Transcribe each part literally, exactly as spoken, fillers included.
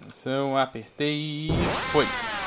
Eu apertei e foi.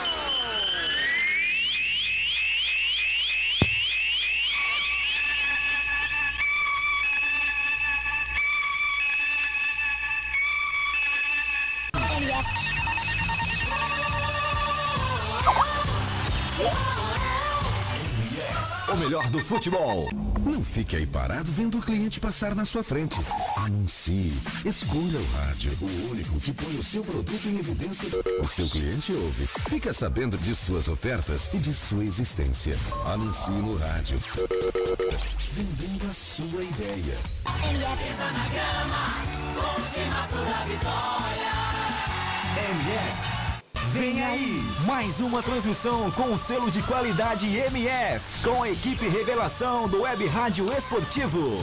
O melhor do futebol. Não fique aí parado vendo o cliente passar na sua frente. Anuncie. Escolha o rádio, o único que põe o seu produto em evidência. O seu cliente ouve. Fica sabendo de suas ofertas e de sua existência. Anuncie no rádio. Vendendo a sua ideia. M F na grama, última da vitória. M F. Vem aí, mais uma transmissão com o selo de qualidade M F, com a equipe Revelação do Web Rádio Esportivo.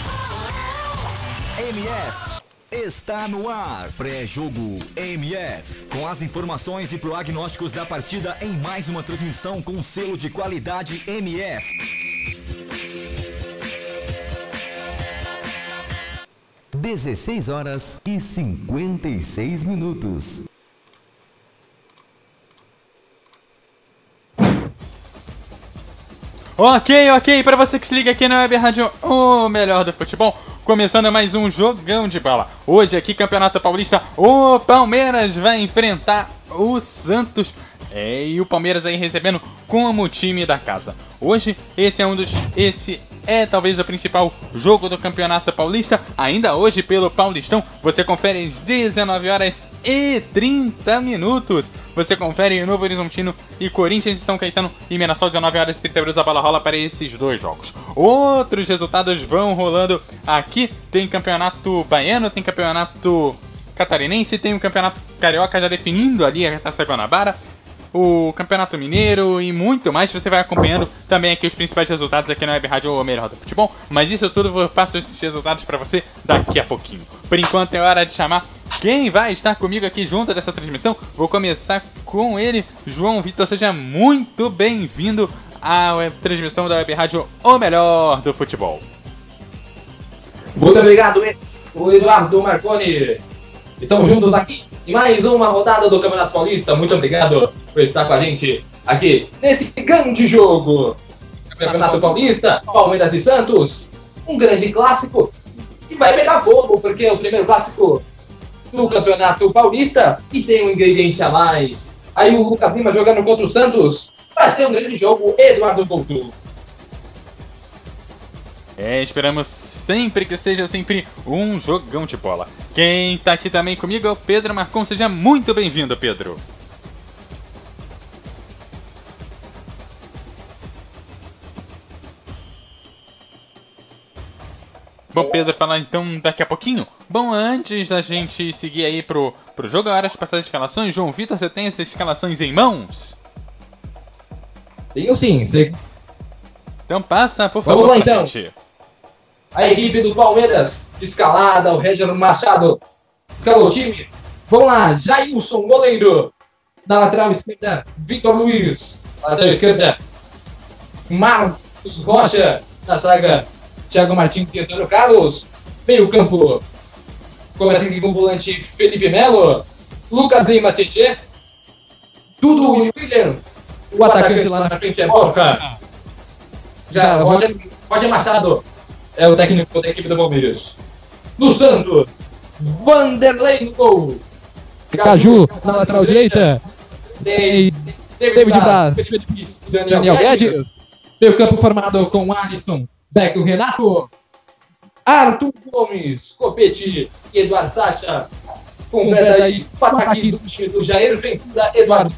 M F está no ar, pré-jogo M F, com as informações e prognósticos da partida em mais uma transmissão com o selo de qualidade M F. dezesseis horas e cinquenta e seis minutos. Ok, ok, para você que se liga aqui na Web Rádio, o melhor do futebol, começando mais um jogão de bola. Hoje aqui, Campeonato Paulista, o Palmeiras vai enfrentar o Santos. É, e o Palmeiras aí recebendo como time da casa. Hoje, esse é um dos... Esse é talvez o principal jogo do Campeonato Paulista. Ainda hoje, pelo Paulistão, você confere às dezenove horas e trinta minutos. Você confere Novo Horizontino e Corinthians, São Caetano e Mirassol, dezenove horas e trinta minutos. A bola rola para esses dois jogos. Outros resultados vão rolando aqui. Tem Campeonato Baiano, tem Campeonato Catarinense, tem o Campeonato Carioca já definindo ali a Taça Guanabara, o Campeonato Mineiro e muito mais. Você vai acompanhando também aqui os principais resultados aqui na Web Rádio, o melhor do futebol. Mas isso tudo, eu passo esses resultados para você daqui a pouquinho. Por enquanto é hora de chamar quem vai estar comigo aqui junto dessa transmissão. Vou começar com ele, João Vitor. Seja muito bem-vindo à web, transmissão da Web Rádio, o melhor do futebol. Muito obrigado, o Eduardo Marconi. Estamos juntos aqui em mais uma rodada do Campeonato Paulista. Muito obrigado por estar com a gente aqui nesse grande jogo. Campeonato Paulista, Palmeiras e Santos. Um grande clássico que vai pegar fogo, porque é o primeiro clássico do Campeonato Paulista e tem um ingrediente a mais. Aí o Lucas Lima jogando contra o Santos. Vai ser um grande jogo, Eduardo Couto. É, esperamos sempre que seja sempre um jogão de bola. Quem tá aqui também comigo é o Pedro Marcon. Seja muito bem-vindo, Pedro. Bom, Pedro, falar então daqui a pouquinho. Bom, antes da gente seguir aí pro, pro jogo, é hora de passar as escalações. João Vitor, você tem essas escalações em mãos? Tenho sim. Você... Então passa, por favor. Vamos lá, então. Gente. A equipe do Palmeiras, escalada, o Reginaldo Machado, escalou o time. Vamos lá, Jailson, goleiro. Na lateral esquerda, Vitor Luiz. Na lateral esquerda, Marcos Rocha. Na zaga, Thiago Martins e Antônio Carlos. Meio campo, começa aqui com o volante Felipe Melo. Lucas Lima, Tietê. Dudu e William. O atacante lá na frente é Borja. Já, Roger, Roger Machado é o técnico da equipe do Palmeiras. No Santos, Vanderlei no gol. Caju na lateral direita. David Braz, Daniel, Daniel Guedes. Meio campo formado com Alisson, Beco Renato, Arthur Gomes, Copete e Eduardo Sacha. Completa aí o ataque do time do Jair Ventura, Eduardo.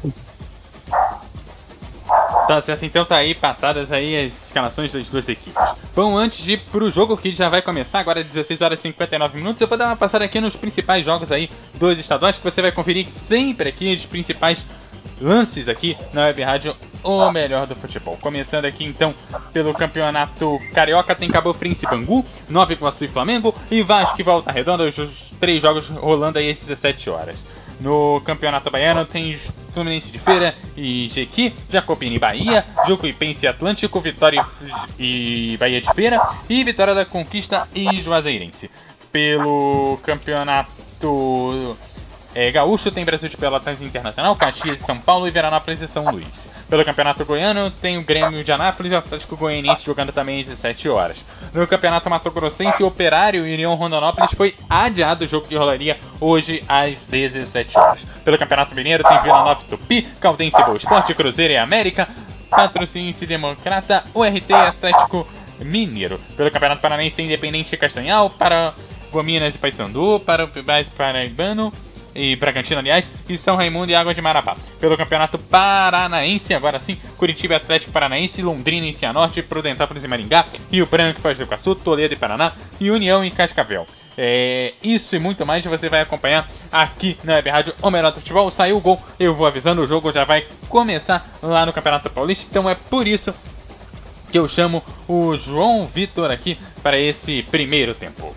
Tá certo, então tá aí passadas aí as escalações das duas equipes. Bom, antes de ir pro jogo que já vai começar, agora dezesseis horas e cinquenta e nove minutos, eu vou dar uma passada aqui nos principais jogos aí dos estaduais, que você vai conferir sempre aqui os principais lances aqui na Web Rádio, o melhor do futebol. Começando aqui então pelo Campeonato Carioca, tem Cabo Frense e Bangu, Nova Iguaçu e Flamengo e Vasco e Volta Redonda, os três jogos rolando aí às dezessete horas. No Campeonato Baiano tem Fluminense de Feira e Jequi, Jacopini e Bahia, Jucuipense e Atlântico, Vitória e Bahia de Feira e Vitória da Conquista e Juazeirense. Pelo Campeonato É, Gaúcho tem Brasil de Pelotas Internacional, Caxias e São Paulo e Veranópolis e São Luís. Pelo Campeonato Goiano tem o Grêmio de Anápolis e o Atlético Goianiense jogando também às dezessete horas. No Campeonato Mato Grossense, o Operário e União Rondonópolis foi adiado o jogo que rolaria hoje às dezessete horas. Pelo Campeonato Mineiro tem Vila Nova e Tupi, Caldense e Boa Esporte, Cruzeiro e América, Patrocinense Democrata, U R T e Atlético Mineiro. Pelo Campeonato Paranaense tem Independente e Castanhal, para Minas e Paysandu, para o Paraibano e Bragantino, aliás, e São Raimundo e Água de Marabá. Pelo Campeonato Paranaense, agora sim, Curitiba e Atlético Paranaense, Londrina e Cianorte, Prudentópolis e Maringá, Rio Branco e Foz do Iguaçu, Toledo e Paraná e União e Cascavel. É, isso e muito mais você vai acompanhar aqui na Web Rádio O Melhor do Futebol. Saiu o gol, eu vou avisando, o jogo já vai começar lá no Campeonato Paulista, então é por isso que eu chamo o João Vitor aqui para esse primeiro tempo.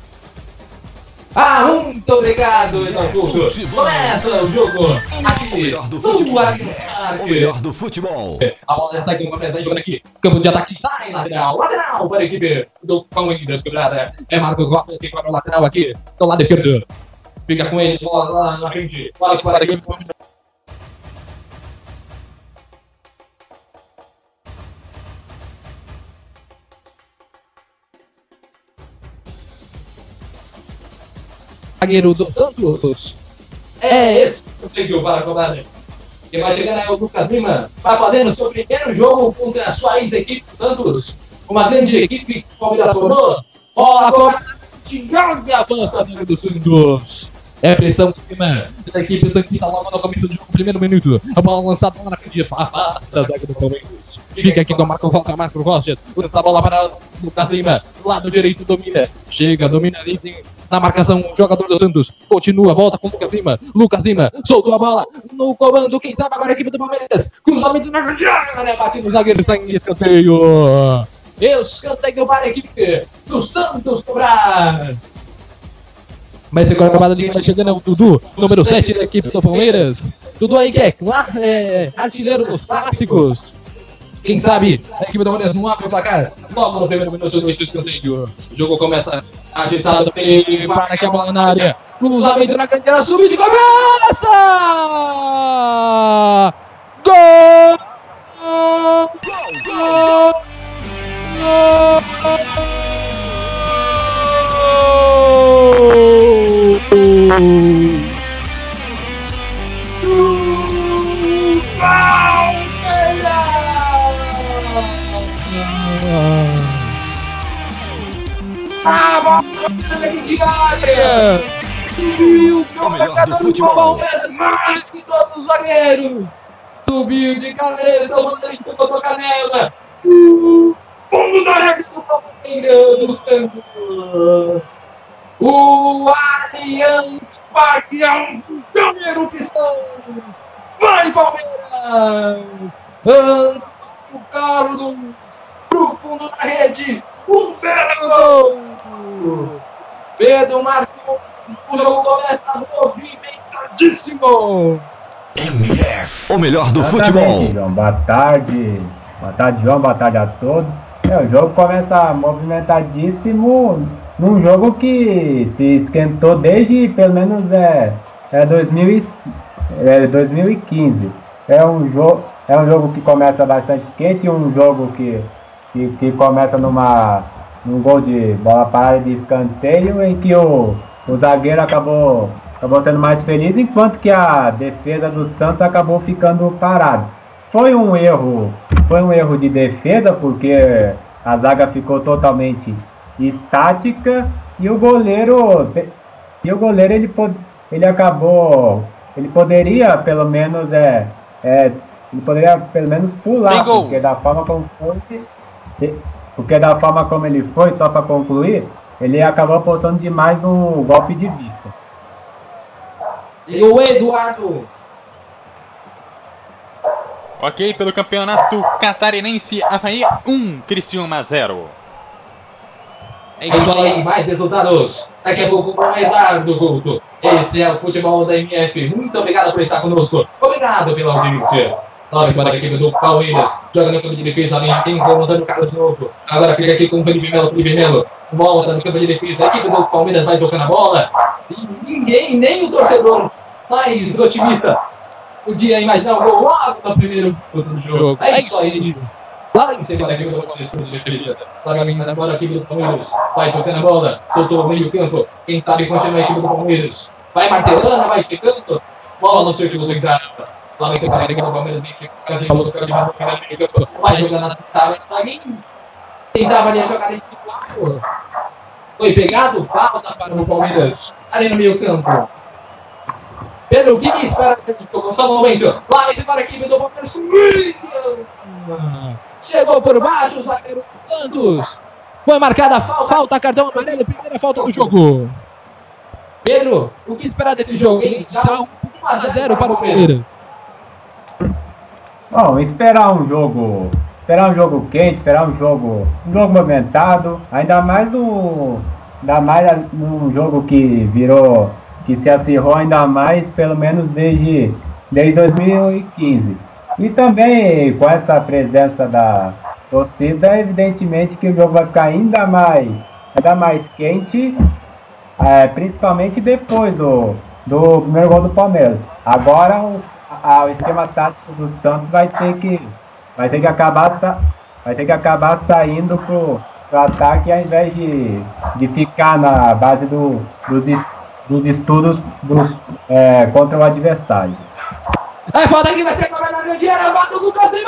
Ah, muito obrigado, Edson Couto. Começa o jogo aqui do O melhor do futebol. A bola já sai com o completante jogando aqui. Campo de ataque, sai lateral. Lateral para a equipe do Palmeiras. Quebrada. É Marcos Rossi que cobra o lateral aqui do lado esquerdo. Fica com ele, bola lá na frente. Bola para a equipe. Zagueiro do Santos. É esse que eu tenho para a cobrada. Quem vai chegando é o Lucas Lima. Vai fazendo seu primeiro jogo contra a sua ex-equipe Santos. Uma grande equipe que o Palmeiras formou. Bola cobrada. Joga a avança do Santos. É pressão em cima da equipe Santista logo no começo do jogo, primeiro minuto. A bola lançada lá na frente. Afasta a zaga do Palmeiras. Fica aqui com o Marco Rocha. Marco Rocha. Usa a bola para o Lucas Lima. Lado direito domina. Chega, domina ali. Tem na marcação, o jogador do Santos continua, volta com o Lucas Lima. Lucas Lima soltou a bola no comando. Quem sabe agora a equipe do Palmeiras. Cruzamento na grande área, bate no zagueiro, está em escanteio. Escanteio para a equipe do Santos cobrar. Vai ser acabada de vai chegando é o Dudu, número sete da equipe do Palmeiras. Dudu aí que é, é artilheiro dos clássicos. Quem sabe a equipe do Palmeiras não abre o placar logo no primeiro minuto do escanteio. O jogo começa agitado, para que a bola na área. Cruzamento na canteira, subir de cabeça! Gol! Gol! Gol! A bola de área! Subiu o jogador do Palmeiras, mais que todos os zagueiros! Subiu de cabeça, o Rodrigo botou a canela! O fundo da rede do Palmeiras! O Allianz Parque é um vulcão de erupção! Vai, Palmeiras! Anda o Carlos pro fundo da rede! Um belo gol! Pedro marcou, o jogo começa movimentadíssimo! M F, o melhor do Exatamente, futebol. João. Boa tarde, boa tarde, João, boa tarde a todos. É, o jogo começa movimentadíssimo num jogo que se esquentou desde pelo menos é, é, dois mil e, é dois mil e quinze. É um, jogo, é um jogo que começa bastante quente, um jogo que Que, que começa numa, num gol de bola parada de escanteio, em que o, o zagueiro acabou, acabou sendo mais feliz, enquanto que a defesa do Santos acabou ficando parada. Foi um erro, foi um erro de defesa, porque a zaga ficou totalmente estática e o goleiro, e o goleiro ele, ele acabou, ele poderia pelo menos é, é ele poderia pelo menos pular, porque da forma como foi. Porque da forma como ele foi, só para concluir, ele acabou apostando demais no golpe de vista. E o Eduardo? Ok, pelo campeonato catarinense, Avaí um, Criciúma zero. É isso aí, mais resultados. Daqui a pouco com o Eduardo Couto. Esse é o futebol da M F. Muito obrigado por estar conosco. Obrigado pela audiência. Nove para a equipe do Palmeiras, joga no campo de defesa, vem incomodando o Carlos de novo. Agora fica aqui com o Felipe Melo, Felipe Melo volta no campo de defesa, a equipe do Palmeiras vai tocando a bola. E ninguém, nem o torcedor mais otimista podia imaginar o gol logo no primeiro minuto do jogo. É isso aí. Lá em cima da equipe do Palmeiras, de defesa. Larga a menina agora a equipe do Palmeiras. Vai tocando a bola. Soltou o meio campo. Quem sabe continua a equipe do Palmeiras. Vai martelando, vai chegando. Bola no círculo central. Lá vem a equipe do Palmeiras. Vai jogando na tentava. Tentava ali a jogada individual. Foi pegado. Falta para o Palmeiras. Ali no meio campo. Pedro, o que que espera desse jogo? Só um momento. Lá vem para a equipe do Palmeiras. Chegou por baixo o zagueiro Santos. Foi marcada a falta, falta, cartão amarelo, primeira falta do jogo. Pedro, o que esperar desse jogo, hein? Já um a zero para o Palmeiras. Bom, esperar um jogo, esperar um jogo quente, esperar um jogo, um jogo movimentado, ainda mais no, ainda mais num jogo que virou, que se acirrou ainda mais, pelo menos desde, desde dois mil e quinze. E também com essa presença da torcida, evidentemente que o jogo vai ficar ainda mais, ainda mais quente, é, principalmente depois do, do primeiro gol do Palmeiras. Agora o, a, o esquema tático do Santos vai ter que, vai ter que acabar, vai ter que acabar saindo pro, pro ataque ao invés de, de ficar na base do, dos, dos estudos dos, é, contra o adversário. É falta que vai ter a melhor de Aravato do canto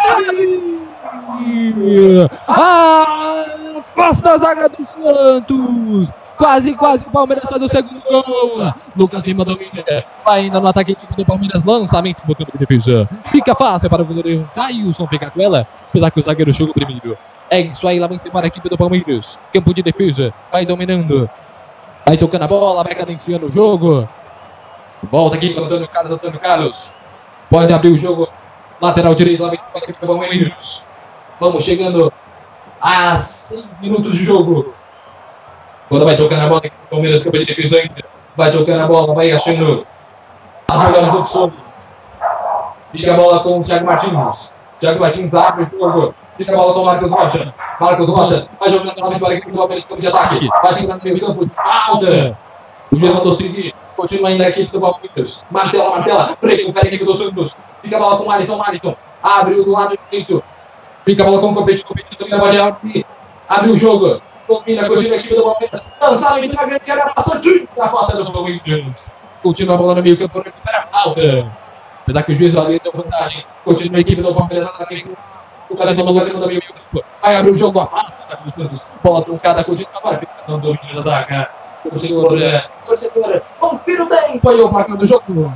Ah, afasta a zaga do Santos. Quase, quase o Palmeiras faz o segundo gol. Lucas Lima domina. Vai ainda no ataque equipe do Palmeiras. Lançamento no campo de defesa. Fica fácil para o goleiro Dailson pegar com ela. Apesar que o zagueiro chegou primeiro. É isso aí, lá vem para a equipe do Palmeiras. Campo de defesa. Vai dominando. Vai tocando a bola. Vai cadenciando o jogo. Volta aqui com o Antônio Carlos. Antônio Carlos. Pode abrir o jogo. Lateral direito. Lá vem para a equipe do Palmeiras. Vamos chegando a seis minutos de jogo. Quando vai tocando a bola, o Palmeiras campo de defesa ainda. Vai tocando a bola, vai achando as melhores opções. Fica a bola com o Thiago Martins. Thiago Martins abre o jogo. Fica a bola com o Marcos Rocha. Marcos Rocha vai jogando novamente para a equipe do Palmeiras campo de ataque. Vai chegando no meio campo. Falta. O Gil mandou seguir. Continua ainda a equipe do Palmeiras. Martela, martela. Recupera a equipe do Santos. Fica a bola com o Alisson. Alisson abre o do lado direito. Fica a bola com o Compete. Compete também pode abrir. Abre o jogo. Domina, continua a equipe do Palmeiras. Lançamento na grande área. Passou da falta do Palmeiras. Continua a bola no meio campo. Recupera a falta. Apesar que o juiz ali deu vantagem. Continua a equipe do Palmeiras. O cara do Palmeiras no meio campo. Vai abrir o jogo. A falta do Santos. Bola truncada. Continua agora. Não domina a zaga. Torcedor, torcedor. Confira o tempo aí, o placar do jogo.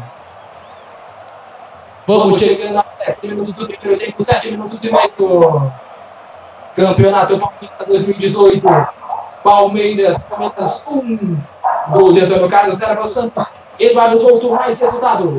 Vamos chegando a sete minutos do primeiro tempo. sete minutos e meio. Campeonato Paulista dois mil e dezoito. Palmeiras, Palmeiras um. Gol de Antônio Carlos, zero para o Santos. Eduardo Couto, mais resultado.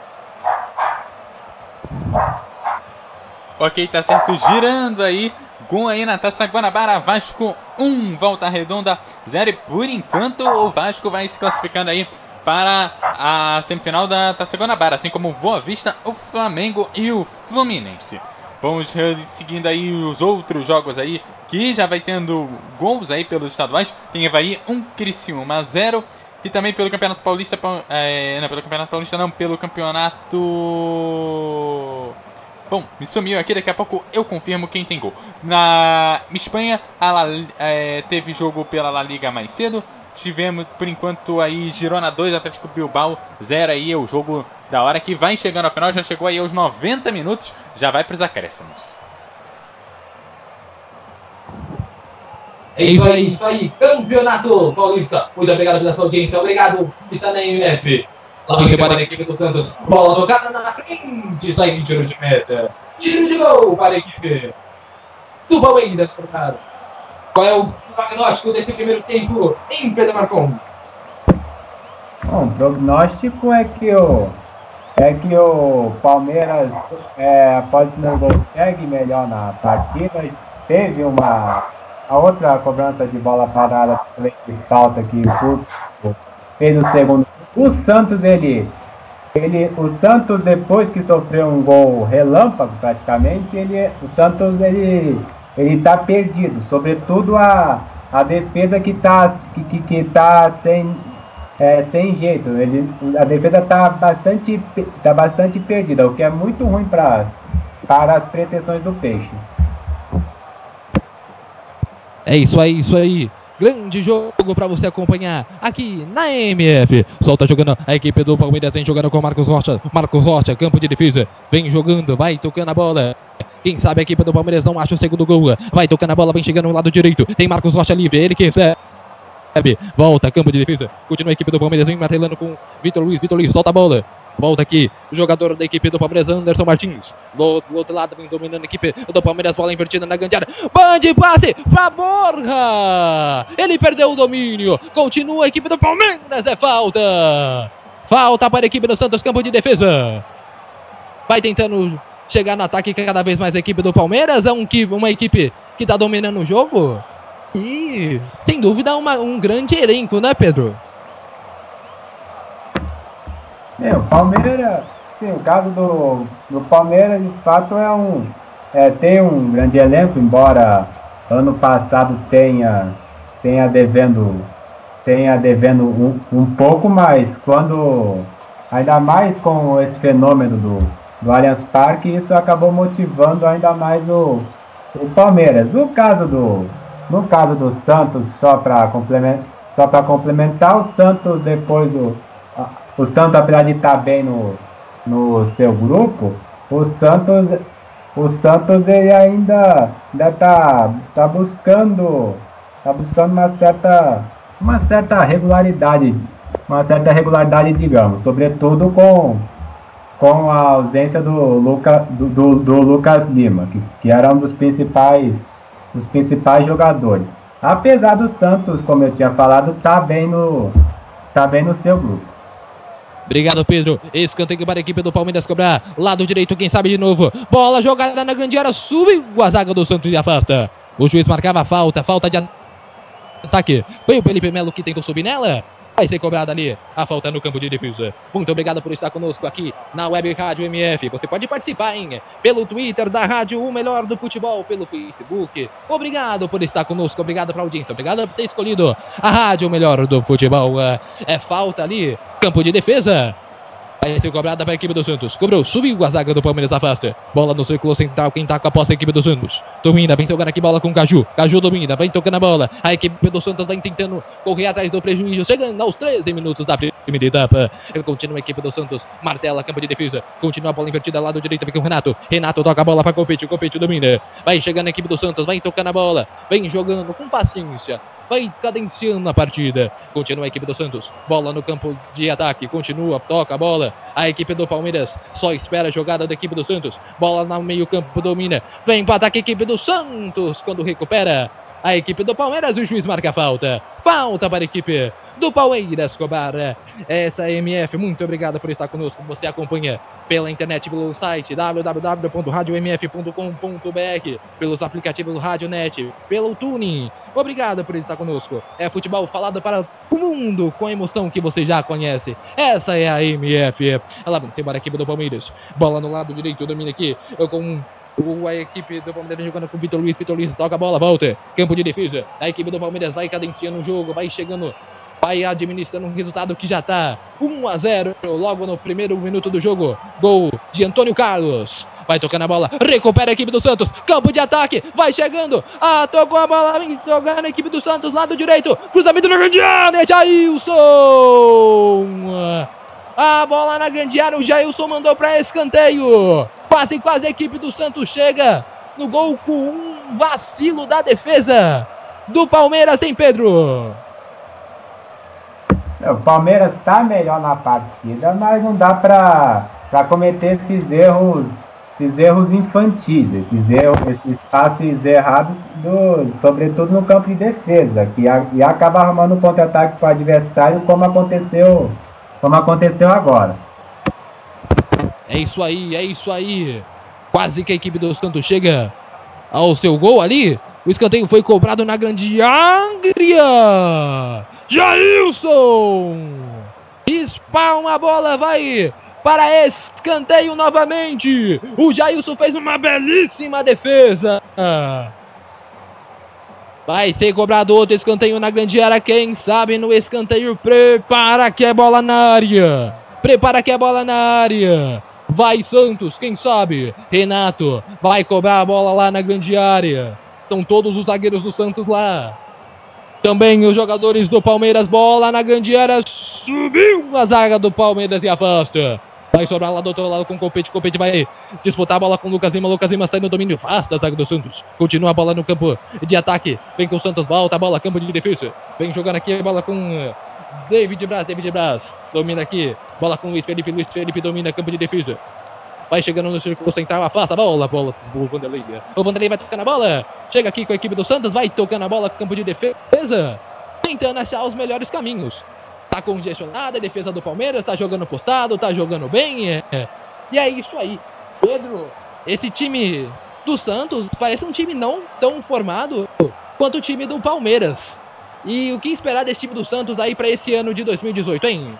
Ok, tá certo. Girando aí. Gol aí na Taça Guanabara. Vasco um. Volta Redonda zero. E por enquanto o Vasco vai se classificando aí para a semifinal da Taça Guanabara. Assim como o Boa Vista, o Flamengo e o Fluminense. Vamos seguindo aí os outros jogos aí, que já vai tendo gols aí pelos estaduais. Tem Avaí um, Criciúma zero. E também pelo Campeonato Paulista, é, não, pelo Campeonato Paulista não, pelo Campeonato... Bom, me sumiu aqui, daqui a pouco eu confirmo quem tem gol. Na Espanha, a La, é, teve jogo pela La Liga mais cedo. Tivemos, por enquanto, aí Girona dois, Atlético Bilbao zero aí, o jogo da hora que vai chegando ao final, já chegou aí aos noventa minutos, já vai para os acréscimos. É isso aí, isso aí, Campeonato Paulista. Muito obrigado pela sua audiência, obrigado, está na M F. Lá vem para a equipe do Santos, bola tocada na frente, sai em tiro de meta. Tiro de gol para a equipe do Palmeiras. Qual é o prognóstico desse primeiro tempo em Pedro Marcon? Bom, o prognóstico é que o, é que o Palmeiras, é, após o primeiro gol, segue melhor na partida. Teve uma a outra cobrança de bola parada de falta que o fez o segundo. O Santos, ele, ele, o Santos depois que sofreu um gol relâmpago praticamente, ele, o Santos ele ele está perdido, sobretudo a, a defesa que está que, que, que tá sem, é, sem jeito. Ele, a defesa tá bastante, tá bastante perdida, o que é muito ruim pra, para as pretensões do Peixe. É isso aí, isso aí. Grande jogo para você acompanhar aqui na M F. Solta jogando a equipe do Palmeiras, vem jogando com o Marcos Rocha. Marcos Rocha, campo de defesa. Vem jogando, vai tocando a bola. Quem sabe a equipe do Palmeiras não acha o segundo gol. Vai tocando a bola, vem chegando no lado direito. Tem Marcos Rocha livre, ele que recebe. Volta, campo de defesa. Continua a equipe do Palmeiras, vem martelando com Vitor Luiz. Vitor Luiz, solta a bola. Volta aqui, o jogador da equipe do Palmeiras, Anderson Martins. Do, do outro lado, vem dominando a equipe do Palmeiras. Bola invertida na grande área. Bande passe pra Borja. Ele perdeu o domínio. Continua a equipe do Palmeiras. É falta. Falta para a equipe do Santos, campo de defesa. Vai tentando chegar no ataque cada vez mais a equipe do Palmeiras. É um, uma equipe que tá dominando o jogo. E, sem dúvida, uma, um grande elenco, né, Pedro? É, o Palmeiras, sim, o caso do, do Palmeiras, de fato, é um, é, tem um grande elenco, embora ano passado tenha, tenha devendo, tenha devendo um, um pouco, mas quando, ainda mais com esse fenômeno do, do Allianz Parque, isso acabou motivando ainda mais o, o Palmeiras. No caso do, no caso do Santos, só para complementar, só para complementar, o Santos depois do... O Santos, apesar de estar bem no, no seu grupo, o Santos, o Santos ele ainda ainda está tá buscando, tá buscando uma certa, uma certa regularidade, uma certa regularidade, digamos, sobretudo com, com a ausência do, Luca, do, do, do Lucas Lima, que, que era um dos principais, dos principais jogadores. Apesar do Santos, como eu tinha falado, estar tá bem no, tá bem no seu grupo. Obrigado, Pedro. Escanteio para a equipe do Palmeiras cobrar. Lado direito, quem sabe de novo. Bola jogada na grande área. Sube a zaga do Santos e afasta. O juiz marcava a falta. Falta de ataque. Foi o Felipe Melo que tentou subir nela. Vai ser cobrada ali a falta no campo de defesa. Muito obrigado por estar conosco aqui na Web Rádio M F. Você pode participar, hein? Pelo Twitter da Rádio O Melhor do Futebol, pelo Facebook. Obrigado por estar conosco, obrigado pela audiência, obrigado por ter escolhido a Rádio O Melhor do Futebol. É falta ali, campo de defesa. Vai ser cobrada para a equipe do Santos. Cobrou, subiu a zaga do Palmeiras, afasta. Bola no círculo central, quem tá com a posse é a equipe do Santos. Domina, vem tocando aqui bola com o Caju. Caju domina, vem tocando a bola. A equipe do Santos vem tentando correr atrás do prejuízo. Chegando aos treze minutos da primeira etapa. Continua a equipe do Santos. Martela, campo de defesa. Continua a bola invertida, lado direito, vem com o Renato. Renato toca a bola para Copete. O Copete domina. Vai chegando a equipe do Santos, vem tocando a bola. Vem jogando com paciência. Vai cadenciando a partida. Continua a equipe do Santos. Bola no campo de ataque. Continua, toca a bola. A equipe do Palmeiras só espera a jogada da equipe do Santos. Bola no meio campo, domina. Vem para ataque a equipe do Santos. Quando recupera a equipe do Palmeiras, o juiz marca a falta. Falta para a equipe do Palmeiras cobrar essa M F. Muito obrigado por estar conosco. Você acompanha pela internet, pelo site w w w ponto radio m f ponto com ponto b r, pelos aplicativos Rádio Net, pelo Tuning. Obrigado por estar conosco. É futebol falado para o mundo com a emoção que você já conhece. Essa é a M F. Ela vem embora a equipe do Palmeiras. Bola no lado direito, domina aqui com a equipe do Palmeiras jogando com o Vitor Luiz. Vitor Luiz toca a bola, volta. Campo de defesa. A equipe do Palmeiras vai cadenciando o jogo, vai chegando, vai administrando um resultado que já está um a zero logo no primeiro minuto do jogo. Gol de Antônio Carlos. Vai tocando a bola, recupera a equipe do Santos. Campo de ataque, vai chegando. Ah, tocou a bola, vem jogando a equipe do Santos, lado direito. Cruzamento na grande área, Jailson. A bola na grande área, o Jailson mandou para escanteio. Quase, quase a equipe do Santos chega no gol com um vacilo da defesa do Palmeiras, hein, Pedro? O Palmeiras está melhor na partida, mas não dá para cometer esses erros, esses erros infantis, esses, erros, esses passes errados, do, sobretudo no campo de defesa, que a, e acaba arrumando um contra-ataque para o adversário, como aconteceu, como aconteceu agora. É isso aí, é isso aí. Quase que a equipe do Santos chega ao seu gol ali. O escanteio foi cobrado na grande área. Jailson! Espalma a bola, vai para escanteio novamente. O Jailson fez uma belíssima defesa. Vai ser cobrado outro escanteio na grande área. Quem sabe no escanteio. Prepara que é bola na área. Prepara que é bola na área. Vai Santos, quem sabe? Renato vai cobrar a bola lá na grande área. Estão todos os zagueiros do Santos lá. Também os jogadores do Palmeiras. Bola na grande área. Subiu a zaga do Palmeiras e afasta. Vai sobrar lá do outro lado com o Copete. Copete vai disputar a bola com o Lucas Lima. Lucas Lima sai no domínio. Afasta a zaga do Santos. Continua a bola no campo de ataque. Vem com o Santos. Volta a bola. Campo de defesa. Vem jogando aqui a bola com David Braz. David Braz. Domina aqui. Bola com Luiz Felipe. Luiz Felipe domina campo de defesa. Vai chegando no círculo central, afasta a bola, bola o Vanderlei. O Vanderlei vai tocando a bola. Chega aqui com a equipe do Santos, vai tocando a bola, campo de defesa. Tentando achar os melhores caminhos. Tá congestionada a defesa do Palmeiras, tá jogando postado, tá jogando bem. É. E é isso aí. Pedro, esse time do Santos parece um time não tão formado quanto o time do Palmeiras. E o que esperar desse time do Santos aí pra esse ano de dois mil e dezoito, hein?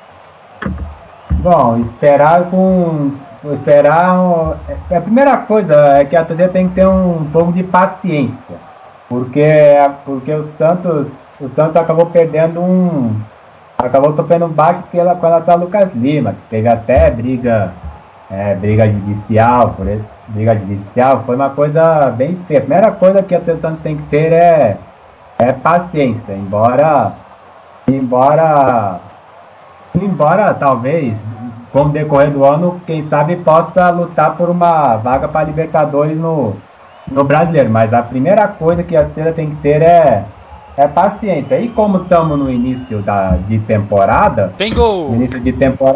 Bom, esperar com... Esperar... A primeira coisa é que a torcida tem que ter um pouco de paciência. Porque, porque o Santos... O Santos acabou perdendo um... Acabou sofrendo um baque pela, com relação a Lucas Lima. Que teve até briga... É, briga judicial. Por esse, briga judicial. Foi uma coisa bem feia. A primeira coisa que a torcida do Santos tem que ter é... É paciência. Embora... Embora... Embora talvez... Com o decorrer do ano, quem sabe possa lutar por uma vaga para Libertadores no, no Brasileiro. Mas a primeira coisa que a torcida tem que ter é, é paciência. E como estamos no início da, de temporada... Tem gol! No início de temporada...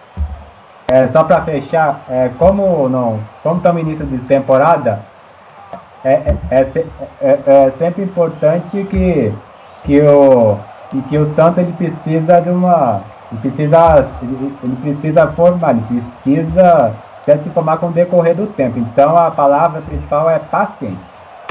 É, só para fechar, é, como não, como estamos no início de temporada, é, é, é, é, é sempre importante que, que, o, que o Santos ele precisa de uma... Ele precisa, ele, ele precisa formar, ele precisa se formar com o decorrer do tempo. Então a palavra principal é paciência.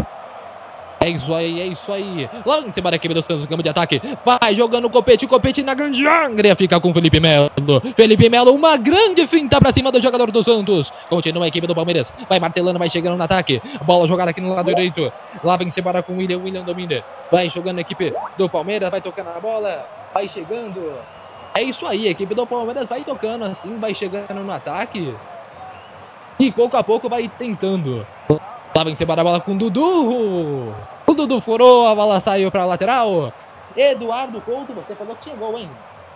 É isso aí, é isso aí. Lá em cima da equipe do Santos, no campo de ataque. Vai jogando o Copete, Copete na grande área. Fica com o Felipe Melo. Felipe Melo, uma grande finta pra cima do jogador do Santos. Continua a equipe do Palmeiras. Vai martelando, vai chegando no ataque. Bola jogada aqui no lado direito. Lá vem se embora com o William. William domina. Vai jogando a equipe do Palmeiras. Vai tocando a bola. Vai chegando. É isso aí, a equipe do Palmeiras vai tocando assim. Vai chegando no ataque. E pouco a pouco vai tentando. Lá vem se embora a bola com o Dudu. O Dudu furou, a bola saiu para a lateral. Eduardo Couto, você falou que tinha gol, hein?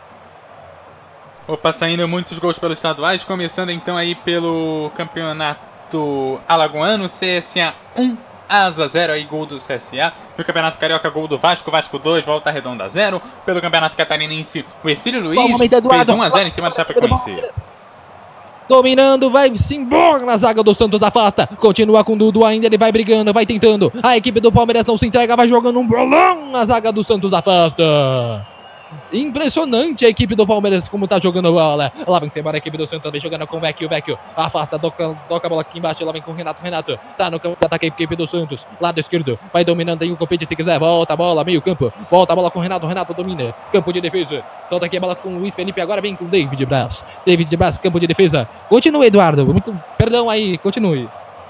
Opa, saindo muitos gols pelos estaduais. Começando então aí pelo campeonato alagoano. C S A um, Asa zero, aí gol do C S A. No campeonato carioca, gol do Vasco. Vasco dois, Volta Redonda zero. Pelo campeonato catarinense, o Ercílio Luiz fez um a zero em cima do Chapecoense. Dominando, vai-se embora na zaga do Santos, afasta. Continua com o Dudu ainda, ele vai brigando, vai tentando. A equipe do Palmeiras não se entrega, vai jogando um bolão na zaga do Santos, afasta. Impressionante a equipe do Palmeiras como tá jogando bola. Lá vem embora a equipe do Santos, vem jogando com o Vecchio, Vecchio afasta, toca, toca a bola aqui embaixo, lá vem com o Renato, Renato tá no campo de ataque a equipe do Santos, lado esquerdo, vai dominando aí o Copete se quiser, volta a bola, meio campo, volta a bola com o Renato, Renato domina, campo de defesa, solta aqui a bola com o Luiz Felipe, agora vem com o David Braz, David Braz, campo de defesa, continue Eduardo, muito perdão aí, continue.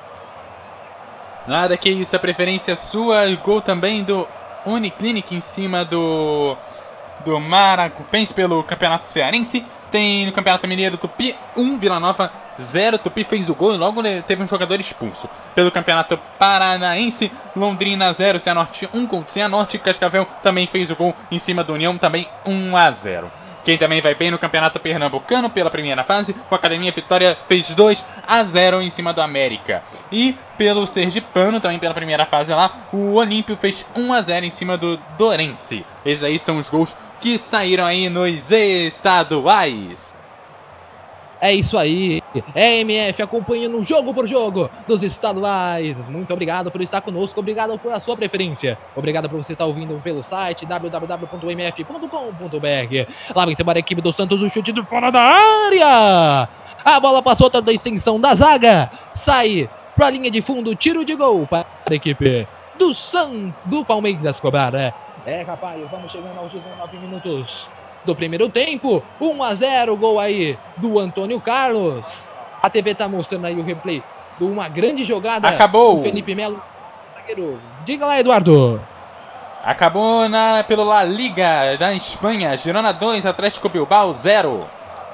Nada que isso, a preferência é sua, gol também do Uniclinic em cima do... do Maracupense pelo Campeonato Cearense. Tem no Campeonato Mineiro Tupi um, Vila Nova zero. Tupi fez o gol e logo teve um jogador expulso. Pelo Campeonato Paranaense, Londrina zero, Cianorte um, gol do Cianorte. Cascavel também fez o gol em cima do União, também um a zero. Quem também vai bem no Campeonato Pernambucano pela primeira fase, o Academia Vitória fez dois a zero em cima do América. E pelo Sergipano, também pela primeira fase lá, o Olímpio fez um a zero em cima do Dorense. Esses aí são os gols que saíram aí nos estaduais. É isso aí, é M F acompanhando jogo por jogo dos estaduais. Muito obrigado por estar conosco, obrigado por a sua preferência, obrigado por você estar ouvindo pelo site w w w ponto m f ponto com ponto b r. Lá vem embora a equipe do Santos, o chute de fora da área. A bola passou toda a extensão da zaga, sai para a linha de fundo, tiro de gol para a equipe do San, do Palmeiras cobrar. É, é rapaz, vamos chegando aos dezenove minutos do primeiro tempo, um a zero, gol aí do Antônio Carlos. A T V tá mostrando aí o replay de uma grande jogada. Acabou. O Felipe Melo, zagueiro. Diga lá, Eduardo. Acabou na, pelo La Liga da Espanha. Girona dois, Atlético Bilbao zero.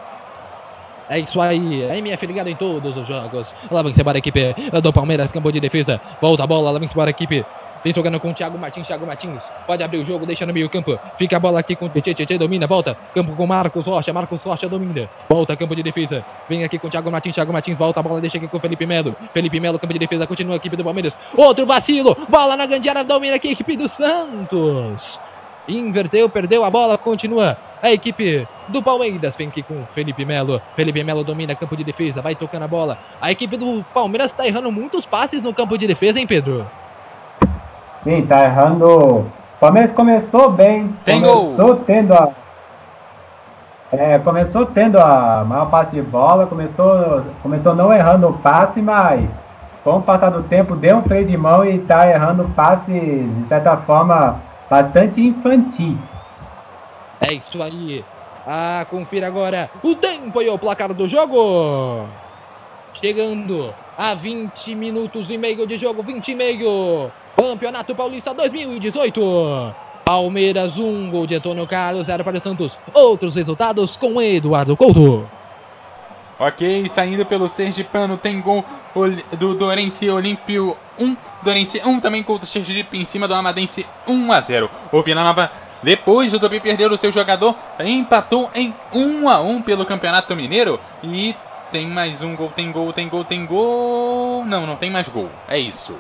É isso aí, a M F ligado em todos os jogos. Lá vem embora a equipe do Palmeiras, campo de defesa. Volta a bola, lá vem embora a equipe. Vem jogando com o Thiago Martins, Thiago Martins. Pode abrir o jogo, deixa no meio campo. Fica a bola aqui com o Tietê, Tietê domina, volta. Campo com Marcos Rocha, Marcos Rocha domina. Volta, campo de defesa. Vem aqui com o Thiago Martins, Thiago Martins. Volta a bola, deixa aqui com o Felipe Melo. Felipe Melo, campo de defesa, continua a equipe do Palmeiras. Outro vacilo, bola na grande área, domina aqui a equipe do Santos. Inverteu, perdeu a bola, continua a equipe do Palmeiras. Vem aqui com o Felipe Melo. Felipe Melo domina campo de defesa, vai tocando a bola. A equipe do Palmeiras tá errando muitos passes no campo de defesa, hein, Pedro? Sim, tá errando. O Palmeiras começou bem. Tem começou gol. tendo a. É, começou tendo a maior passe de bola, começou, começou não errando o passe, mas com o passar do tempo deu um freio de mão e tá errando passes, de certa forma, bastante infantis. É isso aí. Ah, confira agora o tempo e o placar do jogo. Chegando a vinte minutos e meio de jogo, vinte e meio. Campeonato Paulista dois mil e dezoito. Palmeiras um, gol de Antônio Carlos, zero para o Santos. Outros resultados com Eduardo Couto. Ok, saindo pelo Sergipano, tem gol do Dorense Olímpio um. Dorense um também contra o Sergipe em cima do Amadense um a zero. O Vila Nova, depois do Tupi perder o seu jogador, empatou em um a um pelo Campeonato Mineiro. E tem mais um gol, tem gol, tem gol, tem gol. Não, não tem mais gol. É isso.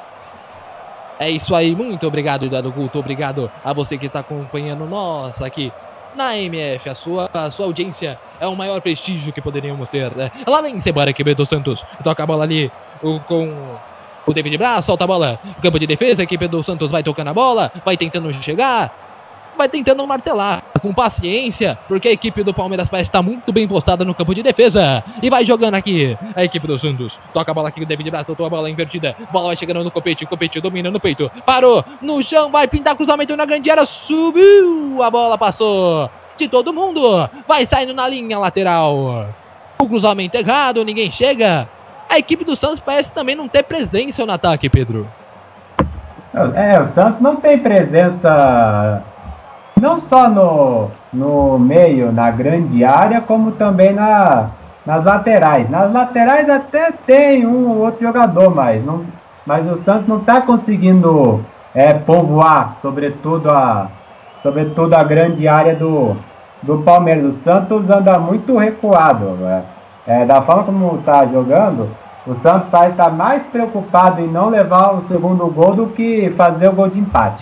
É isso aí, muito obrigado, Eduardo Couto. Obrigado a você que está acompanhando nós aqui na M F. A sua, a sua audiência é o maior prestígio que poderíamos ter, né? Lá vem embora a equipe do Santos. Toca a bola ali o, com o David Braz, solta a bola. Campo de defesa, a equipe do Santos vai tocando a bola, vai tentando chegar, vai tentando martelar com paciência, porque a equipe do Palmeiras parece estar muito bem postada no campo de defesa. E vai jogando aqui a equipe do Santos. Toca a bola aqui, o David Braz soltou a bola invertida. Bola vai chegando no Copete, Copete domina no peito. Parou, no chão, vai pintar cruzamento na grande área. Subiu, a bola passou de todo mundo. Vai saindo na linha lateral. O cruzamento errado, ninguém chega. A equipe do Santos parece também não ter presença no ataque, Pedro. É, o Santos não tem presença não só no, no meio, na grande área, como também na, nas laterais. Nas laterais até tem um ou outro jogador, mas, não, mas o Santos não está conseguindo é, povoar, sobretudo a, sobretudo a grande área do, do Palmeiras. O Santos anda muito recuado. É, é, da forma como está jogando, o Santos parece estar mais preocupado em não levar o segundo gol do que fazer o gol de empate.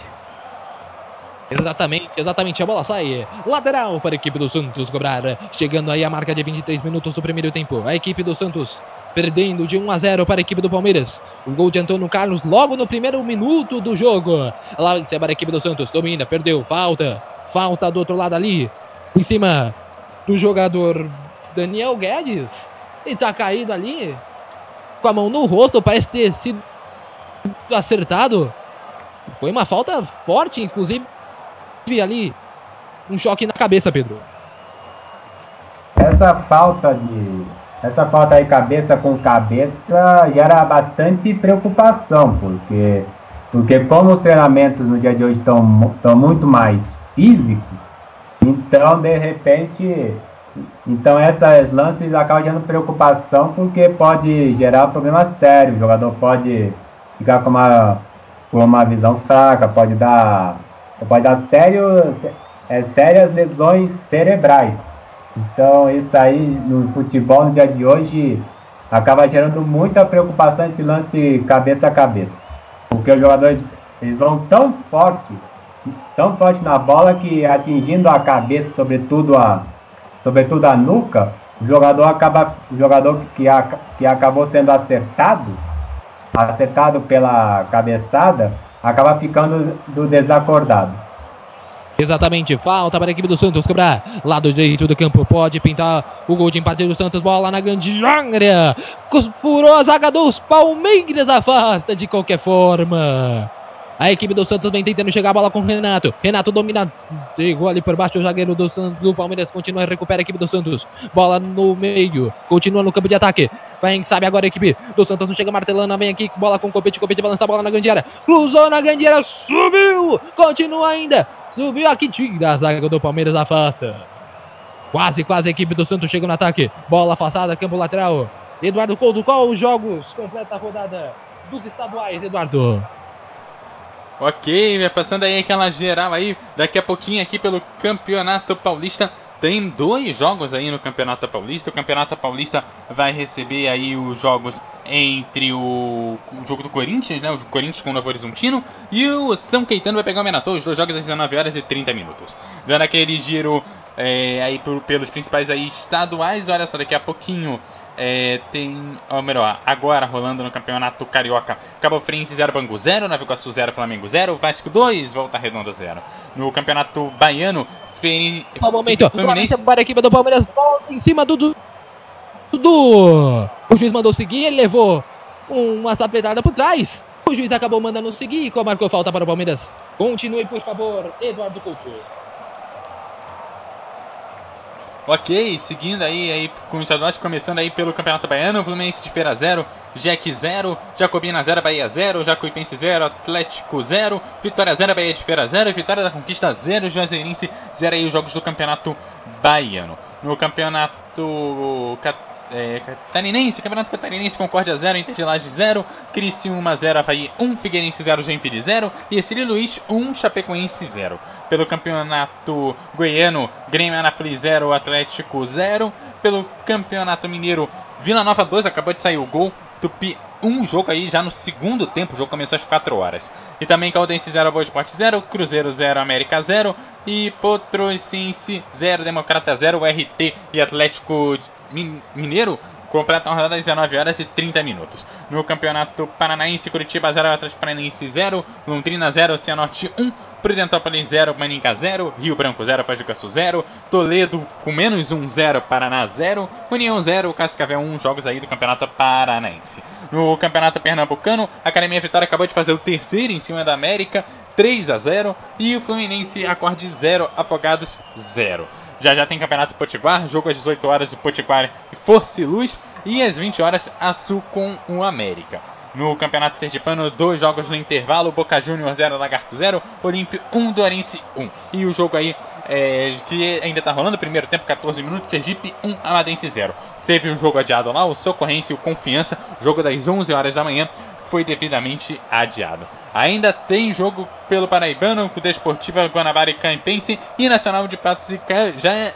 Exatamente, exatamente, a bola sai, lateral para a equipe do Santos cobrar, chegando aí a marca de vinte e três minutos do primeiro tempo, a equipe do Santos perdendo de um a zero para a equipe do Palmeiras, o gol de Antônio Carlos logo no primeiro minuto do jogo, lá em cima a equipe do Santos, domina, perdeu, falta, falta do outro lado ali, em cima do jogador Daniel Guedes, e tá caído ali, com a mão no rosto, parece ter sido acertado, foi uma falta forte, inclusive, ali um choque na cabeça, Pedro. Essa falta de essa falta aí cabeça com cabeça gera bastante preocupação, porque porque como os treinamentos no dia de hoje estão estão muito mais físicos, então de repente então essas lances acabam gerando preocupação, porque pode gerar problemas sérios. O jogador pode ficar com uma com uma visão fraca, pode dar pode dar sério, é, sérias lesões cerebrais. Então isso aí no futebol no dia de hoje acaba gerando muita preocupação esse lance cabeça a cabeça, porque os jogadores eles vão tão forte, tão forte na bola, que atingindo a cabeça, sobretudo a, sobretudo a nuca, o jogador acaba, o jogador que, a, que acabou sendo acertado, acertado pela cabeçada, acaba ficando do desacordado. Exatamente, falta para a equipe do Santos cobrar. Lado direito do campo, pode pintar o gol de empate do Santos. Bola na grande área. Furou a zaga dos Palmeiras, afasta de qualquer forma. A equipe do Santos vem tentando chegar a bola com o Renato. Renato domina. Chegou ali por baixo o zagueiro do Santos. Do Palmeiras continua, recupera a equipe do Santos. Bola no meio. Continua no campo de ataque. Vem, sabe agora a equipe do Santos. Não chega martelando. Vem aqui. Bola com o Copete. Copete vai lançar a bola na grande área. Cruzou na grande área. Subiu. Continua ainda. Subiu aqui. Tira a zaga do Palmeiras. Afasta. Quase, quase a equipe do Santos chega no ataque. Bola afastada. Campo lateral. Eduardo Couto. Qual os jogos? Completa a rodada dos estaduais, Eduardo. Ok, vai passando aí aquela geral aí, daqui a pouquinho aqui pelo Campeonato Paulista. Tem dois jogos aí no Campeonato Paulista. O Campeonato Paulista vai receber aí os jogos entre o, o jogo do Corinthians, né? O Corinthians com o Novo Horizontino. E o São Caetano vai pegar o Mirassol. Os dois jogos às dezenove horas e trinta minutos. Dando aquele giro é, aí por, pelos principais aí estaduais. Olha só, daqui a pouquinho é, tem... Ou melhor, agora rolando no Campeonato Carioca. Cabo Friense zero, Bangu zero. Nova Iguaçu zero, Flamengo zero. Vasco dois, Volta Redonda zero. No Campeonato Baiano... Feni... Qual momento? Fluminense Para a equipe do Palmeiras, volta em cima do Dudu. O juiz mandou seguir, ele levou uma sapetada por trás. O juiz acabou mandando seguir e marcou falta para o Palmeiras. Continue, por favor, Eduardo Couto. Ok, seguindo aí, aí com os estaduais, começando aí pelo Campeonato Baiano. Fluminense de Feira zero, Jack zero, Jacobina zero, Bahia zero, Jacuipense zero, Atlético zero, Vitória zero, Bahia de Feira zero, Vitória da Conquista zero, Juazeirense zero aí os jogos do Campeonato Baiano. No Campeonato é, Catarinense, Campeonato Catarinense, Concórdia zero, Inter de Lages zero, Criciúma zero, Avaí um, Figueirense zero, Joinville zero e Ercílio Luiz um, Chapecoense zero. Pelo Campeonato Goiano, Grêmio Anápolis zero, Atlético zero. Pelo Campeonato Mineiro, Vila Nova dois, acabou de sair o gol. Tupi um, jogo aí já no segundo tempo, o jogo começou às quatro horas. E também Caldense zero, Boa Esporte zero, Cruzeiro zero, América zero e Patrocinense zero, Democrata zero, U R T e Atlético Mineiro completam a rodada às dezenove horas e trinta minutos. No Campeonato Paranaense, Curitiba zero, Atlético Paranaense zero, Londrina zero, Cianorte um, Prudentópolis zero, Maringá zero, Rio Branco zero, Foz do Iguaçu zero, Toledo com menos um zero, Paraná zero, União zero, Cascavel um, jogos aí do Campeonato Paranaense. No Campeonato Pernambucano, a Academia Vitória acabou de fazer o terceiro em cima da América, três a zero, e o Fluminense acorde zero, Afogados zero. Já já tem Campeonato Potiguar, jogo às dezoito horas do Potiguar e Força e Luz, e às vinte horas Açu com o América. No Campeonato Sergipano, dois jogos no intervalo, Boca Juniors zero, Lagarto zero, Olímpio um, Dorense um. E o jogo aí, é, que ainda tá rolando, primeiro tempo, quatorze minutos, Sergipe um, Amadense zero. Teve um jogo adiado lá, o Socorrense e o Confiança, jogo das onze horas da manhã, foi devidamente adiado. Ainda tem jogo pelo Paraibano, com Desportiva, Guanabara e Campense, e Nacional de Patos e Caja...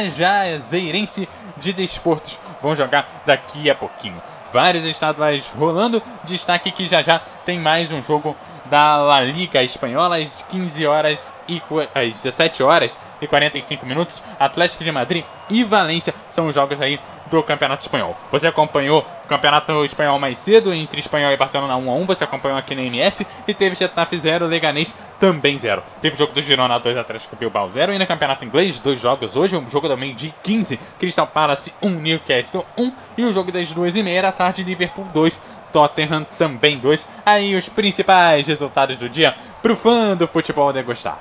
Cajazeirense de Desportos vão jogar daqui a pouquinho. Vários estaduais rolando. Destaque que já já tem mais um jogo da La Liga Espanhola às quinze horas e às dezessete horas e quarenta e cinco minutos. Atlético de Madrid e Valência são os jogos aí do Campeonato Espanhol. Você acompanhou o Campeonato Espanhol mais cedo, entre Espanhol e Barcelona um a um, você acompanhou aqui na M F, e teve Getafe zero, Leganés também zero. Teve o jogo do Girona dois, Atlético Bilbao zero, e no Campeonato Inglês, dois jogos hoje, um jogo do meio-dia quinze, Crystal Palace um, Newcastle um, e o jogo das duas e meia da tarde, Liverpool dois, Tottenham também dois. Aí os principais resultados do dia pro fã do futebol degustar.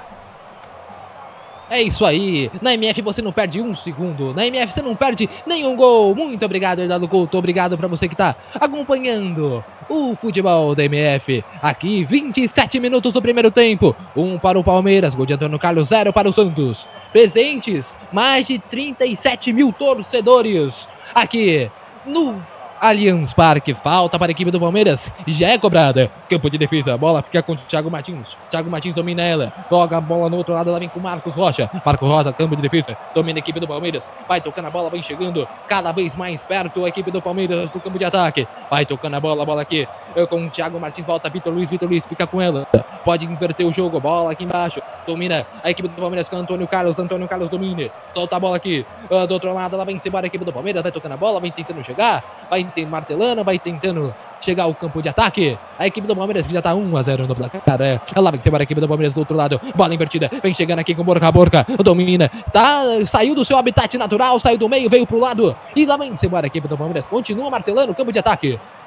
É isso aí, na M F você não perde um segundo, na M F você não perde nenhum gol. Muito obrigado, Eduardo Couto, obrigado pra você que tá acompanhando o futebol da M F. Aqui, vinte e sete minutos do primeiro tempo, um para o Palmeiras, gol de Antônio Carlos, zero para o Santos. Presentes, mais de trinta e sete mil torcedores aqui no Allianz Parque. Falta para a equipe do Palmeiras, já é cobrada. Campo de defesa, a bola fica com o Thiago Martins. Thiago Martins domina ela, joga a bola no outro lado, ela vem com o Marcos Rocha. Marcos Rocha, campo de defesa, domina a equipe do Palmeiras. Vai tocando a bola, vem chegando cada vez mais perto a equipe do Palmeiras do campo de ataque. Vai tocando a bola, a bola aqui com o Thiago Martins, volta Vitor Luiz, Vitor Luiz fica com ela. Pode inverter o jogo, bola aqui embaixo. Domina a equipe do Palmeiras com Antônio Carlos, Antônio Carlos domina. Solta a bola aqui, do outro lado ela vem embora a equipe do Palmeiras, vai tocando a bola, vem tentando chegar, vai martelando, vai tentando chegar ao campo de ataque. A equipe do Palmeiras que já tá um a zero no placar. É, ela vai embora a equipe do Palmeiras do outro lado. Bola invertida, vem chegando aqui com boca a boca. Domina, tá, saiu do seu habitat natural, saiu do meio, veio pro lado. E lá vem embora a equipe do Palmeiras. Continua martelando o campo de ataque.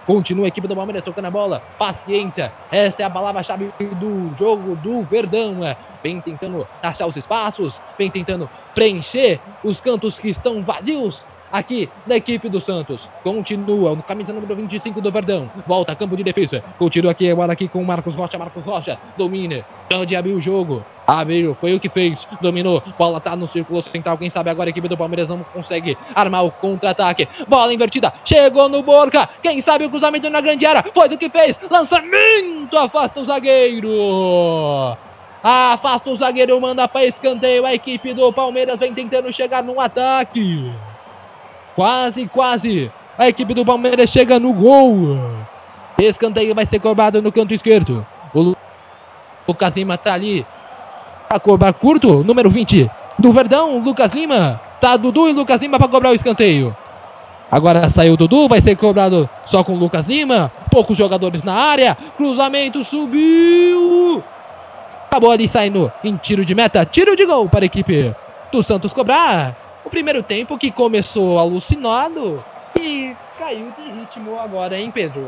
Continua a equipe do Palmeiras tocando a bola. Paciência. Essa é a palavra-chave do jogo do Verdão. Vem tentando achar os espaços. Vem tentando preencher os cantos que estão vazios aqui da equipe do Santos. Continua no camisa número vinte e cinco do Verdão. Volta a campo de defesa. Continua aqui agora aqui com o Marcos Rocha. Marcos Rocha domina. Pode abrir o jogo. Abriu, foi o que fez. Dominou. Bola tá no círculo central. Quem sabe agora a equipe do Palmeiras não consegue armar o contra-ataque. Bola invertida. Chegou no Borja. Quem sabe o cruzamento na grande área. Foi do que fez. Lançamento. Afasta o zagueiro. Afasta o zagueiro. Manda para escanteio. A equipe do Palmeiras vem tentando chegar no ataque. Quase, quase. A equipe do Palmeiras chega no gol. Escanteio vai ser cobrado no canto esquerdo. O Lucas Lima tá ali para cobrar curto. Número vinte do Verdão. Lucas Lima. Tá Dudu e Lucas Lima para cobrar o escanteio. Agora saiu o Dudu. Vai ser cobrado só com o Lucas Lima. Poucos jogadores na área. Cruzamento subiu. Acabou ali saindo em tiro de meta. Tiro de gol para a equipe do Santos cobrar. O primeiro tempo que começou alucinado e caiu de ritmo agora, hein, Pedro?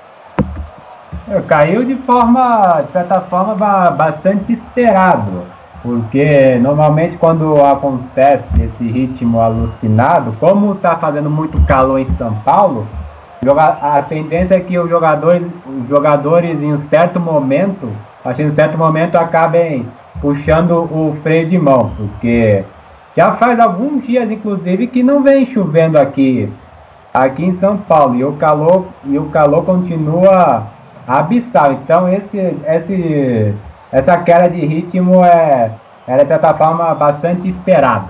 Caiu de forma, de certa forma, bastante esperado. Porque normalmente quando acontece esse ritmo alucinado, como está fazendo muito calor em São Paulo, a tendência é que os jogadores, os jogadores em um certo momento, acho que em um certo momento acabem puxando o freio de mão, porque já faz alguns dias, inclusive, que não vem chovendo aqui, aqui em São Paulo. E o calor, e o calor continua abissal. Então, esse, esse, essa queda de ritmo é, é, de certa forma, bastante esperada.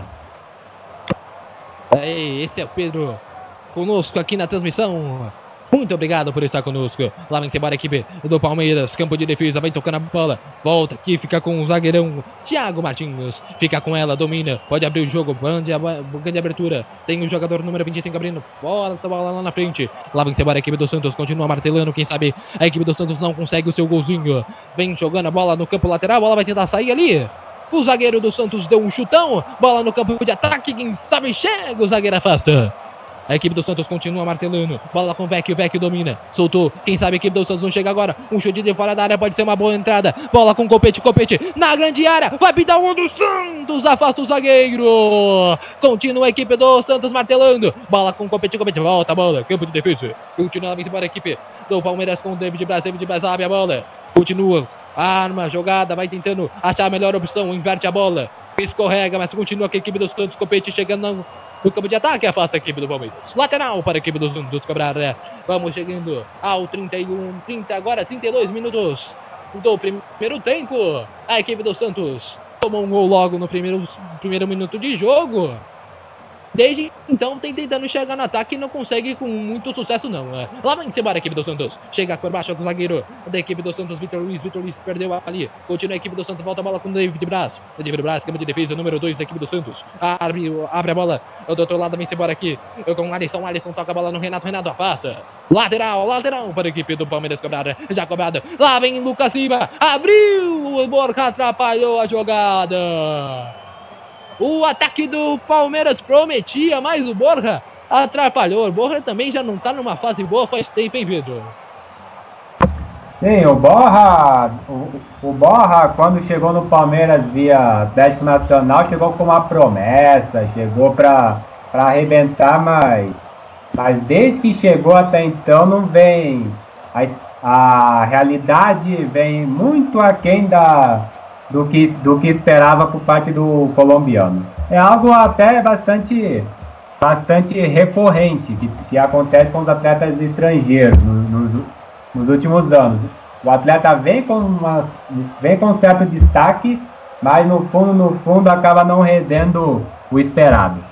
Esse é o Pedro conosco aqui na transmissão. Muito obrigado por estar conosco. Lá vem embora a equipe do Palmeiras. Campo de defesa, vai tocando a bola. Volta aqui, fica com o zagueirão Thiago Martins. Fica com ela, domina. Pode abrir o jogo. Grande, grande abertura. Tem o jogador número vinte e cinco abrindo. Bola, bola lá na frente. Lá vem embora a equipe do Santos. Continua martelando. Quem sabe a equipe do Santos não consegue o seu golzinho. Vem jogando a bola no campo lateral. A bola vai tentar sair ali. O zagueiro do Santos deu um chutão. Bola no campo de ataque. Quem sabe chega. O zagueiro afasta. A equipe do Santos continua martelando. Bola com o Vecchio. Vecchio domina. Soltou. Quem sabe a equipe do Santos não chega agora. Um chute de fora da área. Pode ser uma boa entrada. Bola com o Copete. Copete na grande área. Vai pintar o um do Santos. Afasta o zagueiro. Continua a equipe do Santos martelando. Bola com o Copete. Copete. Volta a bola. Campo de defesa. Continua a embora a equipe do Palmeiras com o David Braz. David Braz abre a bola. Continua. Arma, jogada. Vai tentando achar a melhor opção. Inverte a bola. Escorrega. Mas continua com a equipe do Santos. Copete chegando na... no campo de ataque, afasta a equipe do Palmeiras. Lateral para a equipe dos Santos cobrar. Vamos chegando ao trinta e um, trinta, agora trinta e dois minutos do primeiro tempo. A equipe do Santos tomou um gol logo no primeiro, primeiro minuto de jogo. Desde então tem tentando chegar no ataque e não consegue com muito sucesso não. Lá vai embora a equipe do Santos. Chega por baixo do zagueiro da equipe do Santos, Vitor Luiz. Vitor Luiz perdeu ali. Continua a equipe do Santos, volta a bola com o David Braz. David Braz, campo de defesa, número dois da equipe do Santos. Abre, abre a bola. Do outro lado vem embora aqui. Eu com o Alisson. Alisson toca a bola no Renato. Renato afasta. Lateral, lateral para a equipe do Palmeiras cobrar. Já cobrado. Lá vem Lucas Lima. Abriu. O Borja atrapalhou a jogada. O ataque do Palmeiras prometia, mas o Borja atrapalhou. O Borja também já não tá numa fase boa faz tempo, hein, Pedro? Sim, o Borja, o, o Borja, quando chegou no Palmeiras via Atlético Nacional, chegou com uma promessa, chegou para para arrebentar, mas, mas desde que chegou até então não vem... A, a realidade vem muito aquém da... Do que, do que esperava por parte do colombiano. É algo até bastante, bastante recorrente que, que acontece com os atletas estrangeiros nos, nos, nos últimos anos. O atleta vem com, uma, vem com um certo destaque, mas no fundo, no fundo acaba não rendendo o esperado.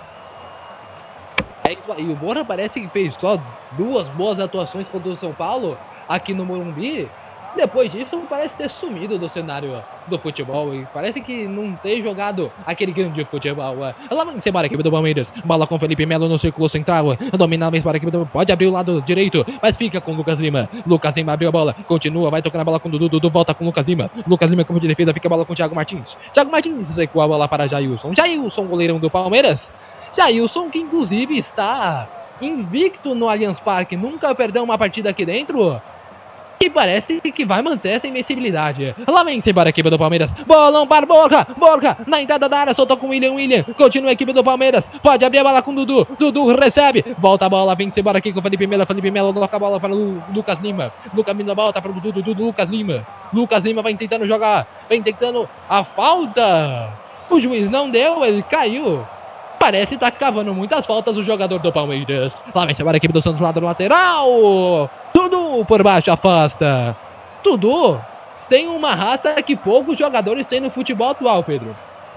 É isso aí, o Borja parece que fez só duas boas atuações contra o São Paulo aqui no Morumbi. Depois disso, parece ter sumido do cenário do futebol e parece que não ter jogado aquele grande futebol. Lá vai embora a equipe do Palmeiras. Bola com Felipe Melo no círculo central. Domina para a equipe do... Pode abrir o lado direito, mas fica com o Lucas Lima. Lucas Lima abriu a bola. Continua, vai tocando a bola com o Dudu. Dudu volta com o Lucas Lima. Lucas Lima como de defesa, fica a bola com o Thiago Martins. Thiago Martins recua a bola para Jailson. Jailson, goleirão do Palmeiras. Jailson, que inclusive está invicto no Allianz Parque, nunca perdeu uma partida aqui dentro. E parece que vai manter essa invencibilidade. Lá vem embora a equipe do Palmeiras. Bolão para Borja. Borja na entrada da área. Soltou com o William. William. Continua a equipe do Palmeiras. Pode abrir a bola com o Dudu. Dudu recebe. Volta a bola. Vem embora aqui com o Felipe Melo. Felipe Melo coloca a bola para o Lucas Lima. Lucas Lima volta para o Dudu. Dudu. Lucas Lima. Lucas Lima vai tentando jogar. Vem tentando a falta. O juiz não deu. Ele caiu. Parece estar cavando muitas faltas o jogador do Palmeiras. Lá vem embora a equipe do Santos lá do lateral. Dudu por baixo afasta. Dudu tem uma raça que poucos jogadores têm no futebol atual, Pedro.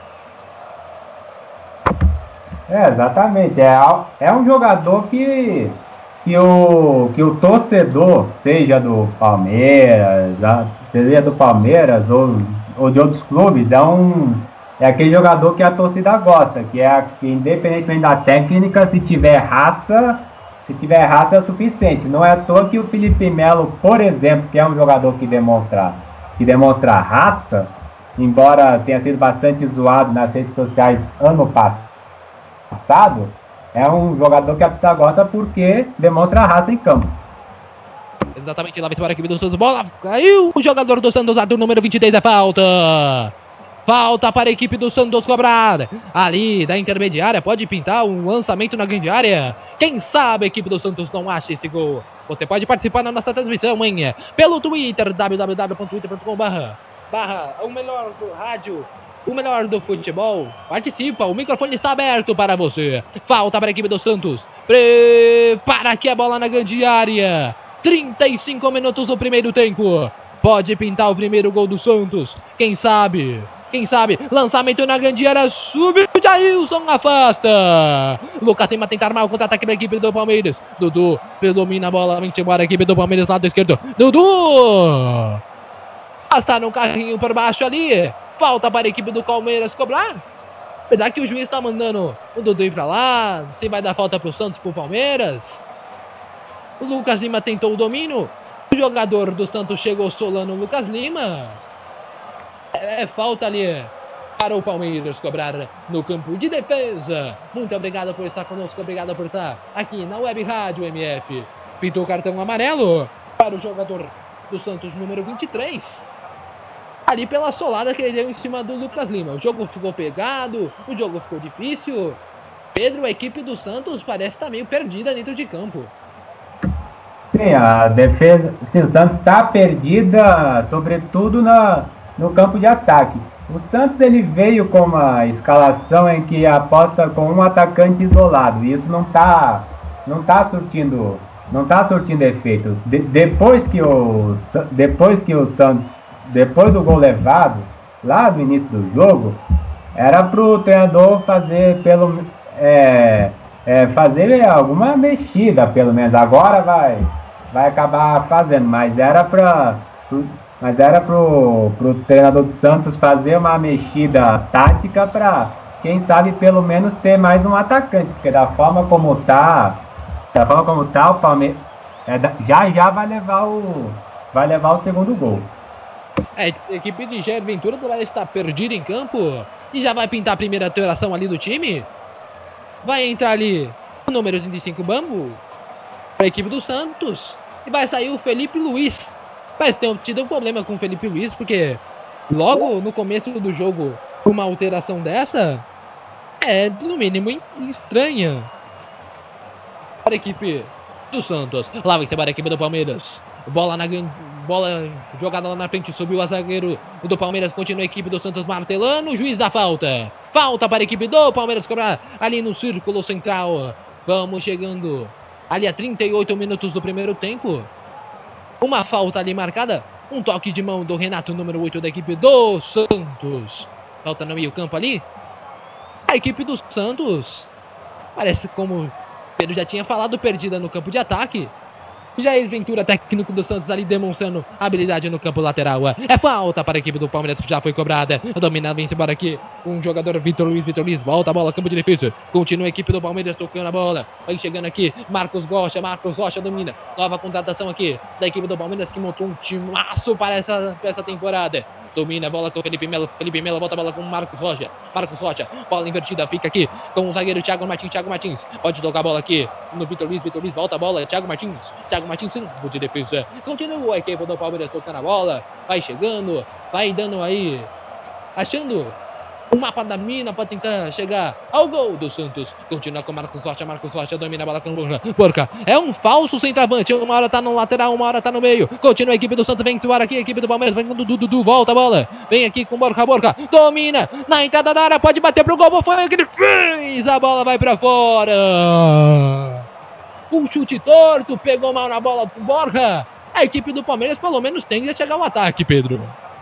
É, exatamente. É, é um jogador que, que, o, que o torcedor, seja do Palmeiras, seja do Palmeiras ou, ou de outros clubes, é, um, é aquele jogador que a torcida gosta, que é que, independentemente da técnica, se tiver raça, se tiver raça é o suficiente. Não é à toa que o Felipe Melo, por exemplo, que é um jogador que demonstra, que demonstra raça, embora tenha sido bastante zoado nas redes sociais ano passado, é um jogador que a torcida gosta porque demonstra raça em campo. Exatamente, lá vem para a equipe do Santos, bola, caiu o jogador do Santos, Arthur, número vinte e três, é falta. Falta para a equipe do Santos cobrar. Ali da intermediária, pode pintar um lançamento na grande área. Quem sabe a equipe do Santos não acha esse gol. Você pode participar na nossa transmissão, hein? Pelo Twitter, w w w ponto twitter ponto com barra barra o melhor do rádio, o melhor do futebol. Participa, o microfone está aberto para você. Falta para a equipe do Santos. Prepara aqui a bola na grande área. trinta e cinco minutos do primeiro tempo. Pode pintar o primeiro gol do Santos. Quem sabe? Quem sabe? Lançamento na grande área. Subiu o Jailson, afasta. Lucas Lima tenta armar o contra-ataque da equipe do Palmeiras. Dudu predomina a bola. Vem embora a equipe do Palmeiras, lado esquerdo. Dudu! Passaram um carrinho por baixo ali. Falta para a equipe do Palmeiras cobrar. Apesar que o juiz está mandando o Dudu ir para lá. Se vai dar falta para o Santos, para o Palmeiras. O Lucas Lima tentou o domínio. O jogador do Santos chegou solando o Lucas Lima. É, é falta ali para o Palmeiras cobrar no campo de defesa. Muito obrigado por estar conosco. Obrigado por estar aqui na Web Rádio M F. Pintou o cartão amarelo para o jogador do Santos, número vinte e três. Ali pela solada que ele deu em cima do Lucas Lima. O jogo ficou pegado. O jogo ficou difícil. Pedro, a equipe do Santos parece estar meio perdida dentro de campo. Sim, a defesa, sim, o Santos está perdida, sobretudo na, no campo de ataque. O Santos ele veio com uma escalação em que aposta com um atacante isolado. E isso não está não tá surtindo, não tá surtindo efeito. De, depois que o depois que o Santos, depois do gol levado lá no início do jogo, era para o treinador fazer pelo é, é, fazer alguma mexida, pelo menos. Agora vai vai acabar fazendo, mas era para mas era pro, pro treinador do Santos fazer uma mexida tática para, quem sabe, pelo menos ter mais um atacante, porque da forma como tá, da forma como tá o Palmeiras é, já já vai levar o vai levar o segundo gol. É, a equipe de Jair Ventura vai estar perdida em campo e já vai pintar a primeira alteração ali do time. Vai entrar ali o número trinta e cinco, Bambu, para a equipe do Santos. E vai sair o Felipe Luiz. Mas tem tido um problema com o Felipe Luiz, porque logo no começo do jogo, uma alteração dessa é, no mínimo, estranha para a equipe do Santos. Lá vai embora a equipe do Palmeiras. Bola na bola jogada lá na frente, subiu a zagueiro do Palmeiras, continua a equipe do Santos martelando. O juiz dá falta. Falta para a equipe do Palmeiras cobrar ali no círculo central. Vamos chegando ali a trinta e oito minutos do primeiro tempo. Uma falta ali marcada. Um toque de mão do Renato, número oito da equipe do Santos. Falta no meio campo ali. A equipe do Santos parece, como o Pedro já tinha falado, perdida no campo de ataque. Jair Ventura, técnico do Santos, ali demonstrando habilidade no campo lateral. É falta para a equipe do Palmeiras, que já foi cobrada. Domina, vem embora aqui um jogador, Vitor Luiz. Vitor Luiz volta a bola, campo de defesa. Continua a equipe do Palmeiras tocando a bola. Vai chegando aqui Marcos Rocha. Marcos Rocha domina. Nova contratação aqui da equipe do Palmeiras, que montou um timaço para essa, para essa temporada. Domina a bola com o Felipe Melo. Felipe Melo volta a bola com o Marcos Rocha. Marcos Rocha. Bola invertida. Fica aqui com o zagueiro Thiago Martins. Thiago Martins. Pode tocar a bola aqui no Vitor Luiz. Vitor Luiz volta a bola. Thiago Martins. Thiago Martins centro de defesa. Continua a equipe do Palmeiras tocando a bola. Vai chegando. Vai dando aí. Achando o mapa da mina para tentar chegar ao gol do Santos. Continua com o Marcos Rocha. Marcos Rocha domina a bola com o Borja. Borja é um falso centroavante. Uma hora tá no lateral, uma hora tá no meio. Continua a equipe do Santos. Vem embora aqui. A equipe do Palmeiras. Vem com o Dudu. Volta a bola. Vem aqui com o Borja. Borja domina na entrada da área. Pode bater pro gol. Foi o que ele fez. A bola vai para fora. Um chute torto. Pegou mal na bola com o Borja. A equipe do Palmeiras pelo menos tende a chegar ao ataque, Pedro.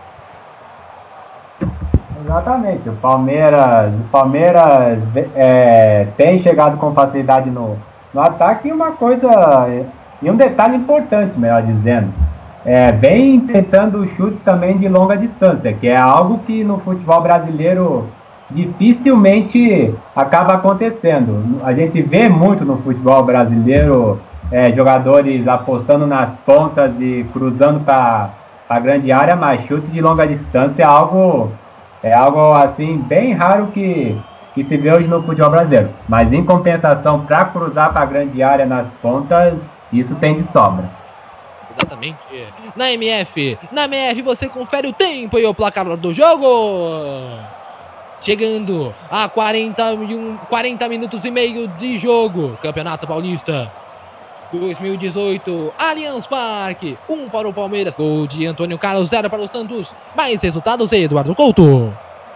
Exatamente, o Palmeiras, o Palmeiras é, tem chegado com facilidade no, no ataque e uma coisa, e um detalhe importante, melhor dizendo, é, vem tentando chutes também de longa distância, que é algo que no futebol brasileiro dificilmente acaba acontecendo. A gente vê muito no futebol brasileiro é, jogadores apostando nas pontas e cruzando para a grande área, mas chute de longa distância é algo... É algo assim bem raro que, que se vê hoje no futebol brasileiro. Mas em compensação, para cruzar para a grande área nas pontas, isso tem de sobra. Exatamente. Na M F, na M F você confere o tempo e o placar do jogo. Chegando a quarenta, quarenta minutos e meio de jogo. Campeonato Paulista dois mil e dezoito, Allianz Parque, um para o Palmeiras, gol de Antônio Carlos, zero para o Santos. Mais resultados, Eduardo Couto.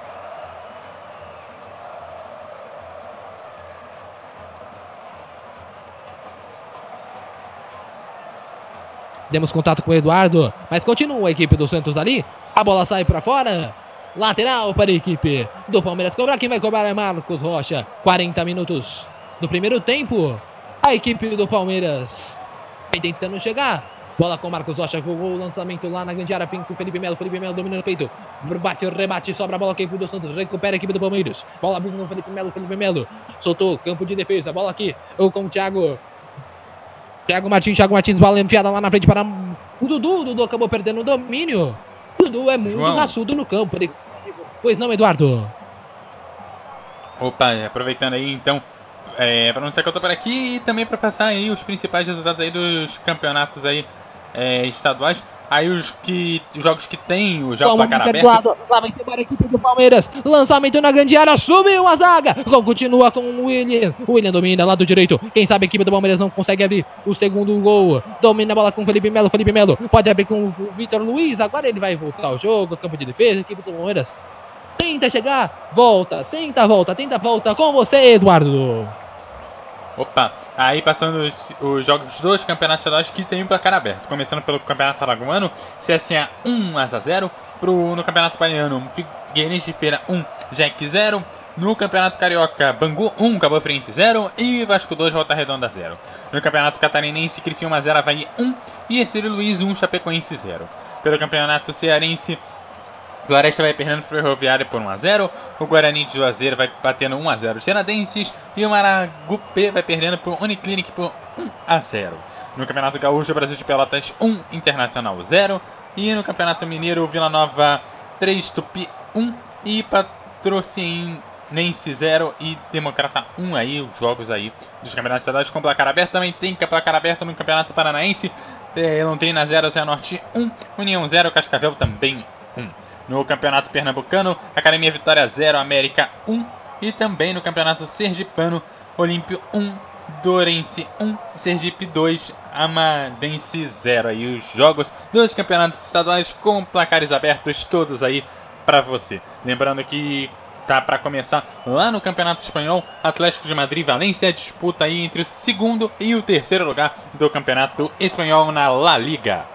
Demos contato com o Eduardo, mas continua a equipe do Santos ali. A bola sai para fora. Lateral para a equipe do Palmeiras cobrar. Quem vai cobrar é Marcos Rocha. quarenta minutos do primeiro tempo. A equipe do Palmeiras vai tentando chegar. Bola com o Marcos Rocha. O lançamento lá na grande área. Vem com o Felipe Melo. Felipe Melo domina no peito. Bate, rebate. Sobra a bola. A equipe do Santos recupera a equipe do Palmeiras. Bola abrindo no Felipe Melo. Felipe Melo soltou. Campo de defesa. Bola aqui. Eu com o Thiago. Thiago Martins. Thiago Martins. Bola enfiada lá na frente para o Dudu. O Dudu acabou perdendo o domínio. O Dudu é muito João. raçudo no campo. Ele... Pois não, Eduardo? Opa, aproveitando aí então. É, para anunciar que eu tô por aqui e também para passar aí os principais resultados aí dos campeonatos aí é, estaduais. Aí os que os jogos que tem o jogo placar aberto. Lado, lá vai embora a equipe do Palmeiras. Lançamento na grande área, subiu a zaga. Continua com o William. O William domina lado direito. Quem sabe a equipe do Palmeiras não consegue abrir o segundo gol. Domina a bola com o Felipe Melo. Felipe Melo pode abrir com o Vitor Luiz. Agora ele vai voltar ao jogo, campo de defesa, a equipe do Palmeiras tenta chegar, volta, tenta, volta, tenta, volta com você, Eduardo. Opa, aí passando os, os jogos dos campeonatos estaduais que tem o placar aberto. Começando pelo Campeonato Alagoano, C S A um a zero. Pro, no Campeonato Baiano, Figueirense de Feira um, Jack zero. No Campeonato Carioca, Bangu um, Cabo Friense zero. E Vasco dois, Volta Redonda zero. No Campeonato Catarinense, Criciúma zero, Avaí um. E Ercílio Luiz um, Chapecoense zero. Pelo Campeonato Cearense, Floresta vai perdendo pro Ferroviário por um a zero. O Guarani de Juazeiro vai batendo um a zero. Tiradentes. E o Maragupe vai perdendo pro Uniclinic por um a zero. No Campeonato Gaúcho, Brasil de Pelotas um, Internacional zero. E no Campeonato Mineiro, Vila Nova três, Tupi um. E Patrocinense zero e Democrata um. Aí os jogos aí dos campeonatos estaduais com placar aberto. Também tem placar aberto no Campeonato Paranaense. É, Londrina zero, Zé Norte um. União zero, Cascavel também um. No Campeonato Pernambucano, Academia Vitória zero, América um. E também no Campeonato Sergipano, Olímpio um, Dourense um, Sergipe dois, Amadense zero. Aí os jogos dos campeonatos estaduais com placares abertos todos aí para você. Lembrando que tá para começar lá no Campeonato Espanhol, Atlético de Madrid e Valência, disputa aí entre o segundo e o terceiro lugar do Campeonato Espanhol na La Liga.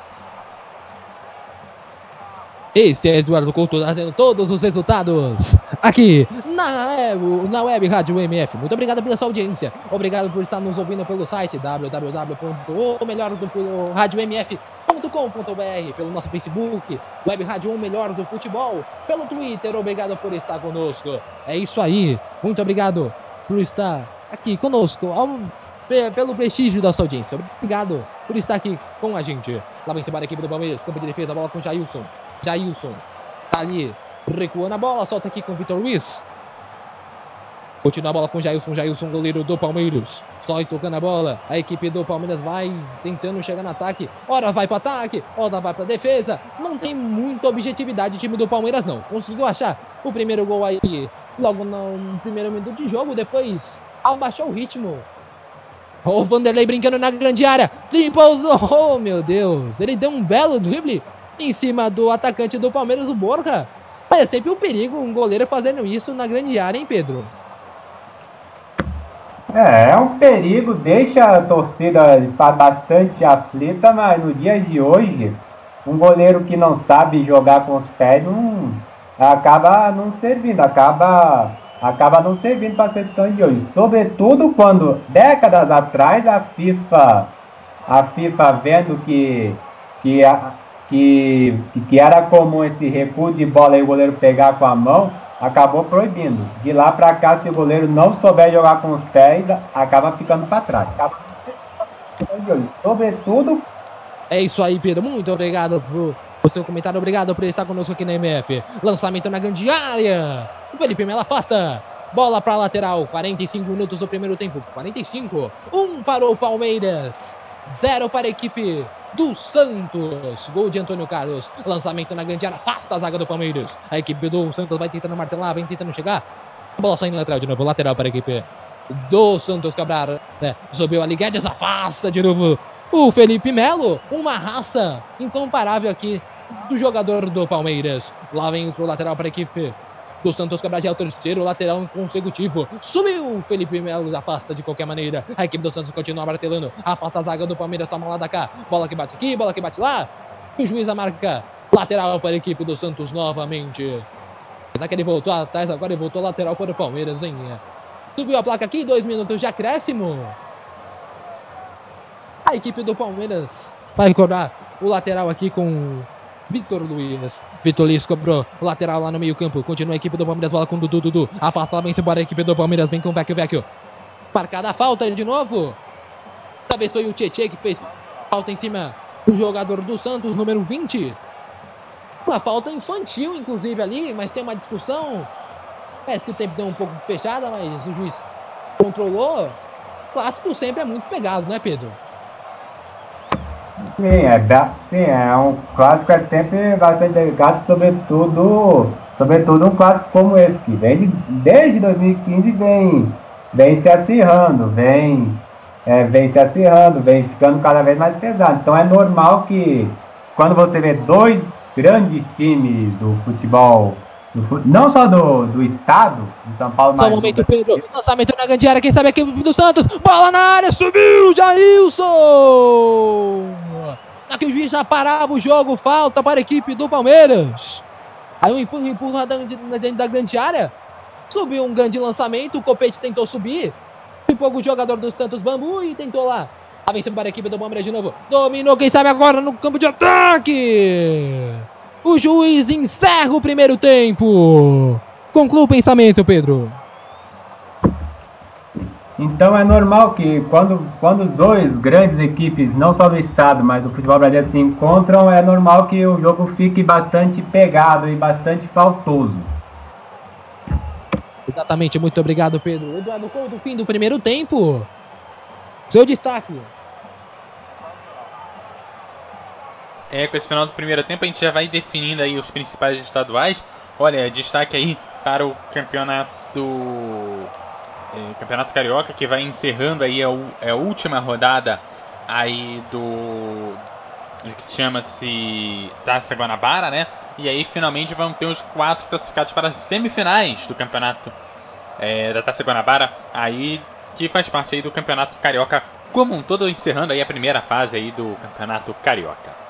Esse é Eduardo Couto trazendo todos os resultados aqui na web, na web Rádio M F. Muito obrigado pela sua audiência. Obrigado por estar nos ouvindo pelo site w w w ponto o melhor do rádio m f ponto com ponto b r, pelo nosso Facebook, Web Rádio um Melhor do Futebol, pelo Twitter. Obrigado por estar conosco. É isso aí. Muito obrigado por estar aqui conosco, ao, pelo prestígio da sua audiência. Obrigado por estar aqui com a gente. Lá vem embora a equipe do Palmeiras, campo de defesa, bola com Jailson. Jailson Ali, recuando a bola, solta aqui com o Vitor Luiz. Continua a bola com o Jailson, Jailson, goleiro do Palmeiras. Só tocando a bola. A equipe do Palmeiras vai tentando chegar no ataque. Ora vai para ataque, ora vai para defesa. Não tem muita objetividade o time do Palmeiras, não. Conseguiu achar o primeiro gol aí logo no primeiro minuto de jogo. Depois abaixou o ritmo. O Vanderlei brincando na grande área. Limpou, oh meu Deus. Ele deu um belo drible em cima do atacante do Palmeiras, o Borja. É sempre um perigo um goleiro fazendo isso na grande área, hein, Pedro? É, é um perigo, deixa a torcida bastante aflita, mas no dia de hoje, um goleiro que não sabe jogar com os pés não, acaba não servindo, acaba, acaba não servindo para a seleção de hoje. Sobretudo quando, décadas atrás, a FIFA, a FIFA vendo que, que, que, que era comum esse recuo de bola e o goleiro pegar com a mão, acabou proibindo. De lá para cá, se o goleiro não souber jogar com os pés, acaba ficando para trás. Acaba... Sobretudo... É isso aí, Pedro. Muito obrigado por o seu comentário. Obrigado por estar conosco aqui na M F. Lançamento na grande área. O Felipe Melo afasta. Bola para lateral. quarenta e cinco minutos do primeiro tempo. quarenta e cinco. Um para o Palmeiras. Zero para a equipe do Santos. Gol de Antônio Carlos. Lançamento na grande área. Afasta a zaga do Palmeiras. A equipe do Santos vai tentando martelar. Vem tentando chegar. Bola saindo lateral de novo. Lateral para a equipe do Santos Cabral. Né? Subiu ali Guedes. Afasta de novo o Felipe Melo. Uma raça incomparável aqui do jogador do Palmeiras. Lá vem o lateral para a equipe do Santos Cabral, é o terceiro lateral consecutivo. Subiu o Felipe Melo, afasta de qualquer maneira. A equipe do Santos continua martelando. Afasta a zaga do Palmeiras, toma lá da cá. Bola que bate aqui, bola que bate lá. O juiz a marca lateral para a equipe do Santos novamente. Será que ele voltou atrás agora e voltou lateral para o Palmeiras, hein? Subiu a placa aqui, dois minutos de acréscimo. A equipe do Palmeiras vai cobrar o lateral aqui com Vitor Luiz. Vitor Luiz cobrou o lateral lá no meio campo. Continua a equipe do Palmeiras, bola com Dudu, Dudu. Afasta, vem embora a equipe do Palmeiras, vem com o Vecchio, Vecchio. Marcada a falta de novo. Talvez foi o Tietê que fez falta em cima do jogador do Santos, número vinte. Uma falta infantil, inclusive, ali, mas tem uma discussão. Parece que o tempo deu um pouco fechada, mas o juiz controlou. Clássico sempre é muito pegado, né, Pedro? Sim, é, sim, é um clássico, é sempre bastante delicado, sobretudo, sobretudo um clássico como esse, que vem de, desde dois mil e quinze vem, vem se acirrando, vem, é, vem se acirrando, vem ficando cada vez mais pesado. Então é normal que quando você vê dois grandes times do futebol, do, não só do, do estado, de São Paulo, mas... Só um momento, Pedro, lançamento na grande área, quem sabe aqui do Santos, bola na área, subiu, Jailson! Aqui o juiz já parava o jogo, falta para a equipe do Palmeiras. Aí um empurra, empurra dentro da grande área, subiu um grande lançamento, o Copete tentou subir, empurra o jogador do Santos Bambu e tentou lá. Avançando para a equipe do Palmeiras de novo, dominou, quem sabe agora no campo de ataque! O juiz encerra o primeiro tempo. Conclua o pensamento, Pedro. Então é normal que quando, quando dois grandes equipes, não só do estado, mas do futebol brasileiro se encontram, é normal que o jogo fique bastante pegado e bastante faltoso. Exatamente, muito obrigado, Pedro. Eduardo Couto, fim do primeiro tempo. Seu destaque. É, com esse final do primeiro tempo a gente já vai definindo aí os principais estaduais. Olha, destaque aí para o campeonato é, campeonato carioca, que vai encerrando aí a, a última rodada aí do que se chama-se Taça Guanabara, né? E aí finalmente vamos ter os quatro classificados para as semifinais do campeonato é, da Taça Guanabara, aí que faz parte aí do campeonato carioca como um todo, encerrando aí a primeira fase aí do campeonato carioca.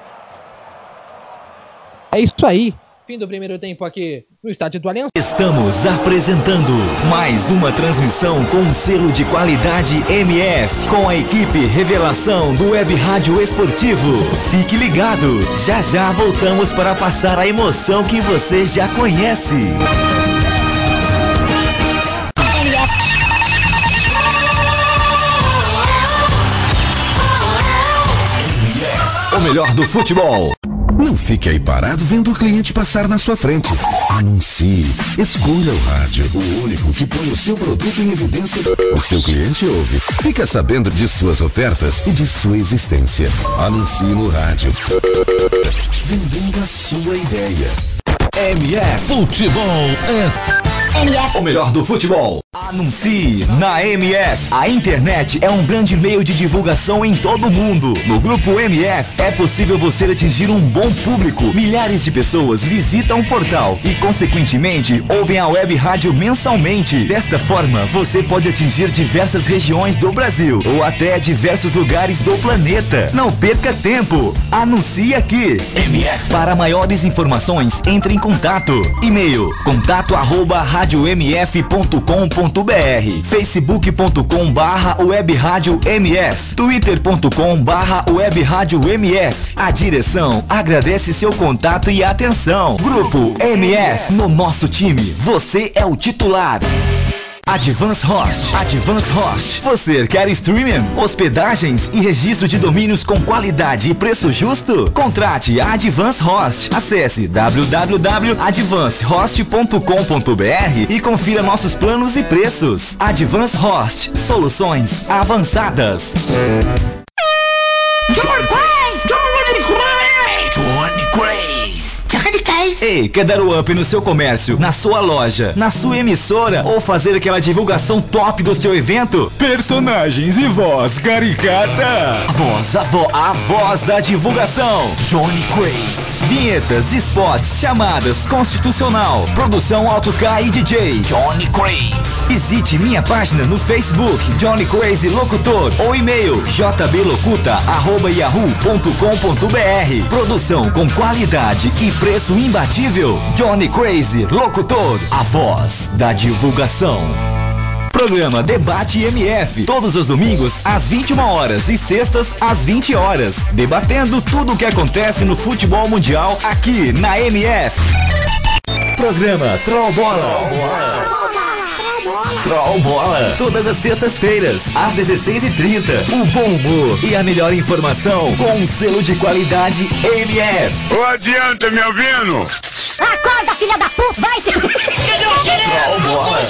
É isso aí. Fim do primeiro tempo aqui no estádio do Allianz. Estamos apresentando mais uma transmissão com selo de qualidade M F, com a equipe Revelação do Web Rádio Esportivo. Fique ligado, já já voltamos para passar a emoção que você já conhece. O melhor do futebol. Não fique aí parado vendo o cliente passar na sua frente. Anuncie. Escolha o rádio, o único que põe o seu produto em evidência. O seu cliente ouve. Fica sabendo de suas ofertas e de sua existência. Anuncie no rádio. Vendendo a sua ideia. M F Futebol é M F. o melhor do futebol. Anuncie na M F. A internet é um grande meio de divulgação em todo o mundo. No grupo M F é possível você atingir um bom público. Milhares de pessoas visitam o portal e, consequentemente, ouvem a web rádio mensalmente. Desta forma, você pode atingir diversas regiões do Brasil ou até diversos lugares do planeta. Não perca tempo. Anuncie aqui. M F. Para maiores informações, entre em contato. E-mail: contato arroba rádio m f ponto com ponto b r, facebook ponto com barra web rádio M F, twitter ponto com barra web rádio M F. A direção agradece seu contato e atenção. Grupo M F. No nosso time, você é o titular. Advance Host. Advance Host. Você quer streaming, hospedagens e registro de domínios com qualidade e preço justo? Contrate a Advance Host. Acesse w w w ponto advance host ponto com ponto b r e confira nossos planos e preços. Advance Host. Soluções avançadas. Johnny Craze! Johnny Craze! Johnny Craze. Johnny Craze! Ei, quer dar o up no seu comércio, na sua loja, na sua emissora ou fazer aquela divulgação top do seu evento? Personagens e voz caricata. A voz, a voz, a voz da divulgação. Johnny Craze. Vinhetas, spots, chamadas, constitucional, produção Auto K e D J. Johnny Craze. Visite minha página no Facebook, Johnny Craze Locutor, ou e-mail j b locuta arroba yahoo ponto com ponto b r. Produção com qualidade e preço imbatível. Johnny Craze Locutor, a voz da divulgação. Programa Debate M F, todos os domingos às vinte e uma horas e sextas às vinte horas, debatendo tudo o que acontece no futebol mundial aqui na M F. Programa Troll Bola. Troll Bola, todas as sextas-feiras, às dezesseis e trinta. O bom humor e a melhor informação com um selo de qualidade M F. Ô, adianta, me ouvindo? Acorda, filha da puta, vai se... Troll Bola.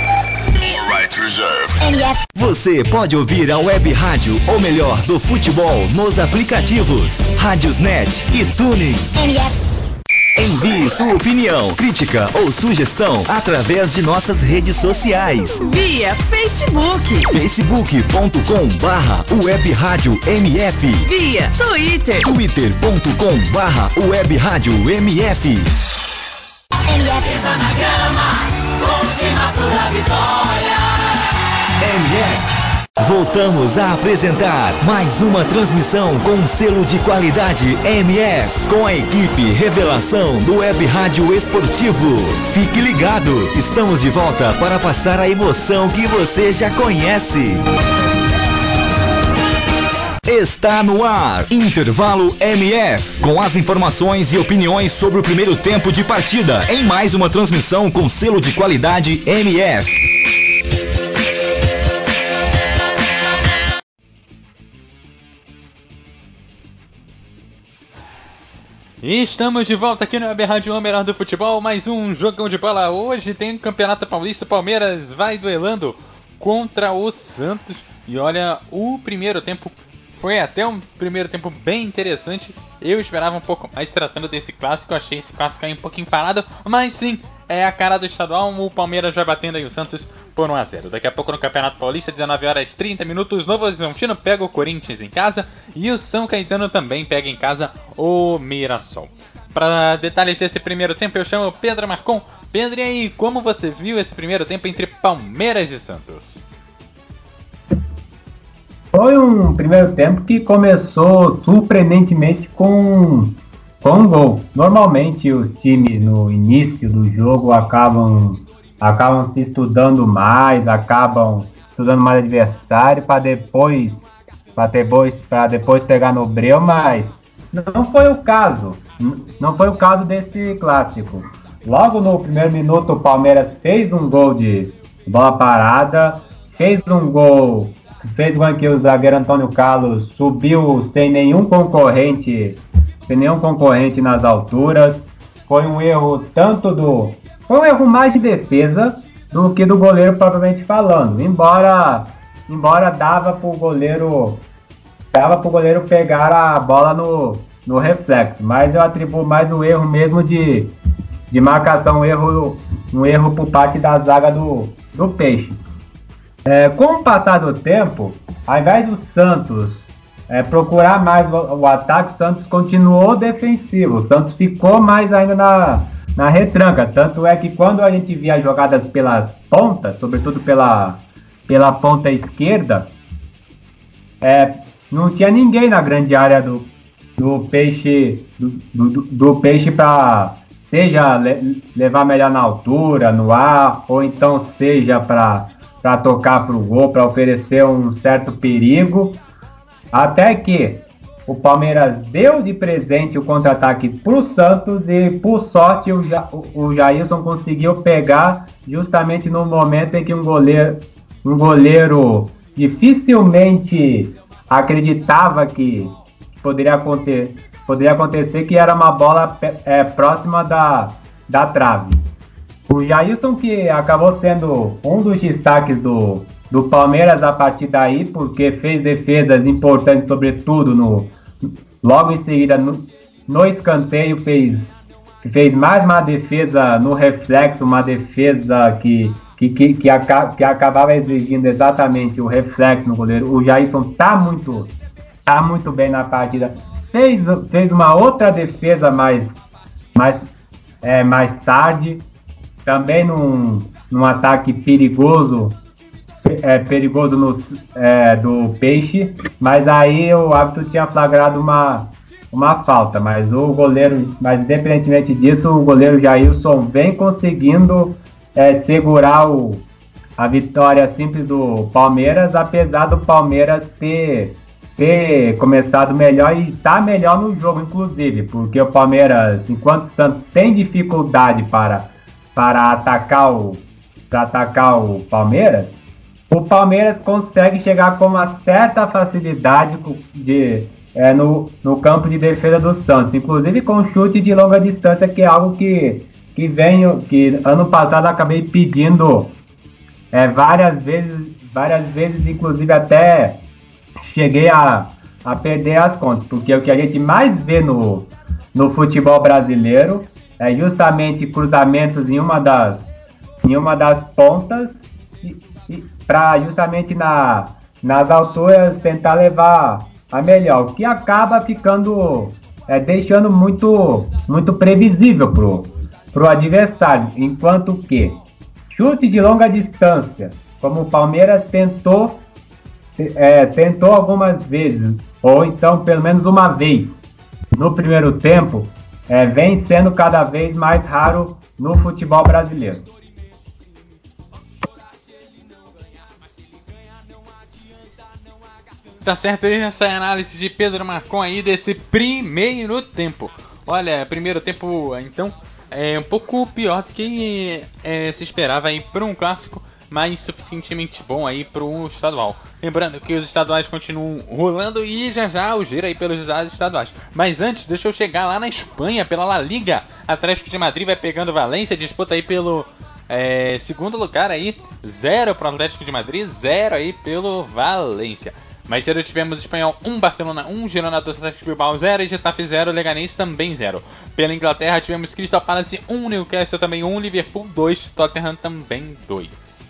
M F. Você pode ouvir a web rádio, ou melhor, do futebol, nos aplicativos Rádiosnet e Tuning. M F. Envie sua opinião, crítica ou sugestão através de nossas redes sociais. Via Facebook. facebook ponto com barra web rádio M F. Via Twitter. twitter ponto com barra web rádio M F. M F. Na grama, última sua vitória. M F. Voltamos a apresentar mais uma transmissão com um selo de qualidade M F, com a equipe Revelação do Web Rádio Esportivo. Fique ligado, estamos de volta para passar a emoção que você já conhece. Está no ar, Intervalo M F, com as informações e opiniões sobre o primeiro tempo de partida, em mais uma transmissão com selo de qualidade M F. E estamos de volta aqui no Web Rádio, o melhor do futebol, mais um jogão de bola. Hoje tem o Campeonato Paulista, Palmeiras vai duelando contra o Santos. E olha, o primeiro tempo foi até um primeiro tempo bem interessante. Eu esperava um pouco mais tratando desse clássico, achei esse clássico aí um pouquinho parado, mas sim, é a cara do estadual, o Palmeiras vai batendo aí o Santos por um a zero. Daqui a pouco no Campeonato Paulista, dezenove horas e trinta minutos, Novo Horizontino pega o Corinthians em casa e o São Caetano também pega em casa o Mirassol. Para detalhes desse primeiro tempo, eu chamo o Pedro Marcon. Pedro, e aí, como você viu esse primeiro tempo entre Palmeiras e Santos? Foi um primeiro tempo que começou surpreendentemente com, com um gol. Normalmente os times no início do jogo acabam, acabam se estudando mais, acabam estudando mais adversário para depois, para depois, para depois pegar no breu, mas não foi o caso. Não foi o caso desse clássico. Logo no primeiro minuto o Palmeiras fez um gol de bola parada, fez um gol... fez com que o zagueiro Antônio Carlos subiu sem nenhum concorrente sem nenhum concorrente nas alturas. Foi um erro tanto do... Foi um erro mais de defesa do que do goleiro propriamente falando. Embora, embora dava pro goleiro... Dava pro goleiro pegar a bola no, no reflexo. Mas eu atribuo mais o erro mesmo de, de marcação, um erro, um erro por parte da zaga do, do Peixe. É, com o passar do tempo, ao invés do Santos é, procurar mais o, o ataque, o Santos continuou defensivo. O Santos ficou mais ainda na, na retranca. Tanto é que quando a gente via jogadas pelas pontas, sobretudo pela, pela ponta esquerda, é, não tinha ninguém na grande área do, do Peixe do, do, do Peixe para seja le, levar melhor na altura, no ar, ou então seja para para tocar para o gol, para oferecer um certo perigo, até que o Palmeiras deu de presente o contra-ataque para o Santos e, por sorte, o, ja, o Jailson conseguiu pegar justamente no momento em que um goleiro, um goleiro dificilmente acreditava que poderia acontecer, poderia acontecer que era uma bola é, próxima da, da trave. O Jailson, que acabou sendo um dos destaques do, do Palmeiras a partir daí, porque fez defesas importantes, sobretudo no, logo em seguida no, no escanteio, fez, fez mais uma defesa no reflexo, uma defesa que, que, que, que, aca, que acabava exigindo exatamente o reflexo no goleiro. O Jailson tá muito, tá muito bem na partida. Fez, fez uma outra defesa mais, mais, é, mais tarde. Também num, num ataque perigoso, é, perigoso no, é, do Peixe, mas aí o árbitro tinha flagrado uma, uma falta, mas o goleiro, mas independentemente disso, o goleiro Jailson vem conseguindo é, segurar o, a vitória simples do Palmeiras, apesar do Palmeiras ter, ter começado melhor e estar tá melhor no jogo, inclusive, porque o Palmeiras, enquanto o Santos tem dificuldade para para atacar o para atacar o Palmeiras, o Palmeiras consegue chegar com uma certa facilidade de, é, no, no campo de defesa do Santos, inclusive com chute de longa distância, que é algo que, que venho, que ano passado acabei pedindo é, várias vezes, várias vezes, inclusive até cheguei a, a perder as contas, porque o que a gente mais vê no, no futebol brasileiro é justamente cruzamentos em uma das, em uma das pontas para justamente na, nas alturas tentar levar a melhor, o que acaba ficando é, deixando muito, muito previsível pro, pro adversário, enquanto que chute de longa distância, como o Palmeiras tentou, é, tentou algumas vezes, ou então pelo menos uma vez no primeiro tempo, É, vem sendo cada vez mais raro no futebol brasileiro. Tá certo, essa é a análise de Pedro Marcon aí desse primeiro tempo. Olha, primeiro tempo, então, é um pouco pior do que é, se esperava aí para um clássico, mas suficientemente bom aí para um estadual. Lembrando que os estaduais continuam rolando e já já o giro aí pelos estaduais. Mas antes, deixa eu chegar lá na Espanha, pela La Liga. Atlético de Madrid vai pegando Valência, disputa aí pelo é, segundo lugar aí. Zero para o Atlético de Madrid, zero aí pelo Valência. Mais cedo tivemos Espanhol um, Barcelona um, Girona dois, Atlético Bilbao zero e Getafe zero, Leganés também zero. Pela Inglaterra tivemos Crystal Palace um, Newcastle também um, Liverpool dois, Tottenham também dois.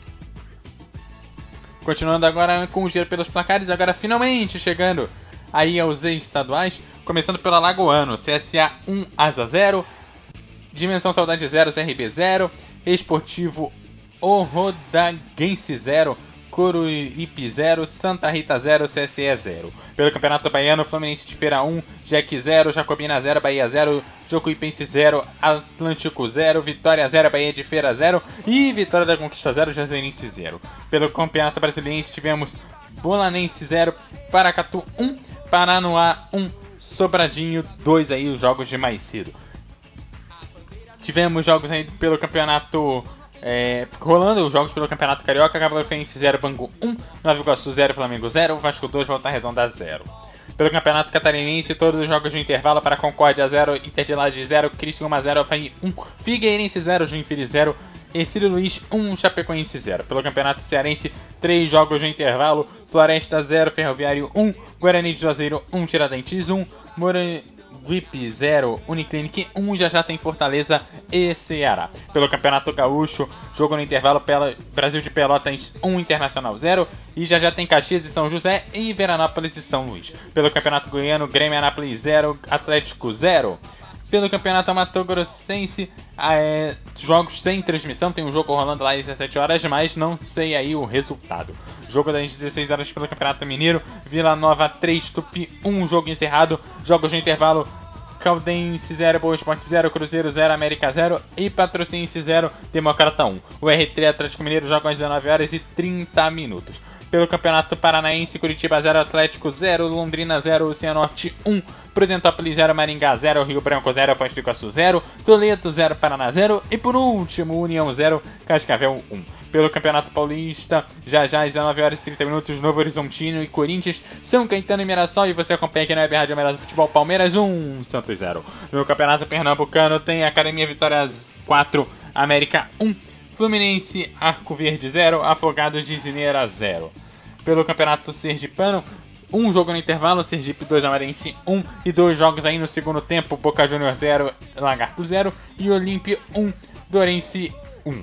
Continuando agora com o giro pelos placares, agora finalmente chegando aí aos estaduais, começando pelo Alagoano, C S A um, Asa zero, Dimensão Saudade zero, C R B zero, Esportivo O Rodaguense zero, Coruripe zero, Santa Rita zero, C S E zero. Pelo Campeonato Baiano, Fluminense de Feira um, Jack zero, Jacobina zero, Bahia zero, Jocuipense zero, Atlântico zero, Vitória zero, Bahia de Feira zero e Vitória da Conquista zero, Jazeirense zero. Pelo Campeonato Brasiliense tivemos Bolanense zero, Paracatu um, Paranoá um, Sobradinho dois aí, os jogos de mais cedo. Tivemos jogos aí pelo Campeonato É, rolando os jogos pelo Campeonato Carioca, Cavaleiro Fluminense zero, Bangu um, Nova Iguaçu zero, Flamengo zero, Vasco dois, Volta Redonda zero. Pelo Campeonato Catarinense, todos os jogos de intervalo para Concórdia zero, Inter de Laje zero, Criciúma zero, Avaí um, Figueirense zero, Joinville zero, Ercílio Luiz um, Chapecoense zero. Pelo Campeonato Cearense, três jogos de intervalo, Floresta zero, Ferroviário um, Guarani de Juazeiro um, Tiradentes um, Moranguipe zero, Uniclinic um, já já tem Fortaleza e Ceará. Pelo Campeonato Gaúcho, jogo no intervalo, Pela, Brasil de Pelotas um, Internacional zero, e já já tem Caxias e São José e Veranópolis e São Luís. Pelo Campeonato Goiano, Grêmio Anápolis zero, Atlético zero. Pelo Campeonato Mato Grossense, é, jogos sem transmissão, tem um jogo rolando lá às dezessete horas, mas não sei aí o resultado. Jogo das dezesseis horas pelo Campeonato Mineiro, Vila Nova três, Tupi um, jogo encerrado, jogos de intervalo, Caldense zero, Boa Esporte zero, Cruzeiro zero, América zero e Patrocinense zero, Democrata um. O R três Atlético Mineiro joga às dezenove horas e trinta minutos. Pelo Campeonato Paranaense, Curitiba zero, Atlético zero, Londrina zero, Cianorte um, Prudentópolis zero, Maringá zero, Rio Branco zero, Foz do Iguaçu zero, Toledo zero, Paraná zero e por último, União zero, Cascavel um. Pelo Campeonato Paulista, já já às dezenove horas e trinta minutos, Novo Horizontino e Corinthians, São Caetano e Mirassol, e você acompanha aqui na Web Rádio Melhor do Futebol, Palmeiras um, Santos zero. No Campeonato Pernambucano tem Academia Vitória quatro, América um, Fluminense Arco Verde zero, Afogados de Zineira zero. Pelo Campeonato Sergipano, um jogo no intervalo, Sergipe dois, Amarense um, e dois jogos aí no segundo tempo, Boca Juniors zero, Lagarto zero e Olímpia um, Dourense um.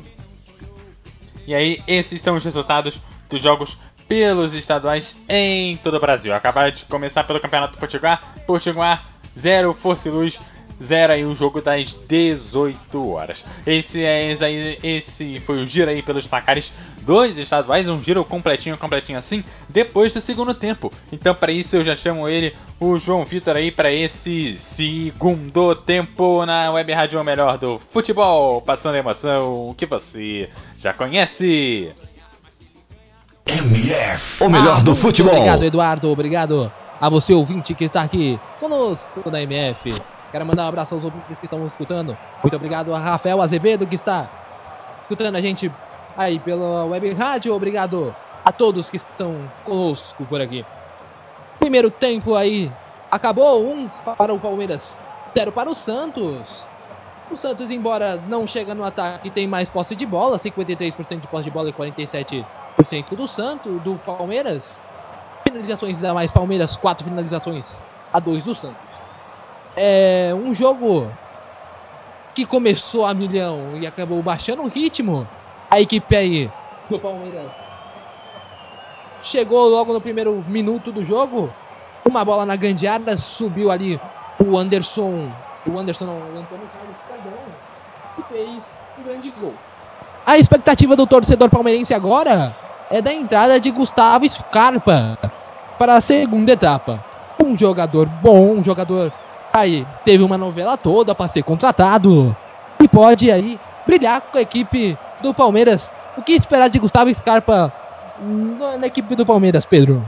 E aí, esses são os resultados dos jogos pelos estaduais em todo o Brasil. Acabaram de começar pelo Campeonato Potiguar, Potiguar zero, Força e Luz zero, aí o jogo das dezoito horas. Esse, é, esse foi o giro aí pelos placares dos estaduais, um giro completinho, completinho assim, depois do segundo tempo. Então para isso eu já chamo ele, o João Vitor aí, para esse segundo tempo na Web Rádio Melhor do Futebol, passando a emoção que você já conhece. M F, o melhor ah, do futebol. Obrigado, Eduardo, obrigado a você, ouvinte, que está aqui conosco na M F. Quero mandar um abraço aos ouvintes que estão escutando. Muito obrigado a Rafael Azevedo, que está escutando a gente aí pela web rádio. Obrigado a todos que estão conosco por aqui. Primeiro tempo aí acabou, um para o Palmeiras, zero para o Santos. O Santos, embora não chega no ataque, tem mais posse de bola, cinquenta e três por cento de posse de bola e quarenta e sete por cento do Santos, do Palmeiras. Finalizações a mais, Palmeiras, quatro finalizações a dois do Santos. É um jogo que começou a milhão e acabou baixando o ritmo. A equipe aí do Palmeiras chegou logo no primeiro minuto do jogo. Uma bola na grande área, subiu ali o Anderson, o Anderson não, o Antônio Carlos Perdão, e fez um grande gol. A expectativa do torcedor palmeirense agora é da entrada de Gustavo Scarpa para a segunda etapa. Um jogador bom, um jogador aí teve uma novela toda para ser contratado e pode aí brilhar com a equipe do Palmeiras. O que esperar de Gustavo Scarpa na equipe do Palmeiras, Pedro?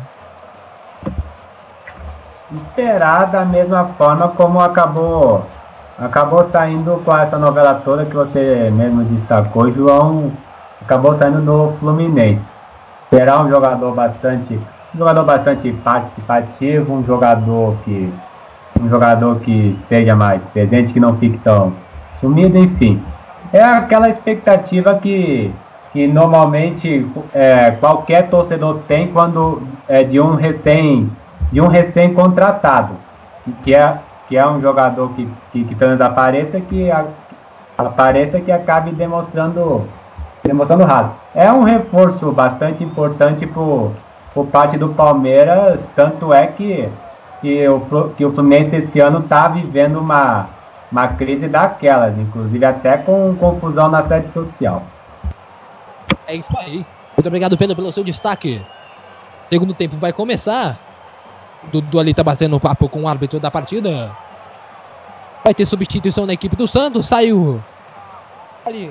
Esperar da mesma forma como acabou acabou saindo com essa novela toda que você mesmo destacou, João, acabou saindo do Fluminense. Esperar um jogador bastante um jogador bastante participativo, um jogador que um jogador que esteja mais presente, que não fique tão sumido, enfim. É aquela expectativa que, que normalmente é, qualquer torcedor tem quando é de um recém de um recém contratado, que é que é um jogador que que, que pelo menos apareça que a, apareça que acabe demonstrando demonstrando raça. É um reforço bastante importante por por parte do Palmeiras, tanto é que que o, que o Fluminense esse ano está vivendo uma, uma crise daquelas, inclusive até com confusão na sede social. É isso aí. Muito obrigado, Pedro, pelo seu destaque. Segundo tempo vai começar. Dudu ali tá batendo papo com o árbitro da partida. Vai ter substituição na equipe do Santos. Saiu ali.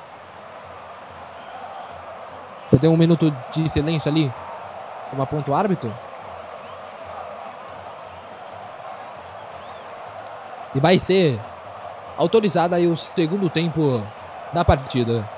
Deu um minuto de silêncio ali. Uma ponto árbitro. E vai ser autorizado aí o segundo tempo da partida.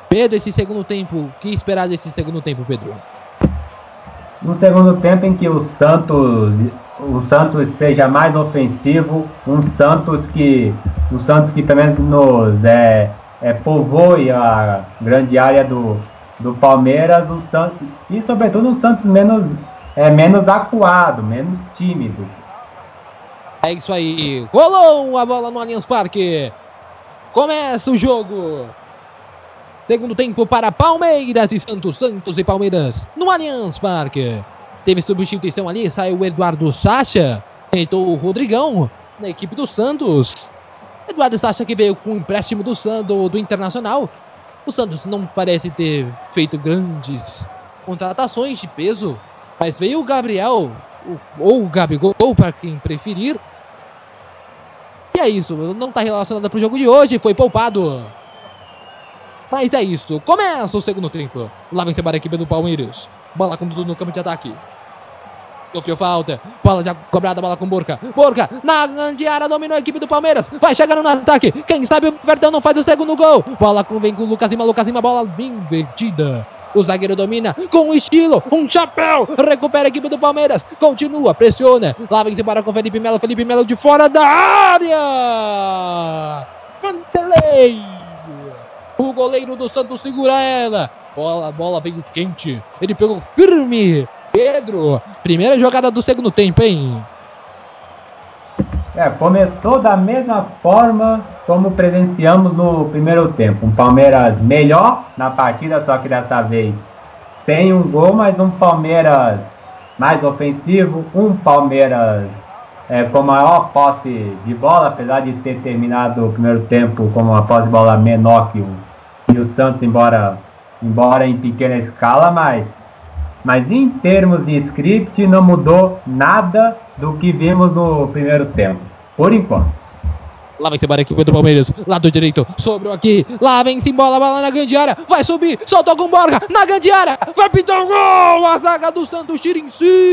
Pedro, esse segundo tempo, o que esperar desse segundo tempo, Pedro? No segundo tempo em que o Santos, o Santos seja mais ofensivo, um Santos que, um Santos que também nos é, é, povoe a grande área do, do Palmeiras, um Santos, e sobretudo um Santos menos, é, menos acuado, menos tímido. É isso aí, rolou a bola no Allianz Parque, começa o jogo. Segundo tempo para Palmeiras e Santos, Santos e Palmeiras no Allianz Parque. Teve substituição ali, saiu o Eduardo Sacha, entrou o Rodrigão na equipe do Santos. Eduardo Sacha que veio com o empréstimo do Santos, do Internacional. O Santos não parece ter feito grandes contratações de peso, mas veio o Gabriel, ou o Gabigol, para quem preferir. E é isso, não está relacionado para o jogo de hoje, foi poupado. Mas é isso, começa o segundo tempo. Lá vem embora a equipe do Palmeiras. Bola com tudo no campo de ataque. Sofreu falta. Bola já cobrada, bola com Borca. Borca na grande área, dominou a equipe do Palmeiras. Vai chegando no ataque. Quem sabe o Verdão não faz o segundo gol. Bola com, vem com o Lucas Lima. Lucas Lima, bola invertida. O zagueiro domina com estilo, um chapéu. Recupera a equipe do Palmeiras. Continua, pressiona. Lá vem embora com Felipe Melo. Felipe Melo de fora da área. Vanderlei. O goleiro do Santos segura ela. Bola, a bola veio quente. Ele pegou firme. Pedro, primeira jogada do segundo tempo, hein? É, começou da mesma forma como presenciamos no primeiro tempo. Um Palmeiras melhor na partida, só que dessa vez sem um gol, mas um Palmeiras mais ofensivo. Um Palmeiras é, com maior posse de bola, apesar de ter terminado o primeiro tempo com uma posse de bola menor que o e o Santos, embora, embora em pequena escala, mas, mas em termos de script não mudou nada do que vimos no primeiro tempo, por enquanto. Lá vem embora a equipe do Palmeiras, lado direito, sobrou aqui, lá vem se bola, bola na grande área, vai subir, soltou com Borja, na grande área, vai pintar o gol, a zaga do Santos tira em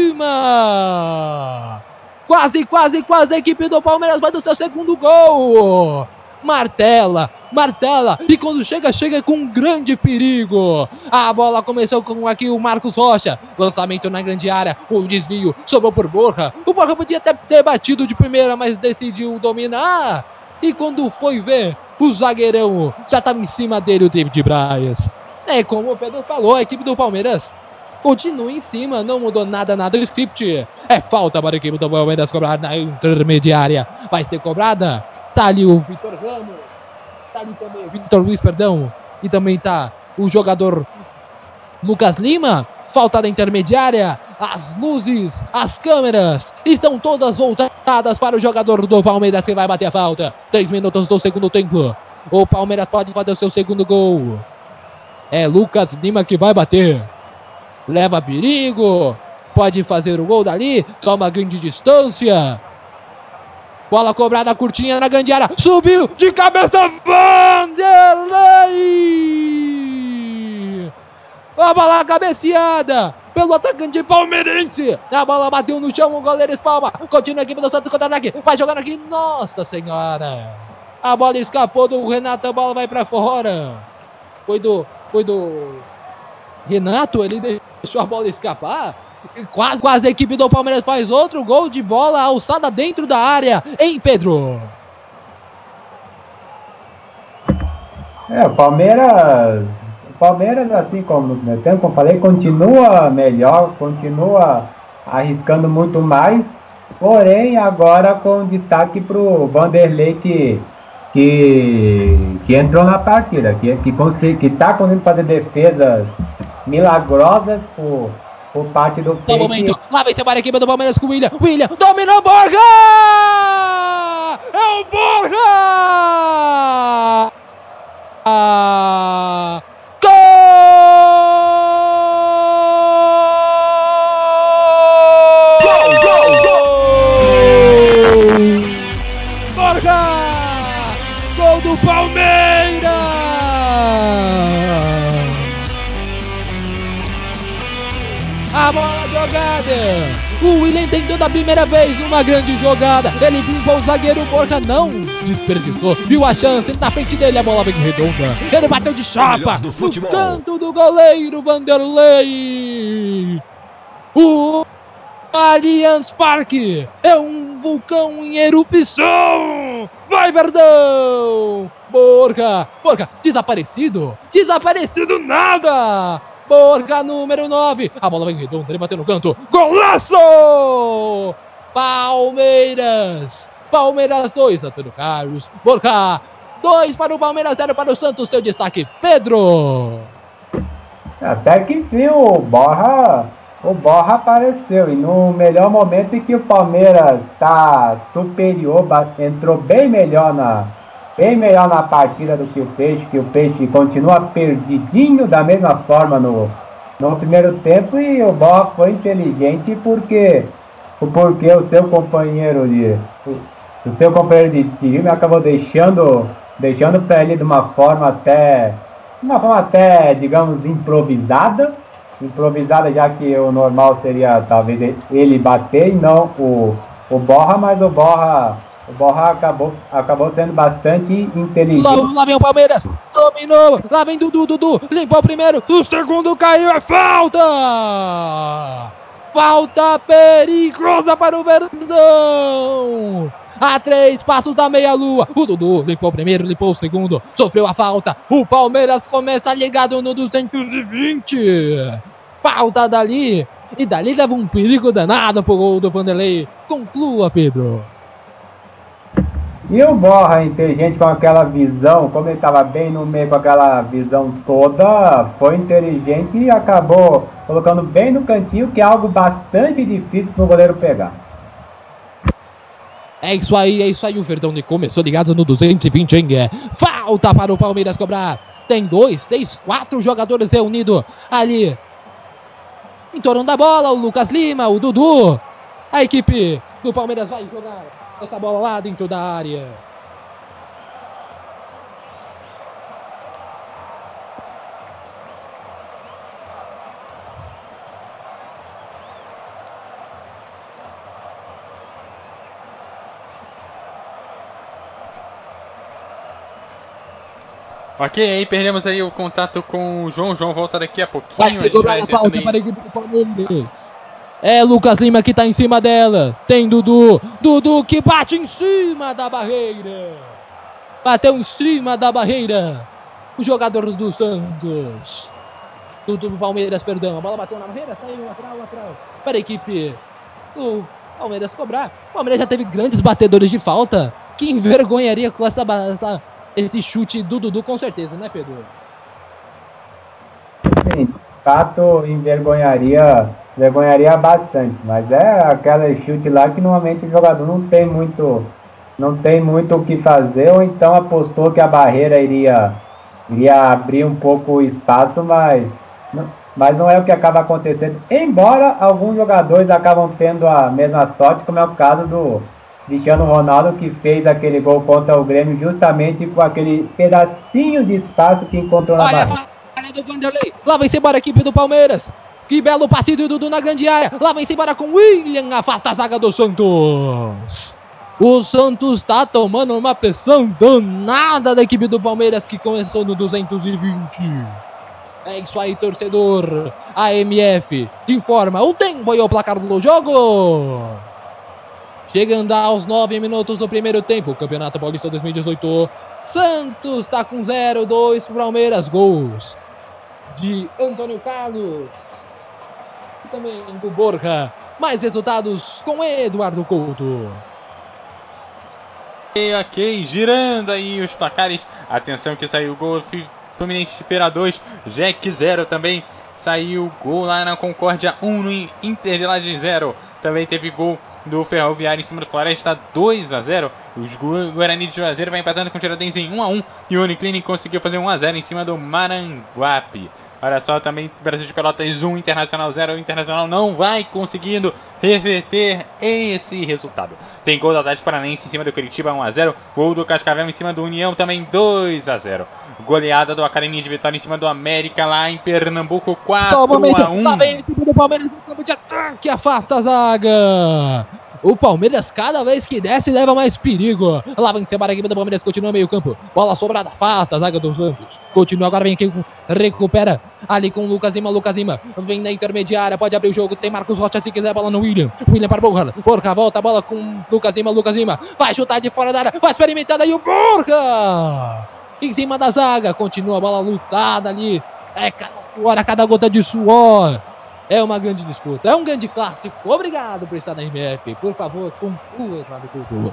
cima, quase, quase, quase a equipe do Palmeiras vai do seu segundo gol. Martela, martela, e quando chega, chega com grande perigo. A bola começou com aqui o Marcos Rocha, lançamento na grande área, o desvio sobrou por Borja. O Borja podia até ter batido de primeira, mas decidiu dominar. E quando foi ver, o zagueirão já estava em cima dele, o David Braz. É como o Pedro falou, a equipe do Palmeiras continua em cima, não mudou nada, nada o script. É falta para a equipe do Palmeiras cobrar na intermediária, vai ser cobrada. Tá ali o Vitor Ramos, tá ali também o Vitor Luiz, perdão, e também tá o jogador Lucas Lima. Falta da intermediária, as luzes, as câmeras estão todas voltadas para o jogador do Palmeiras que vai bater a falta. Três minutos do segundo tempo, o Palmeiras pode fazer o seu segundo gol. É Lucas Lima que vai bater, leva perigo, pode fazer o gol dali, toma grande distância. Bola cobrada curtinha na grande área. Subiu de cabeça Vanderlei. A bola cabeceada pelo atacante palmeirense. A bola bateu no chão, o goleiro espalma. Continua a equipe do Santos contra-ataque. Vai jogando aqui. Nossa senhora. A bola escapou do Renato. A bola vai pra fora. Foi do, foi do Renato. Ele deixou a bola escapar. Quase, quase a equipe do Palmeiras faz outro gol de bola alçada dentro da área, hein, Pedro? É, o Palmeiras, o Palmeiras, assim como no primeiro tempo, como falei, continua melhor, continua arriscando muito mais, porém agora com destaque para o Vanderlei que, que, que entrou na partida, que está que, que tá conseguindo fazer defesas milagrosas por por parte do no momento, lá vai embora a equipe do Palmeiras com o William. William dominou Borja! É o Borja! Ah, gol! Gol, gol, gol! Borja! Gol do Palmeiras! A bola jogada jogada. O William tentou da primeira vez uma grande jogada. Ele limpou o zagueiro, Borja não desperdiçou. Viu a chance, na frente dele a bola vem redonda. Ele bateu de chapa no canto do goleiro Vanderlei. O Allianz Parque é um vulcão em erupção. Vai, Verdão! Borja, Borja, desaparecido. Desaparecido nada. Borja, número nove. A bola vem redonda, ele bateu no canto. Golaço! Palmeiras. Palmeiras dois, Antônio Carlos. Borja, dois para o Palmeiras, zero para o Santos. Seu destaque, Pedro. Até que enfim o Borja, o Borja apareceu. E no melhor momento em que o Palmeiras está superior, entrou bem melhor na... Bem melhor na partida do que o Peixe, que o Peixe continua perdidinho da mesma forma no, no primeiro tempo, e o Borja foi inteligente porque, porque o seu companheiro de o, o seu companheiro de time acabou deixando deixando para ele de uma forma até uma forma até, digamos, improvisada, improvisada já que o normal seria talvez ele bater e não o, o Borja, mas o Borja O Borja acabou, acabou sendo bastante inteligente. Lá, lá vem o Palmeiras, dominou, lá vem Dudu, Dudu, limpou o primeiro, o segundo caiu, é falta! Falta perigosa para o Verdão! A três passos da meia-lua, o Dudu limpou o primeiro, limpou o segundo, sofreu a falta, o Palmeiras começa ligado no duzentos e vinte. Falta dali, e dali leva um perigo danado pro gol do Vanderlei. Conclua, Pedro. E o Borja, inteligente com aquela visão, como ele estava bem no meio com aquela visão toda, foi inteligente e acabou colocando bem no cantinho, que é algo bastante difícil para o goleiro pegar. É isso aí, é isso aí, o Verdão começou ligado no duzentos e vinte, hein? É. Falta para o Palmeiras cobrar. Tem dois, três, quatro jogadores reunidos ali em torno da bola, o Lucas Lima, o Dudu. A equipe do Palmeiras vai jogar essa bola lá dentro da área. Ok, aí perdemos aí o contato com o João. O João volta daqui a pouquinho. Vai cobrar a falta também para a equipe do Palmeiras. É Lucas Lima que tá em cima dela. Tem Dudu. Dudu que bate em cima da barreira. Bateu em cima da barreira. O jogador do Santos. Dudu do Palmeiras, perdão. A bola bateu na barreira. Saiu lateral, lateral. Para a equipe do Palmeiras cobrar. O Palmeiras já teve grandes batedores de falta. Que envergonharia com essa, essa, esse chute do Dudu, com certeza, né, Pedro? Sim, de fato, envergonharia. Vergonharia bastante, mas é aquela chute lá que normalmente o jogador não tem muito, não tem muito o que fazer, ou então apostou que a barreira iria, iria abrir um pouco o espaço, mas, mas não é o que acaba acontecendo, embora alguns jogadores acabam tendo a mesma sorte, como é o caso do Cristiano Ronaldo, que fez aquele gol contra o Grêmio justamente com aquele pedacinho de espaço que encontrou na Olha barreira. Olha do Vanderlei, lá vai-se embora a equipe do Palmeiras. Que belo passe do Dudu na grande área. Lá vem-se embora com William. Afasta a zaga do Santos. O Santos tá tomando uma pressão danada da equipe do Palmeiras, que começou no duzentos e vinte. É isso aí, torcedor. A M F informa o tempo e o placar do jogo. Chegando aos nove minutos do primeiro tempo. Campeonato Paulista dois mil e dezoito. Santos tá com zero dois pro Palmeiras. Gols de Antônio Carlos. Também do Borja. Mais resultados com Eduardo Couto. Ok, ok, girando aí os placares. Atenção que saiu o gol Fluminense Feira dois, Jack zero também. Saiu gol lá na Concórdia um, no Inter de Laje zero. Também teve gol do Ferroviário em cima do Floresta, dois a zero. Os Guarani de Juazeiro vai empatando com o Tiradentes em um a um. E o Uniclinic conseguiu fazer um a zero em cima do Maranguape. Olha só, também Brasil de Pelotas um, Internacional zero. O Internacional não vai conseguindo reverter esse resultado. Tem gol do Atlético Paranaense em cima do Curitiba, um a zero. Gol do Cascavel em cima do União, também dois a zero. Goleada do Academia de Vitória em cima do América lá em Pernambuco, quatro a um. Lá vem a equipe do Palmeiras no campo de ataque, afasta a zaga. O Palmeiras, cada vez que desce, leva mais perigo. Lá vem embora a equipe do Palmeiras, continua meio campo. Bola sobrada, afasta a zaga do Santos. Continua, agora vem aqui, recupera ali com o Lucas Lima. Lucas Lima vem na intermediária, pode abrir o jogo. Tem Marcos Rocha se quiser, bola no William. William para Borja. Borja volta, bola com Lucas Lima. Lucas Lima vai chutar de fora da área, vai experimentar aí o Borja. Em cima da zaga, continua a bola lutada ali. É cada hora, cada gota de suor. É uma grande disputa, é um grande clássico. Obrigado por estar na M F. Por favor, conclua, Flávio Couto.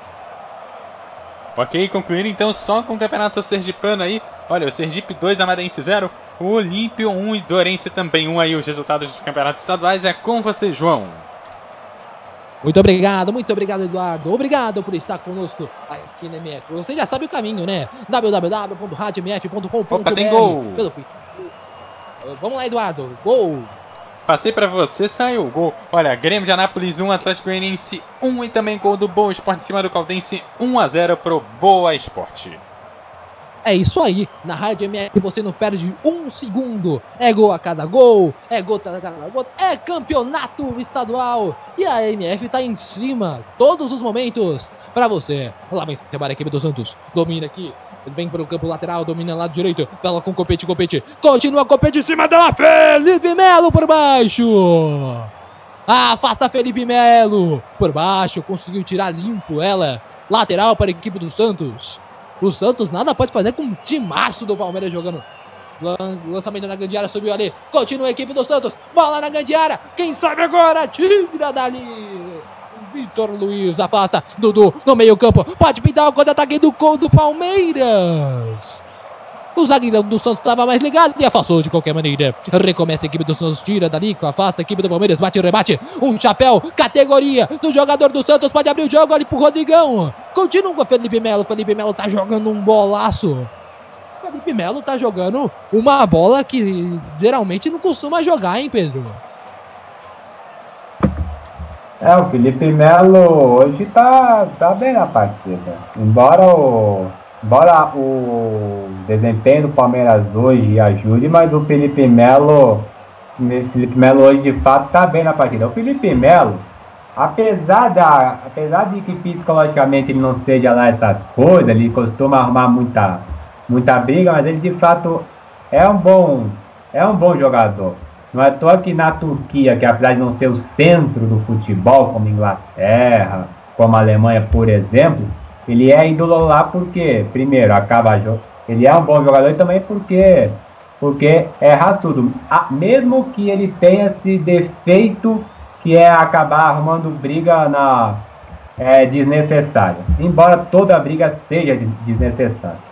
Ok, concluindo então só com o Campeonato Sergipano aí. Olha, o Sergipe dois, Amadense zero, o Olímpio um e Dourense também um aí. Os resultados dos campeonatos estaduais é com você, João. Muito obrigado, muito obrigado, Eduardo. Obrigado por estar conosco aqui na M F. Você já sabe o caminho, né? w w w ponto rádio m f ponto com ponto b r. Opa, tem gol. Pelo... Vamos lá, Eduardo. Gol. Passei pra você, saiu o gol. Olha, Grêmio de Anápolis um, Atlético Goianiense um e também gol do Boa Esporte em cima do Caldense um a zero pro Boa Esporte. É isso aí, na Rádio M F você não perde um segundo. É gol a cada gol, é gota a cada gota, é campeonato estadual. E a M F tá em cima, todos os momentos, pra você. Lá vem a equipe do Santos, domina aqui. Vem para o campo lateral, domina lado direito. Bela com Copete, Copete. Continua Copete em cima dela. Felipe Melo por baixo. Afasta Felipe Melo. Por baixo, conseguiu tirar limpo ela. Lateral para a equipe do Santos. O Santos nada pode fazer com um timaço do Palmeiras jogando. Lançamento na grande área, subiu ali. Continua a equipe do Santos. Bola na grande área. Quem sabe agora? Tira dali. Vitor Luiz, afasta, Dudu no meio campo, pode pintar o contra-ataque do gol do Palmeiras. O zagueirão do Santos estava mais ligado e afastou de qualquer maneira. Recomeça a equipe do Santos, tira dali, afasta a equipe do Palmeiras, bate o rebate, um chapéu, categoria do jogador do Santos, pode abrir o jogo ali pro Rodrigão. Continua com o Felipe Melo, Felipe Melo tá jogando um bolaço. Felipe Melo tá jogando uma bola que geralmente não costuma jogar, hein, Pedro? É, o Felipe Melo hoje tá, tá bem na partida. Embora o, embora o desempenho do Palmeiras hoje ajude, mas o Felipe Melo, o Felipe Melo hoje de fato tá bem na partida. O Felipe Melo, apesar, da, apesar de que psicologicamente ele não seja lá essas coisas, ele costuma arrumar muita, muita briga, mas ele de fato é um bom, é um bom jogador. Não é à toa que na Turquia, que apesar de não ser o centro do futebol, como Inglaterra, como a Alemanha, por exemplo, ele é ídolo lá porque, primeiro, acaba ele é um bom jogador e também porque, porque é raçudo. Mesmo que ele tenha esse defeito que é acabar arrumando briga na, é, desnecessária. Embora toda briga seja desnecessária.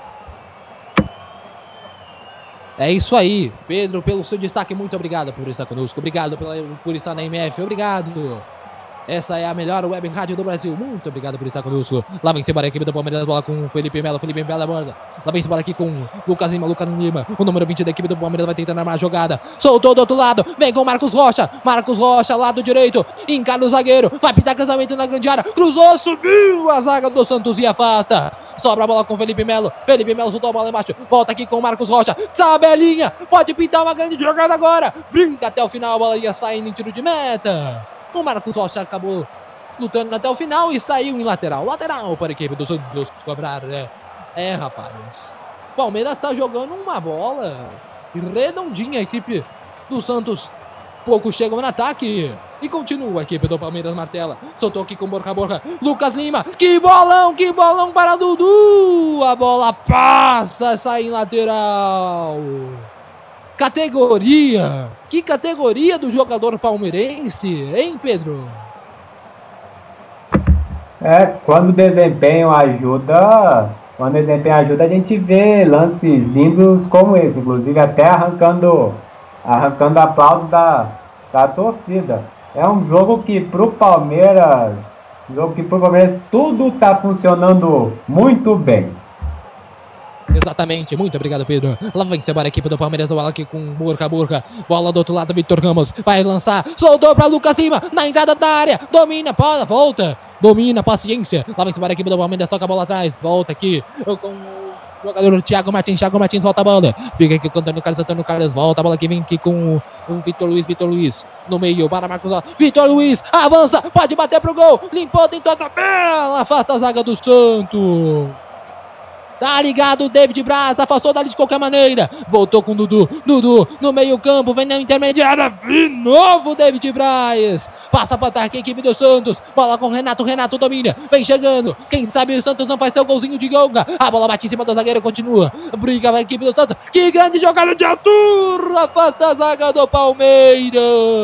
É isso aí, Pedro, pelo seu destaque, muito obrigado por estar conosco, obrigado pela, por estar na M F, obrigado. Essa é a melhor web rádio do Brasil, muito obrigado por estar conosco. Lá vem embora a equipe do Palmeiras, bola com o Felipe Melo, Felipe Melo aborda. Lá vem embora aqui com Lucas Lima, Lucas Lima, o número vinte da equipe do Palmeiras vai tentando armar a jogada. Soltou do outro lado, vem com Marcos Rocha, Marcos Rocha, lado direito, encara o zagueiro, vai pintar casamento na grande área, cruzou, subiu a zaga do Santos e afasta. Sobra a bola com Felipe Melo. Felipe Melo soltou a bola embaixo. Volta aqui com o Marcos Rocha. Tabelinha. Pode pintar uma grande jogada agora. Brinca até o final. A bola ia saindo em tiro de meta. O Marcos Rocha acabou lutando até o final e saiu em lateral. Lateral para a equipe do Santos cobrar. É, é rapaz. Palmeiras está jogando uma bola redondinha. A equipe do Santos pouco chegam no ataque. E continua a equipe do Palmeiras, martela. Soltou aqui com Borja Borja. Lucas Lima. Que bolão, que bolão para Dudu. A bola passa, sai em lateral. Categoria. Que categoria do jogador palmeirense, hein, Pedro? É, quando o desempenho ajuda, quando o desempenho ajuda, a gente vê lances lindos como esse. Inclusive até arrancando, arrancando aplausos da, da torcida. É um jogo que pro Palmeiras, um jogo que pro Palmeiras tudo tá funcionando muito bem. Exatamente, muito obrigado, Pedro. Lá vem embora a equipe do Palmeiras, bola aqui com Borja Borja. Bola do outro lado, Vitor Ramos vai lançar, soltou para Lucas Lima, na entrada da área, domina, bola, volta, domina, paciência. Lá vem embora a equipe do Palmeiras, toca a bola atrás, volta aqui com Jogador Thiago Martins, Thiago Martins volta a bola. Fica aqui com o Antônio Carlos, Antônio Carlos volta a bola que vem aqui com o Vitor Luiz, Vitor Luiz no meio para Marcos Rocha. Vitor Luiz avança, pode bater pro gol. Limpou, tentou a tabela, afasta a zaga do Santos. Tá ligado o David Braz, afastou dali de qualquer maneira. Voltou com o Dudu, Dudu no meio campo, vem na intermediária. De novo David Braz. Passa para ataque a equipe do Santos. Bola com o Renato, Renato domina. Vem chegando, quem sabe o Santos não faz seu golzinho de gonga. A bola bate em cima do zagueiro, continua. Briga a equipe do Santos. Que grande jogada de Arthur. Afasta a zaga do Palmeiras.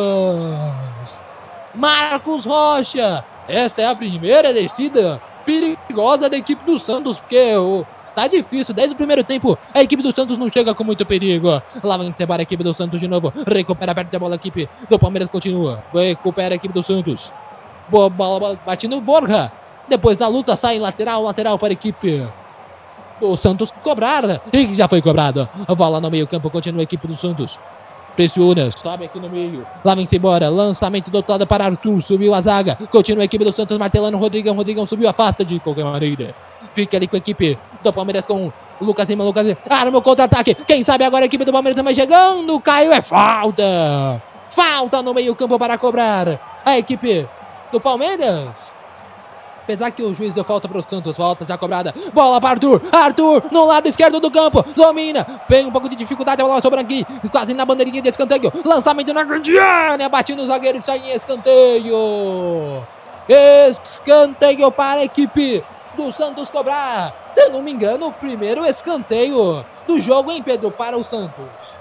Marcos Rocha. Essa é a primeira descida perigosa da equipe do Santos, porque o tá difícil, desde o primeiro tempo a equipe do Santos não chega com muito perigo. Lá vem Cebar a equipe do Santos de novo. Recupera perto a bola, a equipe do Palmeiras continua. Recupera a equipe do Santos. Boa bola, bate no Borja. Depois da luta sai lateral, lateral para a equipe do Santos cobrar. E já foi cobrado. A bola no meio campo, continua a equipe do Santos. Pressiona, sobe aqui no meio. Lá vem-se embora. Lançamento do outro lado para Arthur. Subiu a zaga. Continua a equipe do Santos martelando. Rodrigão. Rodrigão subiu, afasta de qualquer maneira. Fica ali com a equipe do Palmeiras com o Lucas Lima. Lucas Lima. Arma o contra-ataque. Quem sabe agora a equipe do Palmeiras também chegando. Caiu, é falta. Falta no meio campo para cobrar a equipe do Palmeiras. Apesar que o juiz deu falta para o Santos. Falta já cobrada. Bola para Arthur. Arthur no lado esquerdo do campo. Domina. Vem um pouco de dificuldade. A bola sobrando aqui. Quase na bandeirinha de escanteio. Lançamento na grande área. Bate no zagueiro e sai em escanteio. Escanteio para a equipe do Santos cobrar. Se não me engano, o primeiro escanteio do jogo, hein, Pedro? Para o Santos.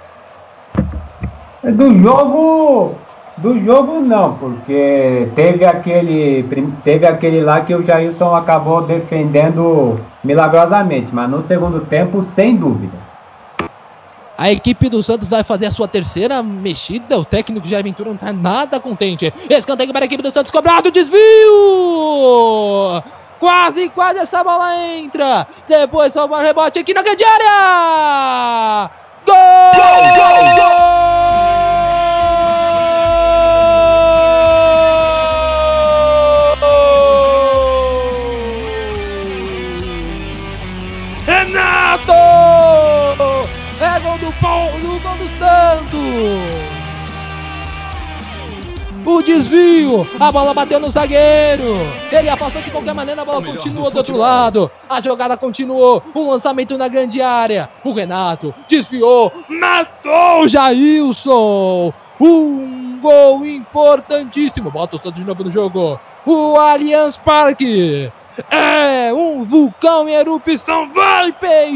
Do jogo... Do jogo não, porque teve aquele, teve aquele lá que o Jailson acabou defendendo milagrosamente, mas no segundo tempo, sem dúvida. A equipe do Santos vai fazer a sua terceira mexida, o técnico Jair Ventura não está nada contente. Escanteio para a equipe do Santos, cobrado, desvio! Quase, quase essa bola entra, depois só um rebote aqui na grande área! Gol! Gol, gol, gol! Renato! É gol do Paulo, gol do Santos! O desvio, a bola bateu no zagueiro. Ele afastou de qualquer maneira, a bola continuou do outro lado. A jogada continuou, um lançamento na grande área. O Renato desviou, matou o Jailson. Um gol importantíssimo. Bota o Santos de novo no jogo. O Allianz Parque é um vulcão em erupção. Vai,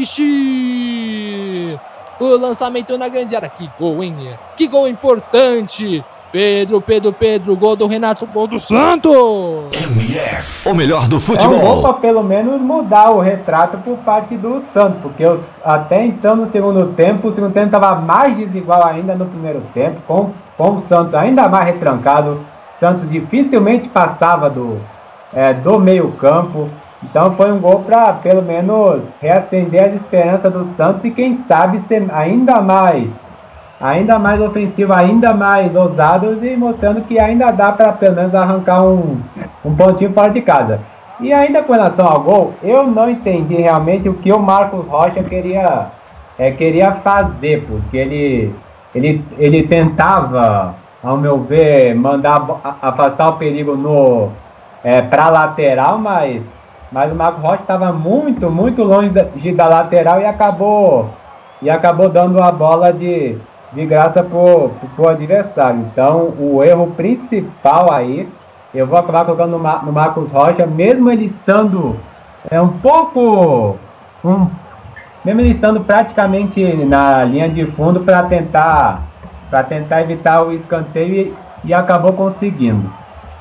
Peixe! O lançamento na grande área. Que gol, hein? Que gol importante. Pedro, Pedro, Pedro. Gol do Renato, gol do Santos. M F, o melhor do É futebol. um gol para pelo menos mudar o retrato por parte do Santos. Porque os, até então no segundo tempo, o segundo tempo estava mais desigual ainda no primeiro tempo. Com, com o Santos ainda mais retrancado. O Santos dificilmente passava do... É, do meio campo, então foi um gol para pelo menos reacender as esperanças do Santos e quem sabe ser ainda mais ainda mais ofensivo, ainda mais ousados e mostrando que ainda dá para pelo menos arrancar um, um pontinho fora de casa. E ainda com relação ao gol, eu não entendi realmente o que o Marcos Rocha queria, é, queria fazer, porque ele, ele, ele tentava, ao meu ver, mandar afastar o perigo no É, para lateral, mas, mas o Marcos Rocha estava muito, muito longe da, de, da lateral e acabou, e acabou dando a bola de, de graça para o adversário. Então, o erro principal aí, eu vou acabar colocando no, no Marcos Rocha, mesmo ele estando é, um pouco, um, mesmo ele estando praticamente na linha de fundo para tentar, para tentar evitar o escanteio e, e acabou conseguindo.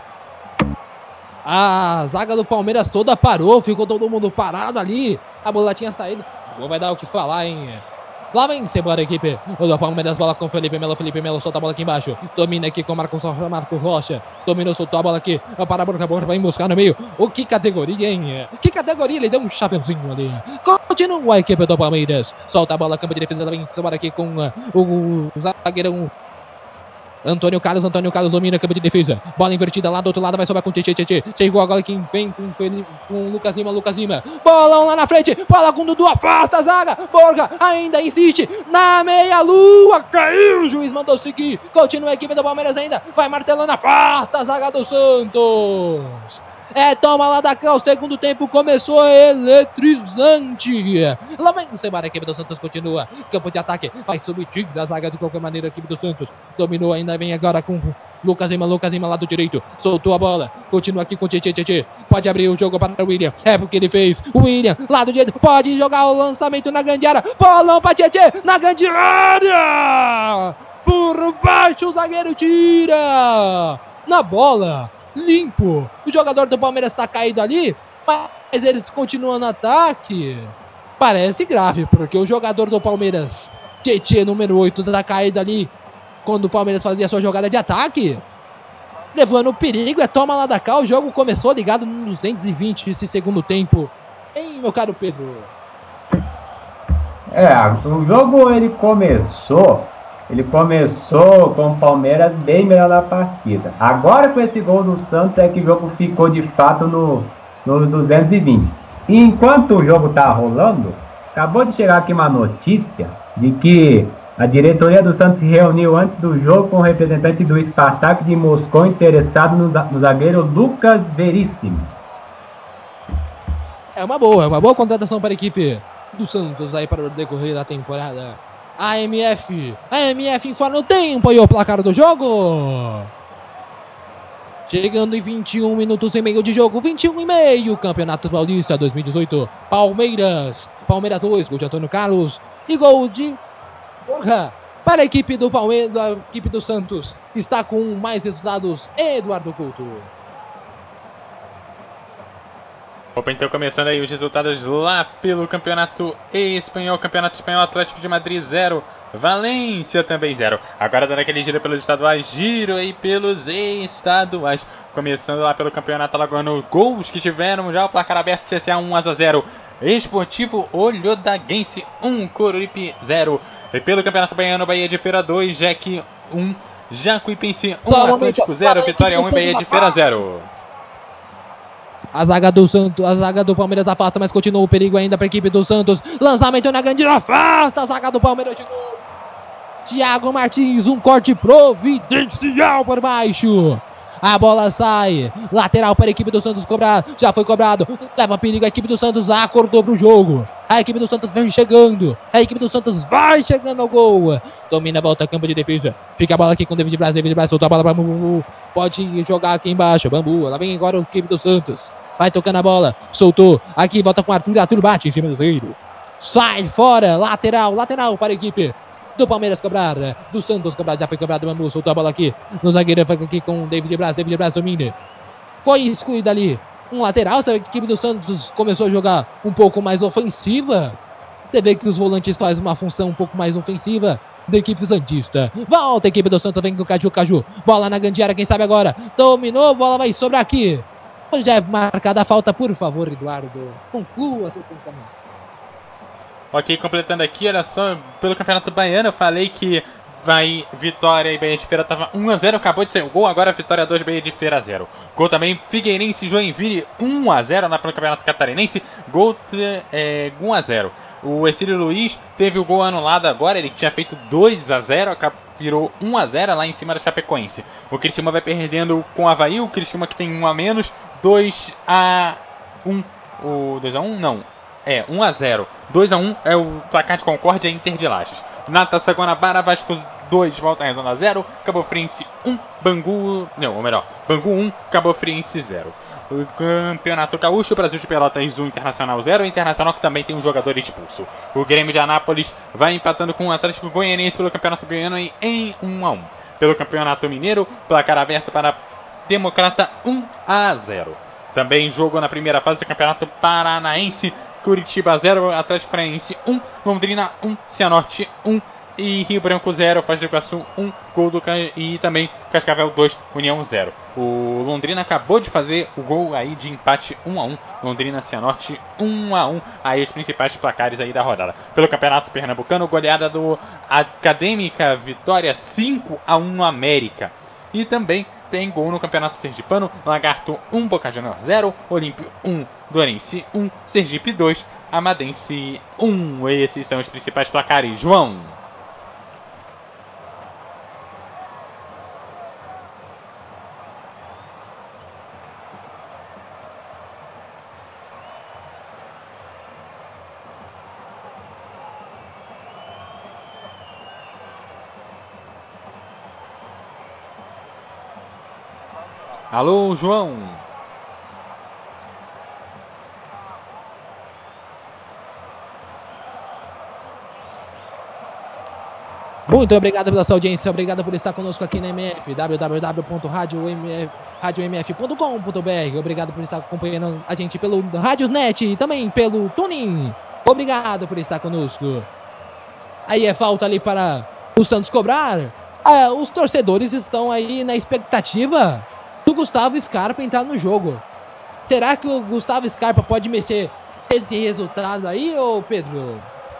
A zaga do Palmeiras toda parou, ficou todo mundo parado ali. A bola tinha saído. Não vai dar o que falar, hein? Lá vem-se embora a equipe do Palmeiras, bola com o Felipe Melo. Felipe Melo solta a bola aqui embaixo. Domina aqui com o Marcos Rocha. Marcos Rocha. Dominou, soltou a bola aqui. Para a Borja, Borja vai buscar no meio. O que categoria, hein? Que categoria, ele deu um chapeuzinho ali. Continua a equipe do Palmeiras. Solta a bola, campo de defesa. Lá vem-se embora aqui com uh, o, o zagueirão Antônio Carlos, Antônio Carlos domina, campo de defesa. Bola invertida lá do outro lado, vai sobrar com o Tchê, Tchê, Tchê. Chegou agora quem vem com, com o Lucas Lima, Lucas Lima. Bolão lá na frente, bola com o Dudu, afasta a zaga. Borja ainda insiste na meia-lua, caiu, o juiz mandou seguir. Continua a equipe do Palmeiras ainda, vai martelando, afasta a zaga do Santos. É, toma lá da cá, o segundo tempo começou eletrizante. Lá vem o Semar, a equipe do Santos continua. Campo de ataque, vai subir da zaga de qualquer maneira, a equipe do Santos. Dominou, ainda vem agora com Lucas Lima, Lucas Lima, lado direito. Soltou a bola, continua aqui com o Tchê, Tchê, Tchê. Pode abrir o jogo para o William, é porque ele fez. O William, lado direito, pode jogar o lançamento na grande área. Bolão para Tchê, Tchê, na grande área. Por baixo o zagueiro tira. Na bola. Limpo, o jogador do Palmeiras está caído ali, mas eles continuam no ataque. Parece grave, porque o jogador do Palmeiras, Tietê, número oito, está caído ali quando o Palmeiras fazia sua jogada de ataque, levando o perigo. É toma lá da cá. O jogo começou ligado nos duzentos e vinte esse segundo tempo, hein, meu caro Pedro? É, o jogo ele começou Ele começou com o Palmeiras bem melhor na partida. Agora com esse gol do Santos é que o jogo ficou de fato no, no duzentos e vinte. E enquanto o jogo tá rolando, acabou de chegar aqui uma notícia de que a diretoria do Santos se reuniu antes do jogo com o representante do Spartak de Moscou interessado no, no zagueiro Lucas Veríssimo. É uma boa, é uma boa contratação para a equipe do Santos aí para o decorrer da temporada. A M F, a M F informa o tempo e o placar do jogo. Chegando em vinte e um minutos e meio de jogo, vinte e um e meio, Campeonato Paulista dois mil e dezoito. Palmeiras, Palmeiras dois, gol de Antônio Carlos e gol de Borja. Para a equipe do Palmeiras, a equipe do Santos está com mais resultados, Eduardo Couto. Opa, então começando aí os resultados lá pelo Campeonato Espanhol. Campeonato Espanhol, Atlético de Madrid zero, Valência também zero. Agora dando aquele giro pelos estaduais, giro aí pelos estaduais. Começando lá pelo Campeonato Alagoano, gols que tiveram já o placar aberto, C C A um a zero, Esportivo Olhodaguense um, Coruripe zero. E pelo Campeonato Baiano, Bahia de Feira dois, Jack um, Jacuipense um, Atlético zero, Vitória um e Bahia de Feira zero. A zaga do Santos, a zaga do Palmeiras afasta, mas continua o perigo ainda para a equipe do Santos. Lançamento na grande, afasta a zaga do Palmeiras de novo. Thiago Martins, um corte providencial por baixo. A bola sai, lateral para a equipe do Santos cobrar, já foi cobrado, leva perigo, a equipe do Santos acordou pro jogo. A equipe do Santos vem chegando, a equipe do Santos vai chegando ao gol. Domina, volta campo de defesa, fica a bola aqui com o David Braz, David Braz soltou a bola para Bambu, pode jogar aqui embaixo, Bambu, lá vem agora a equipe do Santos, vai tocando a bola, soltou, aqui volta com o Arthur, Arthur bate em cima do zagueiro, sai fora, lateral, lateral para a equipe do Palmeiras cobrar, do Santos cobrar, já foi cobrado o Bambu, soltou a bola aqui, no zagueiro, foi aqui com o David Braz, David Braz domina, foi excluído ali, um lateral, a equipe do Santos começou a jogar um pouco mais ofensiva, você vê que os volantes fazem uma função um pouco mais ofensiva da equipe santista, volta a equipe do Santos, vem com o Caju, Caju, bola na grande área, quem sabe agora, dominou, bola vai sobrar aqui, já é marcada a falta, por favor, Eduardo, conclua seu pensamento. Ok, completando aqui, olha só, pelo Campeonato Baiano, eu falei que vai Vitória e Bahia de Feira tava um a zero, acabou de sair o gol, agora Vitória dois, Bahia de Feira zero. Gol também Figueirense e Joinville um a zero lá pelo Campeonato Catarinense, gol é, um a zero. O Ercílio Luiz teve o gol anulado agora, ele tinha feito dois a zero, virou um a zero lá em cima da Chapecoense. O Criciúma vai perdendo com o Avaí, o Criciúma que tem um a menos, dois a um, o dois a um não. É, um a zero. dois a um é o placar de Concórdia Inter de Lages. Na Taça Guanabara, Vasco dois, Volta Redonda zero, Cabo Friense um, Bangu... Não, ou melhor, Bangu um, Cabo Friense zero. O Campeonato Gaúcho, Brasil de Pelotas um, Internacional zero, Internacional que também tem um jogador expulso. O Grêmio de Anápolis vai empatando com o Atlético Goianiense pelo Campeonato Goiano em um a um. Pelo Campeonato Mineiro, placar aberto para Democrata um a zero. Também jogo na primeira fase do Campeonato Paranaense, Curitiba zero, Atlético Paranaense um, Londrina um, Cianorte um, E Rio Branco zero, Foz do Iguaçu um, gol do Can... e também Cascavel dois, União zero. O Londrina acabou de fazer o gol aí de empate um a um, Londrina Cianorte um a um, aí os principais placares aí da rodada. Pelo Campeonato Pernambucano, goleada do Acadêmica, vitória cinco a um no América. E também tem gol no Campeonato Sergipano, Lagarto um, Boca Juniors zero, Olímpio um, Dorense um, Sergipe dois, Amadense um. Esses são os principais placares, João. Alô, João. Muito obrigado pela sua audiência, obrigado por estar conosco aqui na M F, w w w ponto radio m f ponto com ponto b r. Obrigado por estar acompanhando a gente pelo Radiosnet e também pelo Tuning. Obrigado por estar conosco. Aí é falta ali para o Santos cobrar. Ah, os torcedores estão aí na expectativa do Gustavo Scarpa entrar no jogo. Será que o Gustavo Scarpa pode mexer esse resultado aí, ô Pedro?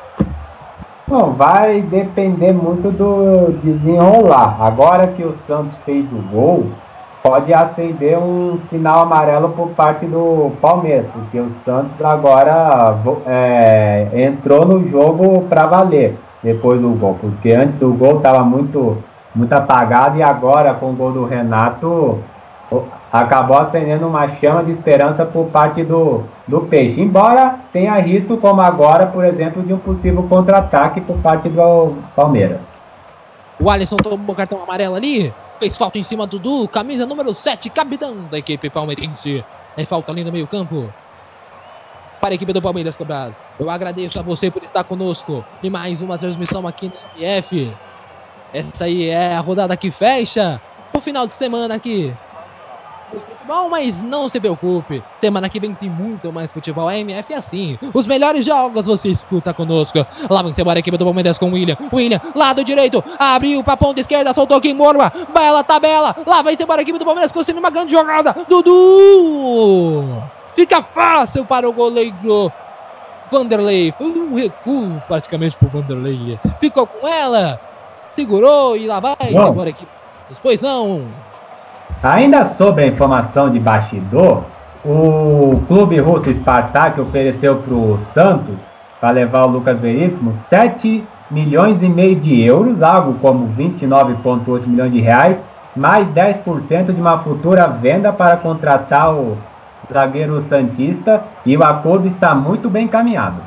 Bom, vai depender muito do desenrolar. Agora que o Santos fez o gol, pode acender um sinal amarelo por parte do Palmeiras, porque o Santos agora é, entrou no jogo para valer depois do gol, porque antes do gol estava muito, muito apagado e agora com o gol do Renato acabou acendendo uma chama de esperança por parte do, do Peixe, embora tenha risco como agora, por exemplo, de um possível contra-ataque por parte do Palmeiras. O Alisson tomou cartão amarelo ali, fez falta em cima do Dudu, camisa número sete, capitão da equipe palmeirense. É falta ali no meio campo para a equipe do Palmeiras cobrar. Eu agradeço a você por estar conosco em mais uma transmissão aqui na M F. Essa aí é a rodada que fecha o final de semana aqui. Futebol, mas não se preocupe, semana que vem tem muito mais futebol. A M F é assim, os melhores jogos você escuta conosco. Lá vem embora a equipe do Palmeiras com o William. William, lado direito, abriu pra ponta esquerda, soltou aqui em Morma, bela tabela. Lá vai embora a equipe do Palmeiras conseguindo uma grande jogada. Dudu! Fica fácil para o goleiro Vanderlei. Foi um recuo praticamente pro Vanderlei. Ficou com ela, segurou e lá vai embora a equipe. Pois não. Ainda sobre a informação de bastidor, o clube russo Spartak ofereceu para o Santos, para levar o Lucas Veríssimo, sete milhões e meio de euros, algo como vinte e nove vírgula oito milhões de reais, mais dez por cento de uma futura venda para contratar o zagueiro santista, e o acordo está muito bem encaminhado.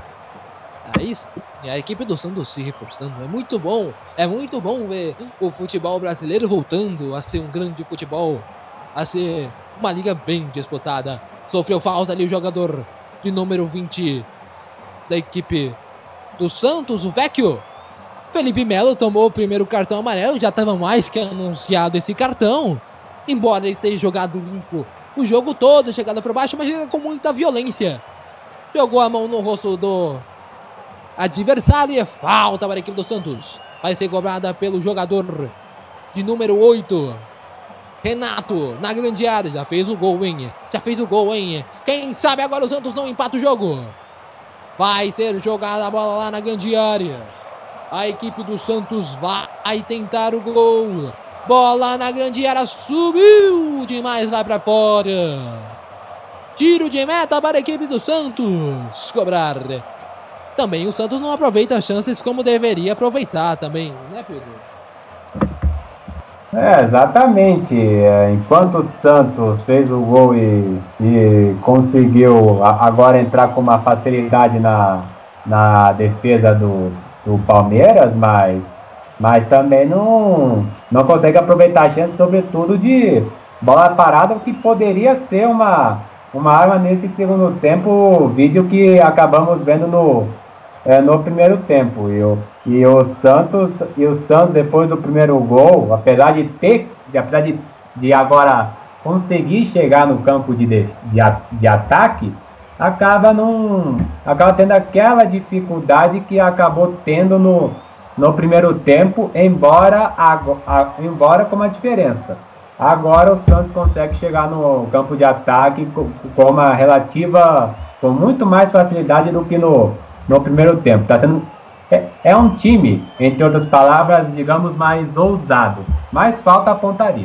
Aí sim, a equipe do Santos se reforçando, é muito bom, é muito bom ver o futebol brasileiro voltando a ser um grande futebol, a ser uma liga bem disputada. Sofreu falta ali o jogador de número vinte da equipe do Santos, o Vecchio. Felipe Melo tomou o primeiro cartão amarelo, já estava mais que anunciado esse cartão, embora ele tenha jogado limpo o jogo todo, chegado por baixo, mas com muita violência. Jogou a mão no rosto do adversário e é falta para a equipe do Santos. Vai ser cobrada pelo jogador de número oito, Renato, na grande área. Já fez o gol, hein? Já fez o gol, hein? Quem sabe agora o Santos não empata o jogo. Vai ser jogada a bola lá na grande área. A equipe do Santos vai tentar o gol. Bola na grande área, subiu demais lá para fora. Tiro de meta para a equipe do Santos cobrar. Também o Santos não aproveita as chances como deveria aproveitar também, né, Pedro? É, exatamente. Enquanto o Santos fez o gol e, e conseguiu agora entrar com uma facilidade na, na defesa do, do Palmeiras, mas, mas também não, não consegue aproveitar a chance, sobretudo de bola parada, que poderia ser uma, uma arma nesse segundo tempo, vídeo que acabamos vendo no, é, no primeiro tempo. E o, e o Santos, e o Santos depois do primeiro gol, apesar de ter, de, apesar de, de agora conseguir chegar no campo de, de, de ataque, acaba, num, acaba tendo aquela dificuldade que acabou tendo no, no primeiro tempo, embora, embora com uma diferença. Agora o Santos consegue chegar no campo de ataque com, com uma relativa, com muito mais facilidade do que no, no primeiro tempo. Tá sendo, é, é um time, entre outras palavras, digamos, mais ousado, mas falta a pontaria.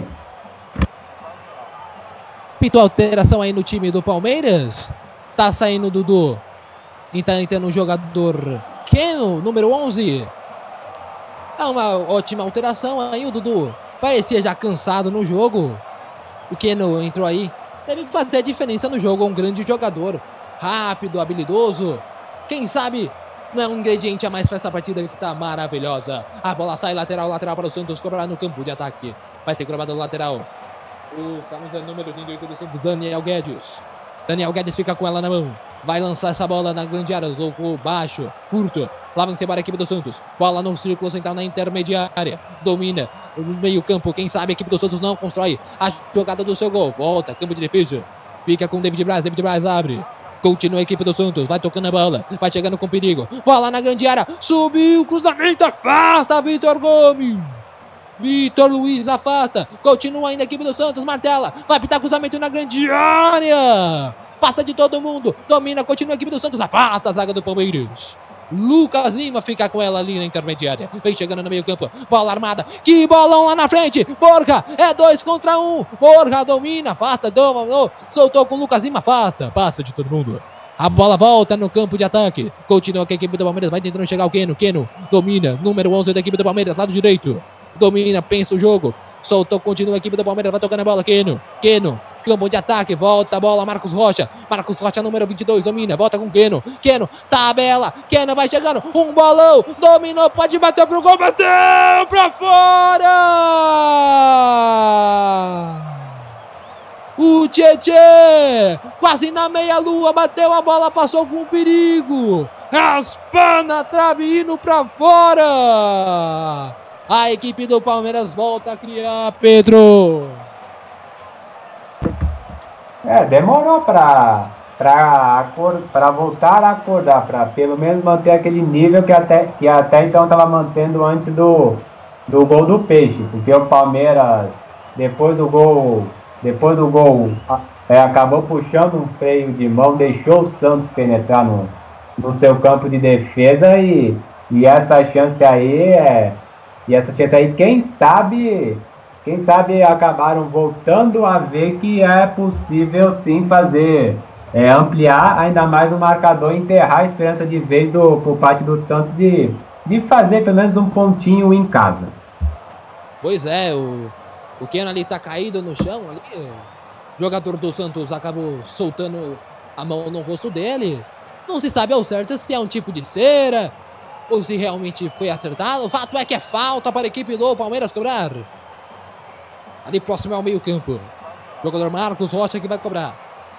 Pintou alteração aí no time do Palmeiras. Tá saindo o Dudu. E tá entrando o jogador Keno, número onze. É uma ótima alteração aí o Dudu. Parecia já cansado no jogo. O Keno entrou aí. Deve fazer a diferença no jogo. É um grande jogador. Rápido, habilidoso. Quem sabe não é um ingrediente a mais para essa partida que tá maravilhosa. A bola sai lateral, lateral para o Santos. Cobrar no campo de ataque. Vai ser cobrado no lateral. O camisa número vinte e oito do Santos, Daniel Guedes. Daniel Guedes fica com ela na mão. Vai lançar essa bola na grande área. Jogou baixo, curto. Lá vem embora a equipe do Santos. Bola no círculo central na intermediária. Domina o meio campo. Quem sabe a equipe do Santos não constrói a jogada do seu gol. Volta, campo de defesa. Fica com David Braz. David Braz abre. Continua a equipe do Santos. Vai tocando a bola. Vai chegando com perigo. Bola na grande área. Subiu, cruzamento. Afasta Vitor Gomes. Vitor Luiz afasta. Continua ainda a equipe do Santos. Martela. Vai pitar cruzamento na grande área. Passa de todo mundo. Domina. Continua a equipe do Santos. Afasta a zaga do Palmeiras. Lucas Lima fica com ela ali na intermediária. Vem chegando no meio campo. Bola armada. Que bolão lá na frente. Borja. É dois contra um. Borja domina. Afasta. Dominou. Soltou com o Lucas Lima. Afasta. Passa de todo mundo. A bola volta no campo de ataque. Continua com a equipe do Palmeiras. Vai tentando chegar o Keno. Keno domina. Número onze da equipe do Palmeiras. Lado direito. Domina, pensa o jogo. Soltou, continua a equipe do Palmeiras. Vai tocando a bola, Keno. Keno, campo de ataque. Volta a bola, Marcos Rocha. Marcos Rocha, número vinte e dois. Domina, volta com Keno. Keno, tabela. Keno vai chegando. Um bolão. Dominou, pode bater pro gol. Bateu pra fora. O Tietê, quase na meia-lua. Bateu a bola, passou com perigo. Raspou na trave, indo pra fora. A equipe do Palmeiras volta a criar, Pedro. É, demorou para para voltar a acordar, para pelo menos manter aquele nível que até, que até então estava mantendo antes do, do gol do Peixe. Porque o Palmeiras, depois do gol, depois do gol é, acabou puxando um freio de mão, deixou o Santos penetrar no, no seu campo de defesa e, e essa chance aí é... E essa chance aí, quem sabe, quem sabe acabaram voltando a ver que é possível sim fazer, é, ampliar ainda mais o marcador e enterrar a esperança de vez do, por parte do Santos de, de fazer pelo menos um pontinho em casa. Pois é, o, o Keno ali tá caído no chão, ali, o jogador do Santos acabou soltando a mão no rosto dele. Não se sabe ao certo se é um tipo de cera ou se realmente foi acertado. O fato é que é falta para a equipe do Palmeiras cobrar. Ali próximo ao meio campo. Jogador Marcos Rocha que vai cobrar.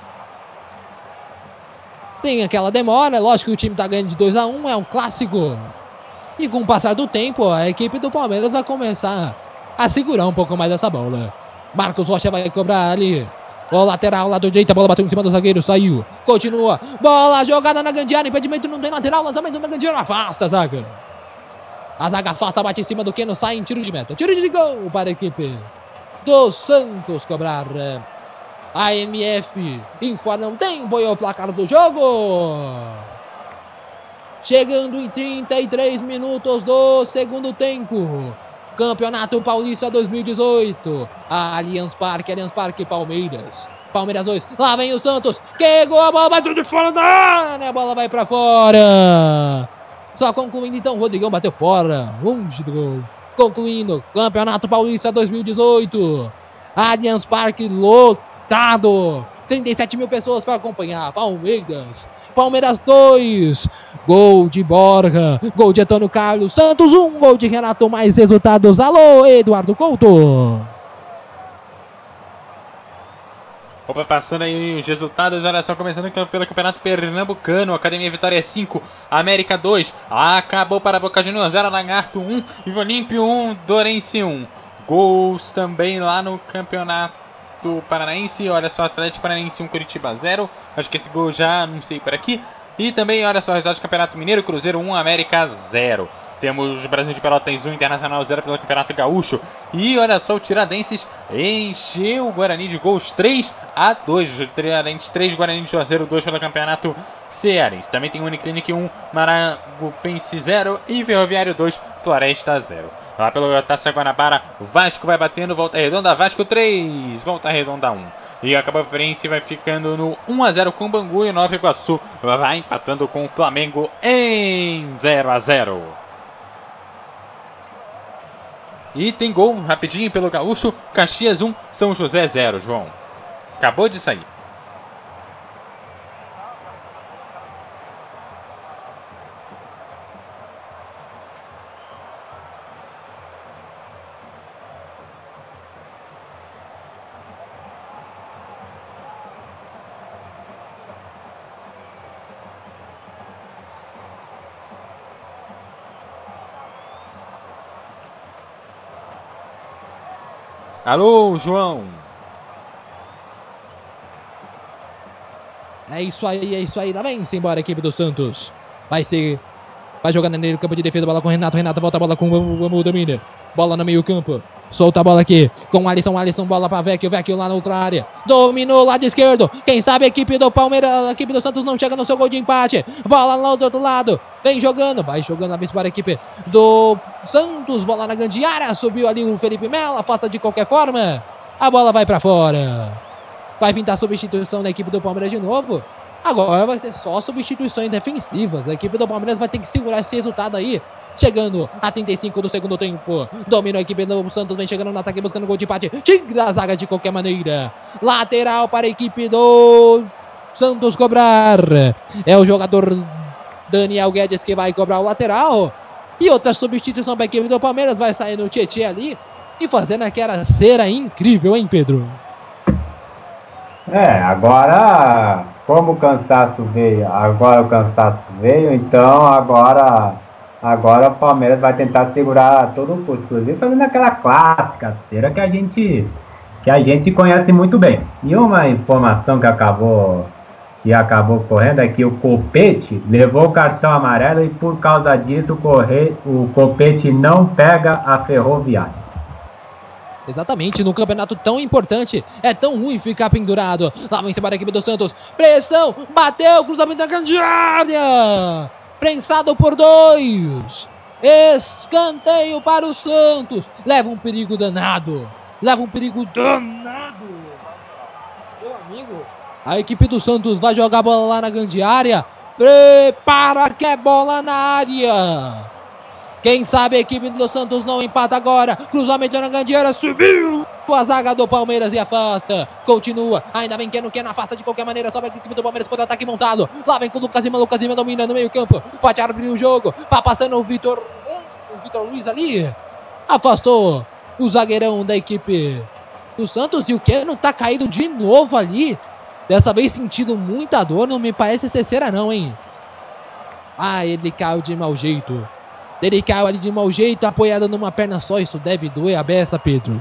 Tem aquela demora. Lógico que o time está ganhando de dois a um. É um clássico. E com o passar do tempo, a equipe do Palmeiras vai começar a segurar um pouco mais essa bola. Marcos Rocha vai cobrar ali. O lateral, lado direito, a bola bateu em cima do zagueiro, saiu, continua, bola jogada na grande área, impedimento não tem lateral, lançamento na grande área, afasta a zaga. A zaga afasta, bate em cima do Keno, sai em tiro de meta, tiro de gol para a equipe do Santos cobrar. A M F informa, não tem, foi o placar do jogo. Chegando em trinta e três minutos do segundo tempo. Campeonato Paulista dois mil e dezoito. Allianz Parque, Allianz Parque, Palmeiras. Palmeiras dois. Lá vem o Santos. Que gol, a bola bateu de fora da área. A bola vai pra fora. Só concluindo então, o Rodrigão bateu fora. Longe do gol. Concluindo, Campeonato Paulista dois mil e dezoito. Allianz Parque lotado. trinta e sete mil pessoas para acompanhar. Palmeiras. Palmeiras dois. Gol de Borja. Gol de Antônio Carlos Santos. Um gol de Renato. Mais resultados. Alô, Eduardo Couto. Opa, passando aí os resultados, olha só, começando pelo Campeonato Pernambucano, Academia Vitória cinco, América dois, acabou para Boca Juniors zero, Lagarto um, Vivo Olímpio um, Dorense um. Gols também lá no Campeonato Paranaense, olha só, Atlético Paranaense um, Curitiba zero, acho que esse gol já anunciei por aqui. E também, olha só, resultados do Campeonato Mineiro, Cruzeiro um, América zero. Temos Brasil de Pelotas um, Internacional zero pelo Campeonato Gaúcho. E olha só, o Tiradentes encheu o Guarani de gols três a dois. O Tiradentes três, Guarani de Juazeiro dois pelo Campeonato Cearense. Também tem Uniclinic um, Maragopense zero e Ferroviário dois, Floresta zero. Lá pelo Taça Guanabara, Vasco vai batendo, Volta Redonda, Vasco três, Volta Redonda um. E a Cabo Friense vai ficando no um a zero com Bangu e Nova Iguaçu vai empatando com o Flamengo em zero a zero. E tem gol rapidinho pelo Gaúcho, Caxias um, São José zero, João. Acabou de sair. Alô, João. É isso aí, é isso aí. Lá vem-se embora a equipe do Santos. Vai ser... Vai jogando no campo de defesa, bola com o Renato. Renato volta a bola com o domínio. Bola no meio campo. Solta a bola aqui com o Alisson. Alisson, bola para Vecchio. Vecchio lá na outra área. Dominou lado esquerdo. Quem sabe a equipe do Palmeiras, a equipe do Santos não chega no seu gol de empate. Bola lá do outro lado. Vem jogando. Vai jogando a vez para a equipe do Santos. Bola na grande área. Subiu ali o Felipe Melo. Afasta de qualquer forma. A bola vai para fora. Vai pintar substituição da equipe do Palmeiras de novo. Agora vai ser só substituições defensivas. A equipe do Palmeiras vai ter que segurar esse resultado aí. Chegando a trinta e cinco do segundo tempo. Domina a equipe do Santos. Vem chegando no ataque buscando gol de empate. Tira a zaga de qualquer maneira. Lateral para a equipe do Santos cobrar. É o jogador Daniel Guedes que vai cobrar o lateral. E outra substituição para a equipe do Palmeiras. Vai sair no Tietê ali. E fazendo aquela cera incrível, hein, Pedro? É, agora, como o cansaço veio, agora o cansaço veio, então agora, agora o Palmeiras vai tentar segurar todo o curso, inclusive fazendo aquela clássica cera que a gente, que a gente conhece muito bem. E uma informação que acabou, que acabou correndo é que o Copete levou o cartão amarelo e por causa disso o, Corre, o Copete não pega a Ferroviária. Exatamente, num campeonato tão importante, é tão ruim ficar pendurado. Lá vem embora a equipe do Santos. Pressão, bateu, cruzamento da grande área. Prensado por dois. Escanteio para o Santos. Leva um perigo danado. Leva um perigo danado. Meu amigo, a equipe do Santos vai jogar a bola lá na grande área. Prepara que é bola na área. Quem sabe a equipe do Santos não empata agora. Cruzamento na grande área. Subiu a zaga do Palmeiras e afasta. Continua. Ainda bem que não quer, não afasta de qualquer maneira. Sobe a equipe do Palmeiras para o ataque montado. Lá vem com o Lucas Lima. Lucas Lima domina no meio campo. Pode abrir o jogo. Vai passando o Vitor. O Vitor Luiz ali. Afastou o zagueirão da equipe do Santos. E o Keno tá caído de novo ali. Dessa vez sentindo muita dor. Não me parece ser cera não, hein. Ah, ele caiu de mau jeito. Ele caiu ali de mau jeito, apoiado numa perna só. Isso deve doer a beça, Pedro.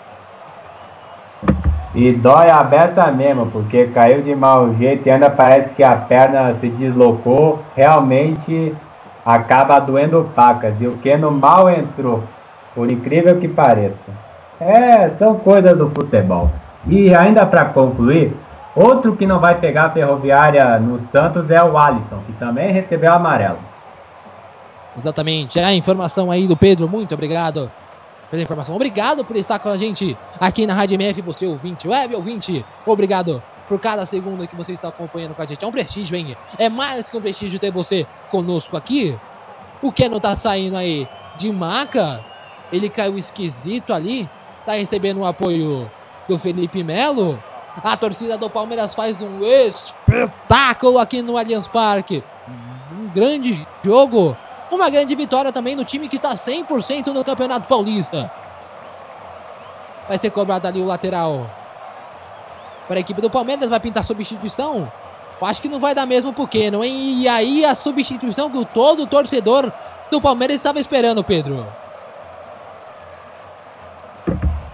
E dói a beça mesmo, porque caiu de mau jeito e ainda parece que a perna se deslocou. Realmente acaba doendo pacas. E o Keno mal entrou, por incrível que pareça. É, são coisas do futebol. E ainda para concluir, outro que não vai pegar a Ferroviária no Santos é o Alisson, que também recebeu amarelo. Exatamente, é a informação aí do Pedro, muito obrigado pela informação, obrigado por estar com a gente aqui na Rádio M F, você ouvinte, web ouvinte, obrigado por cada segundo que você está acompanhando com a gente, é um prestígio, hein, é mais que um prestígio ter você conosco aqui. O Keno tá saindo aí de maca, ele caiu esquisito ali, tá recebendo o apoio do Felipe Melo, a torcida do Palmeiras faz um espetáculo aqui no Allianz Parque, um grande jogo. Uma grande vitória também no time que está cem por cento no Campeonato Paulista. Vai ser cobrado ali o lateral para a equipe do Palmeiras. Vai pintar substituição. Acho que não vai dar mesmo porque não, hein? E aí a substituição que todo torcedor do Palmeiras estava esperando, Pedro.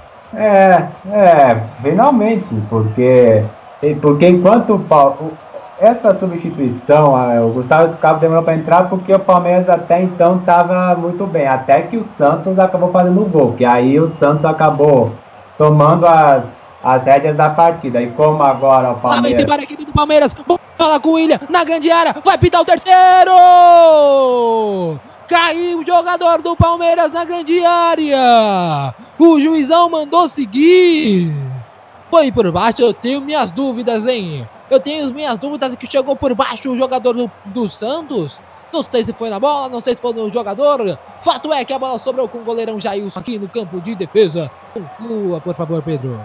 É, é, finalmente, porque, porque enquanto o, essa substituição, ah, o Gustavo Scarpa demorou para entrar porque o Palmeiras até então estava muito bem, até que o Santos acabou fazendo o gol, que aí o Santos acabou tomando as, as rédeas da partida. E como agora o Palmeiras... Lá vem embora a equipe do Palmeiras, bola com o William, na grande área, vai pintar o terceiro! Caiu o jogador do Palmeiras na grande área! O juizão mandou seguir! Foi por baixo, eu tenho minhas dúvidas, hein? Eu tenho minhas dúvidas que chegou por baixo o jogador do, do Santos. Não sei se foi na bola, não sei se foi no jogador. Fato é que a bola sobrou com o goleirão Jailson aqui no campo de defesa. Conclua, por favor, Pedro.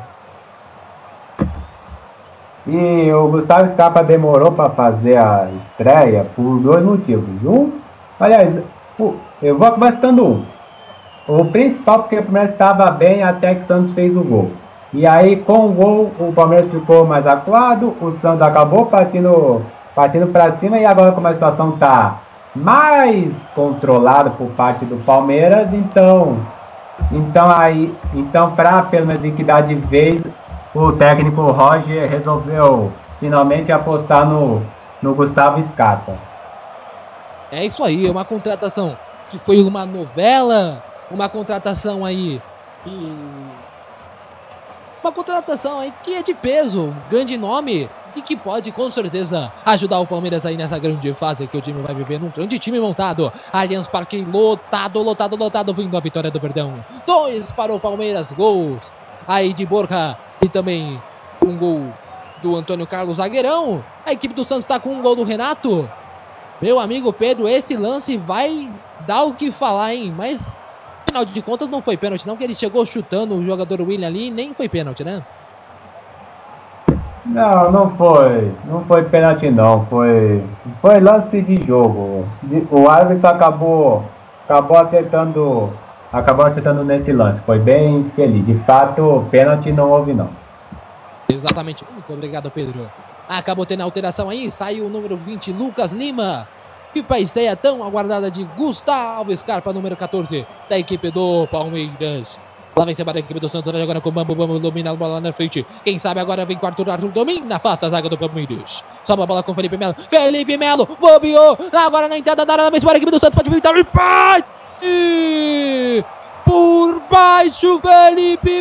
E o Gustavo Scarpa demorou para fazer a estreia por dois motivos. Um, aliás, eu vou começando um. O principal porque o Palmeiras estava bem até que o Santos fez o gol. E aí, com o gol, o Palmeiras ficou mais acuado, o Santos acabou partindo, partindo para cima, e agora como a situação está mais controlada por parte do Palmeiras, então, então, aí, então para pelo menos liquidar de vez, o técnico Roger resolveu finalmente apostar no, no Gustavo Scarpa. É isso aí, é uma contratação que foi uma novela, uma contratação aí... E... Uma contratação aí que é de peso, um grande nome e que pode com certeza ajudar o Palmeiras aí nessa grande fase que o time vai viver, num grande time montado. Allianz Parque lotado, lotado, lotado, vindo a vitória do Verdão. Dois para o Palmeiras, gols aí de Borja e também um gol do Antônio Carlos Zagueirão. A equipe do Santos está com um gol do Renato. Meu amigo Pedro, esse lance vai dar o que falar, hein? Mas... afinal de contas não foi pênalti não, que ele chegou chutando o jogador William ali, nem foi pênalti, né? Não, não foi, não foi pênalti não, foi, foi lance de jogo. O árbitro acabou, acabou acertando, acabou acertando nesse lance, foi bem feliz. De fato, pênalti não houve não. Exatamente, muito obrigado, Pedro. Acabou tendo alteração aí, saiu o número vinte, Lucas Lima. E para a estreia tão aguardada de Gustavo Scarpa, número catorze, da equipe do Palmeiras. Lá vem a equipe do Santos, vai agora com o Bambu, Bambu domina a bola na frente. Quem sabe agora vem com o Arthur, Arthur domina, afasta a zaga do Palmeiras. Sobe a bola com o Felipe Melo, Felipe Melo, bobeou, agora na entrada da área, vem a equipe do Santos, pode evitar o empate! Por baixo, Felipe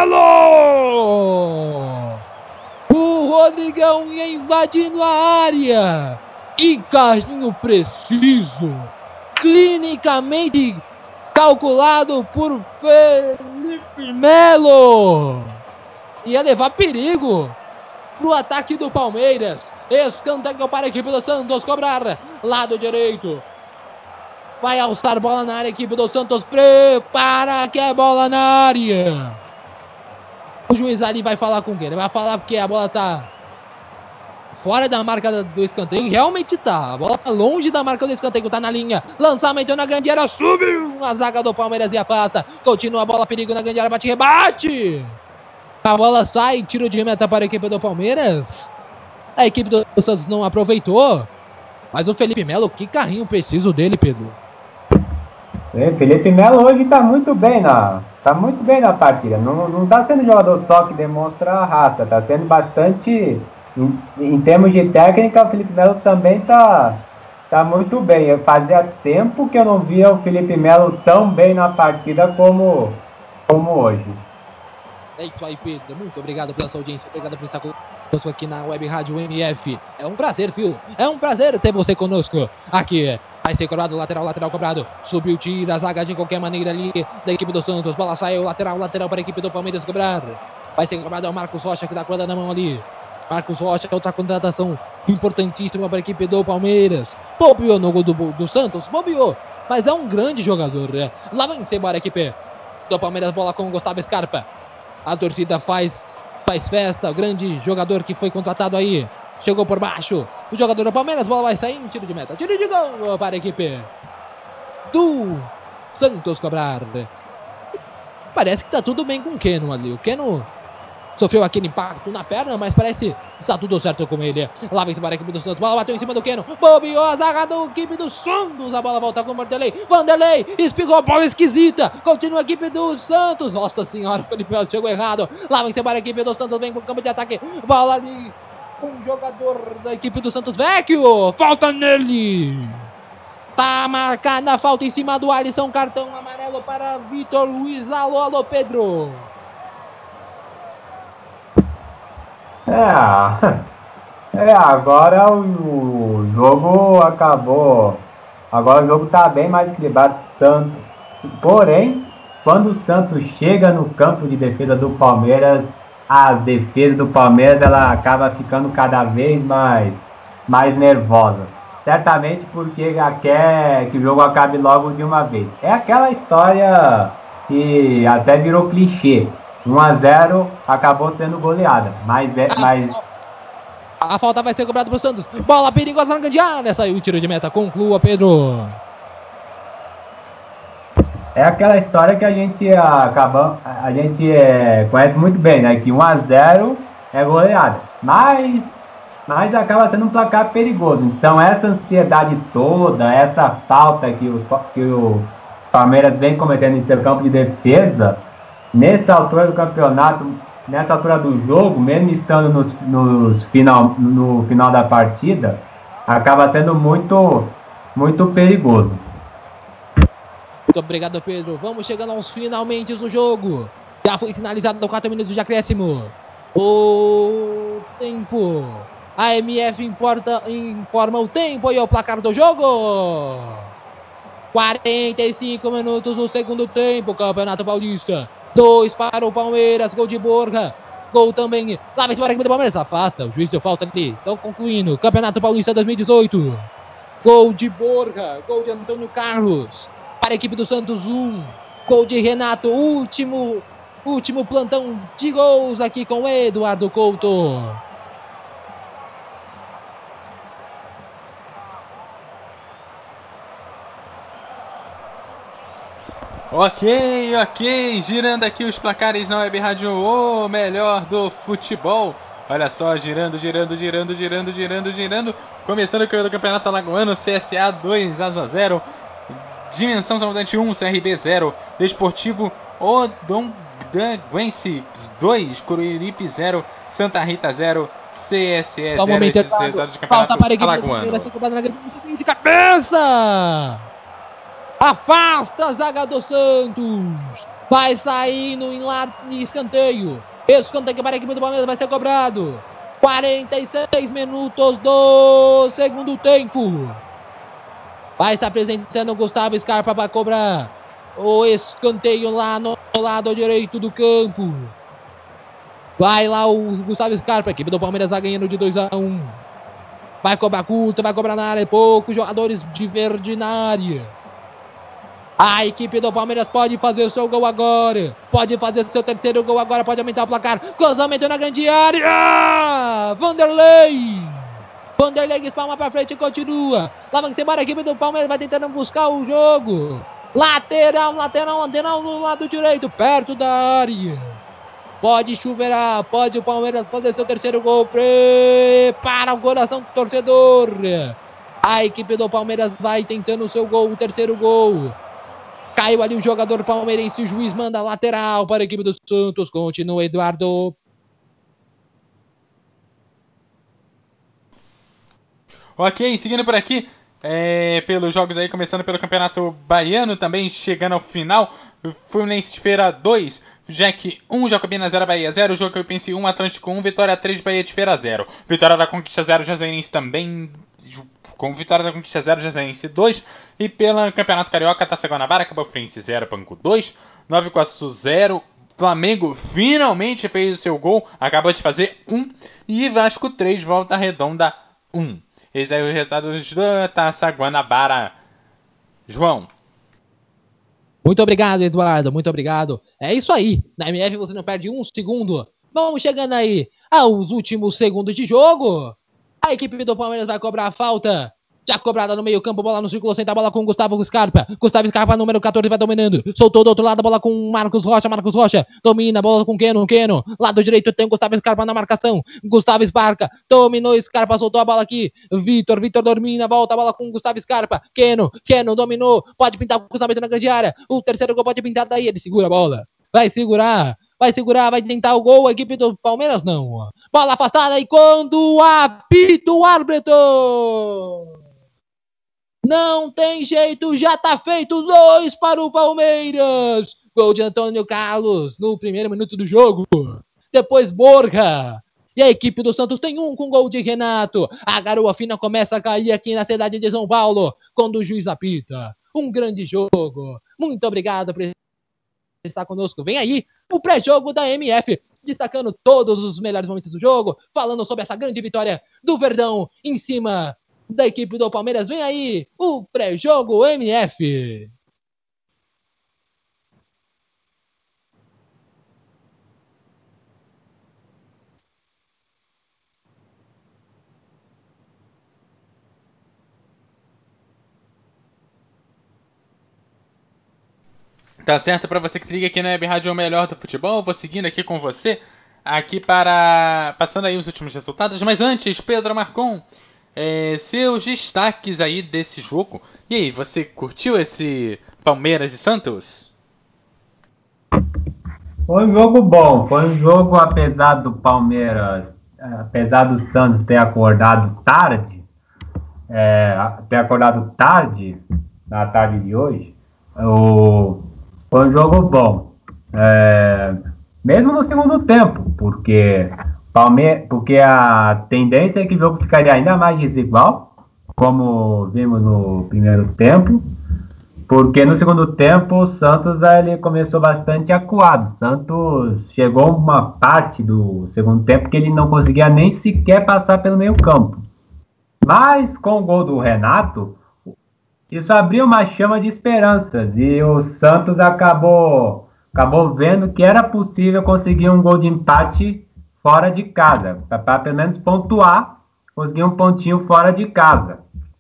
Melo! O Rodrigão ia invadindo a área. Que carrinho preciso, clinicamente calculado por Felipe Melo. Ia levar perigo pro ataque do Palmeiras. Escanteio para a equipe do Santos cobrar. Lado direito. Vai alçar bola na área, equipe do Santos. Prepara que é bola na área. O juiz ali vai falar com quem? Ele vai falar porque a bola tá... fora da marca do escanteio, realmente tá. A bola tá longe da marca do escanteio, tá na linha. Lançamento na grande área, subiu a zaga do Palmeiras e afasta. Continua a bola, perigo na grande área, bate, rebate. A bola sai, tiro de meta para a equipe do Palmeiras. A equipe do Santos não aproveitou. Mas o Felipe Melo, que carrinho preciso dele, Pedro. É, Felipe Melo hoje tá muito bem na, tá muito bem na partida. Não, não tá sendo jogador só que demonstra a raça, tá sendo bastante... Em, em termos de técnica, o Felipe Melo também tá, tá muito bem. Eu fazia tempo que eu não via o Felipe Melo tão bem na partida como, como hoje. É isso aí, Pedro. Muito obrigado pela sua audiência. Obrigado por estar conosco aqui na Web Rádio M F. É um prazer, Fio. É um prazer ter você conosco aqui. Vai ser cobrado, lateral, lateral cobrado. Subiu, tira a zaga de qualquer maneira ali da equipe do Santos. Bola saiu, lateral, lateral para a equipe do Palmeiras cobrar. Vai ser cobrado, é o Marcos Rocha que dá corda na mão ali. Marcos Rocha, outra contratação importantíssima para a equipe do Palmeiras. Bobeou no gol do, do Santos, bobeou. Mas é um grande jogador, né? Lá vem embora a equipe do Palmeiras, bola com o Gustavo Scarpa. A torcida faz, faz festa, o grande jogador que foi contratado aí. Chegou por baixo, o jogador do Palmeiras, bola vai sair, tiro de meta. Tiro de gol para a equipe do Santos cobrar. Parece que tá tudo bem com o Keno ali. O Keno sofreu aquele impacto na perna, mas parece que está tudo certo com ele. Lá vem para a equipe do Santos, bola bateu em cima do Keno. Bobeou a zaga da equipe do Santos. A bola volta com o Vanderlei. Vanderlei espigou a bola esquisita. Continua a equipe do Santos. Nossa senhora, o Felipe Melo chegou errado. Lá vem para a equipe do Santos, vem para o campo de ataque. Bola ali Um jogador da equipe do Santos Vecchio. Falta nele. Tá marcada a falta em cima do Alisson. Cartão amarelo para Vitor Luiz. Alô, alô, Pedro. É, é agora o, o jogo acabou. Agora o jogo tá bem mais equilibrado. Santos. Porém, quando o Santos chega no campo de defesa do Palmeiras, a defesa do Palmeiras ela acaba ficando cada vez mais, mais nervosa. Certamente porque já quer que o jogo acabe logo de uma vez. É aquela história que até virou clichê. um a zero acabou sendo goleada. Mas, é, mas... A falta vai ser cobrada pro Santos. Bola perigosa na grande área. Saiu o tiro de meta. Conclua, Pedro. É aquela história que a gente acaba, a gente é, conhece muito bem, né? Que um a zero é goleada. Mas, mas acaba sendo um placar perigoso. Então essa ansiedade toda, essa falta que, os, que o Palmeiras vem cometendo em seu campo de defesa, nessa altura do campeonato, nessa altura do jogo, mesmo estando nos, nos final, no final da partida, acaba sendo muito, muito perigoso. Muito obrigado, Pedro. Vamos chegando aos finalmente do jogo. Já foi finalizado quatro minutos de acréscimo. O tempo. A M F importa, informa o tempo e o placar do jogo. quarenta e cinco minutos do segundo tempo. Campeonato Paulista. Dois para o Palmeiras. Gol de Borja. Gol também. Lá vai embora aqui do Palmeiras. Afasta. O juiz deu falta ali. Estão concluindo. Campeonato Paulista dois mil e dezoito. Gol de Borja. Gol de Antônio Carlos. Para a equipe do Santos, um. Gol de Renato, último, último plantão de gols aqui com Eduardo Couto. Ok, ok, girando aqui os placares na Web Rádio, o melhor do futebol. Olha só, girando, girando, girando, girando, girando, girando. Começando pelo Campeonato Alagoano, C S A dois, Asa zero. Dimensão São Bernardo um, C R B zero, Desportivo Odondanguense dois, Coruripe zero, Santa Rita zero, C S E zero. Esses resultados de Campeonato Alagoano. De cabeça! Afasta a zaga do Santos. Vai saindo em lá de escanteio. Escanteio para a equipe do Palmeiras vai ser cobrado. quarenta e seis minutos do segundo tempo. Vai estar apresentando o Gustavo Scarpa para cobrar o escanteio lá no lado direito do campo. Vai lá o Gustavo Scarpa, a equipe do Palmeiras vai ganhando de dois a um. Vai cobrar curta, vai cobrar na área, poucos jogadores de verde na área. A equipe do Palmeiras pode fazer o seu gol agora. Pode fazer o seu terceiro gol agora, pode aumentar o placar. Cruzamento na grande área. Vanderlei. Vanderlei espalma pra frente e continua. Lá vai embora a equipe do Palmeiras, vai tentando buscar o jogo. Lateral, lateral, lateral no lado direito, perto da área. Pode chuveirar, pode o Palmeiras fazer seu terceiro gol. Prepara o coração do torcedor. A equipe do Palmeiras vai tentando o seu gol, o terceiro gol. Caiu ali o jogador palmeirense, o juiz manda lateral para a equipe do Santos. Continua Eduardo. Ok, seguindo por aqui, é, pelos jogos aí, começando pelo Campeonato Baiano, também chegando ao final. Fluminense de Feira dois, Jack um, Jacobina zero, Bahia zero, Jacuipense um, Atlântico um, Vitória três, Bahia de Feira zero. Vitória da Conquista zero, Jazairense também, com Vitória da Conquista zero, Jazairense dois. E pelo Campeonato Carioca, Taça Guanabara, Cabo Friense zero, Banco dois, Nova Iguaçu zero. Flamengo finalmente fez o seu gol, acabou de fazer um. E Vasco três, Volta Redonda um. Esse aí é o resultado da Taça Guanabara. João. Muito obrigado, Eduardo. Muito obrigado. É isso aí. Na M F você não perde um segundo. Vamos chegando aí aos últimos segundos de jogo. A equipe do Palmeiras vai cobrar a falta. Já cobrada no meio campo, bola no círculo, senta a bola com o Gustavo Scarpa. Gustavo Scarpa, número catorze, vai dominando. Soltou do outro lado, a bola com o Marcos Rocha. Marcos Rocha domina, bola com o Keno. Keno, lado direito tem o Gustavo Scarpa na marcação. Gustavo Scarpa, dominou Scarpa, soltou a bola aqui. Vitor, Vitor domina, volta a bola com o Gustavo Scarpa. Keno, Keno dominou, pode pintar o cruzamento na grande área. O terceiro gol pode pintar daí, ele segura a bola. Vai segurar. vai segurar, vai tentar o gol, a equipe do Palmeiras não. Bola afastada e quando apita o árbitro, não tem jeito, já tá feito, dois para o Palmeiras. Gol de Antônio Carlos no primeiro minuto do jogo. Depois Borja. E a equipe do Santos tem um com gol de Renato. A garoa fina começa a cair aqui na cidade de São Paulo, quando o juiz apita. Um grande jogo. Muito obrigado por estar conosco. Vem aí o pré-jogo da M F, destacando todos os melhores momentos do jogo, falando sobre essa grande vitória do Verdão em cima da equipe do Palmeiras. Vem aí o pré-jogo M F. Tá certo, para você que se liga aqui na Web Rádio, o melhor do futebol. Vou seguindo aqui com você, aqui para... passando aí os últimos resultados. Mas antes, Pedro Marcon, é, seus destaques aí desse jogo. E aí, você curtiu esse Palmeiras e Santos? Foi um jogo bom, foi um jogo, apesar do Palmeiras, apesar do Santos ter acordado tarde, é, ter acordado tarde, na tarde de hoje, o... foi um jogo bom, é, mesmo no segundo tempo, porque, Palme... porque a tendência é que o jogo ficaria ainda mais desigual, como vimos no primeiro tempo, porque no segundo tempo o Santos ele começou bastante acuado. O Santos chegou uma parte do segundo tempo que ele não conseguia nem sequer passar pelo meio campo. Mas com o gol do Renato, isso abriu uma chama de esperanças e o Santos acabou, acabou vendo que era possível conseguir um gol de empate fora de casa, para pelo menos pontuar, conseguir um pontinho fora de casa.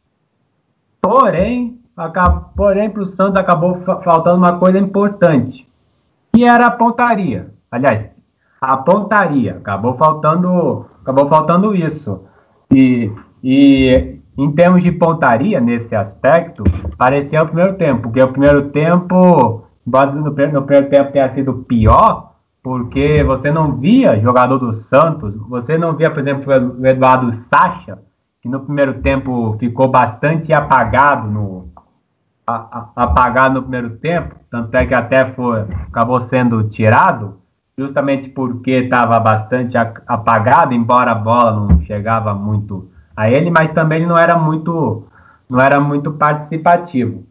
Porém, acabou, porém para o Santos acabou fa- faltando uma coisa importante, que era a pontaria. Aliás, a pontaria, acabou faltando, acabou faltando isso. E, e em termos de pontaria, nesse aspecto, parecia o primeiro tempo, porque o primeiro tempo, embora no, no primeiro tempo tenha sido pior, porque você não via jogador do Santos, você não via, por exemplo, o Eduardo Sacha, que no primeiro tempo ficou bastante apagado no, a, a, apagado no primeiro tempo, tanto é que até foi, acabou sendo tirado, justamente porque estava bastante apagado, embora a bola não chegava muito a ele, mas também ele não era muito, não era muito participativo.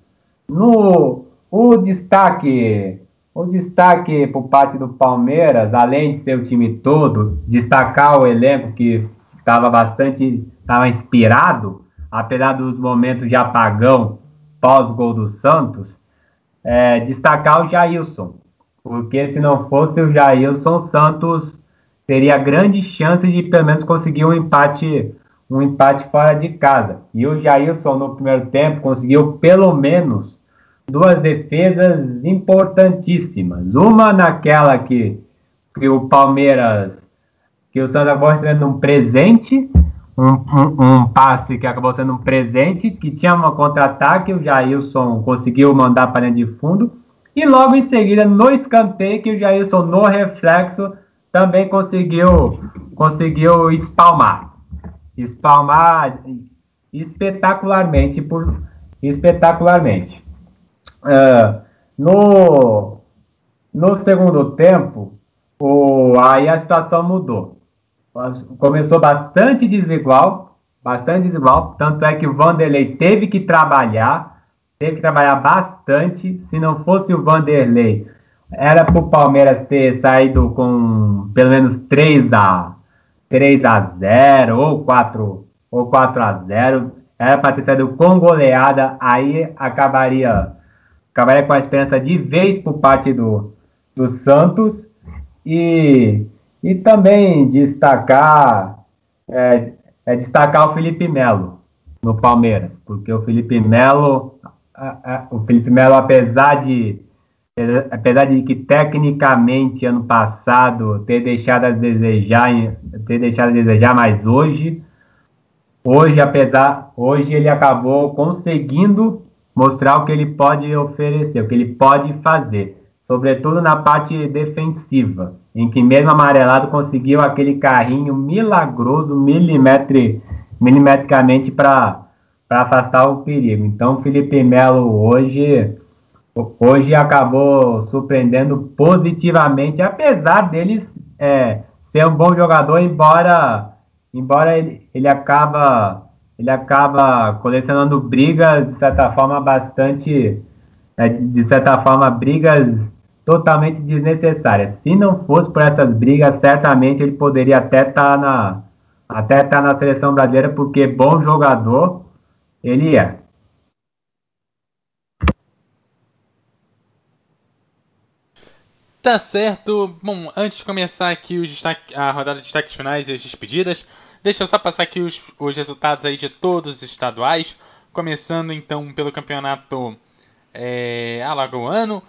No, o destaque, o destaque por parte do Palmeiras, além de ser o time todo, destacar o elenco que estava bastante, estava inspirado, apesar dos momentos de apagão pós-gol do Santos, é, destacar o Jailson, porque se não fosse o Jailson, o Santos teria grande chance de pelo menos conseguir um empate, um empate fora de casa. E o Jailson no primeiro tempo conseguiu pelo menos duas defesas importantíssimas. Uma naquela que, que o Palmeiras, que o Santos acabou recebendo um presente, um, um, um passe que acabou sendo um presente, que tinha um contra-ataque, o Jailson conseguiu mandar para a linha de fundo, e logo em seguida, no escanteio, que o Jailson, no reflexo, também conseguiu, conseguiu espalmar. Espalmar espetacularmente. Por, espetacularmente. Uh, no, no segundo tempo, o, aí a situação mudou. Começou bastante desigual, bastante desigual, tanto é que o Vanderlei teve que trabalhar, teve que trabalhar bastante. Se não fosse o Vanderlei, era para o Palmeiras ter saído com pelo menos três a zero ou quatro a zero, era para ter saído com goleada, aí acabaria, acabaria com a esperança de vez por parte do, do Santos. E, e também destacar, é, é destacar o Felipe Melo no Palmeiras, porque o Felipe Melo, a, a, o Felipe Melo, apesar de apesar de que tecnicamente ano passado ter deixado a desejar, ter deixado a desejar, mas hoje, hoje apesar, hoje ele acabou conseguindo mostrar o que ele pode oferecer, o que ele pode fazer. sobretudo na parte defensiva, em que mesmo amarelado conseguiu aquele carrinho milagroso, milimetri, milimetricamente para afastar o perigo. Então o Felipe Melo hoje, hoje acabou surpreendendo positivamente, apesar dele é, ser um bom jogador, embora, embora ele, ele, acaba, ele acaba colecionando brigas, de certa forma, bastante... É, de certa forma, brigas totalmente desnecessárias. Se não fosse por essas brigas, certamente ele poderia até estar na, até estar na seleção brasileira, porque bom jogador ele é. Tá certo. Bom, antes de começar aqui os destaque, a rodada de destaques finais e as despedidas, deixa eu só passar aqui os, os resultados aí de todos os estaduais. Começando então pelo campeonato é, alagoano.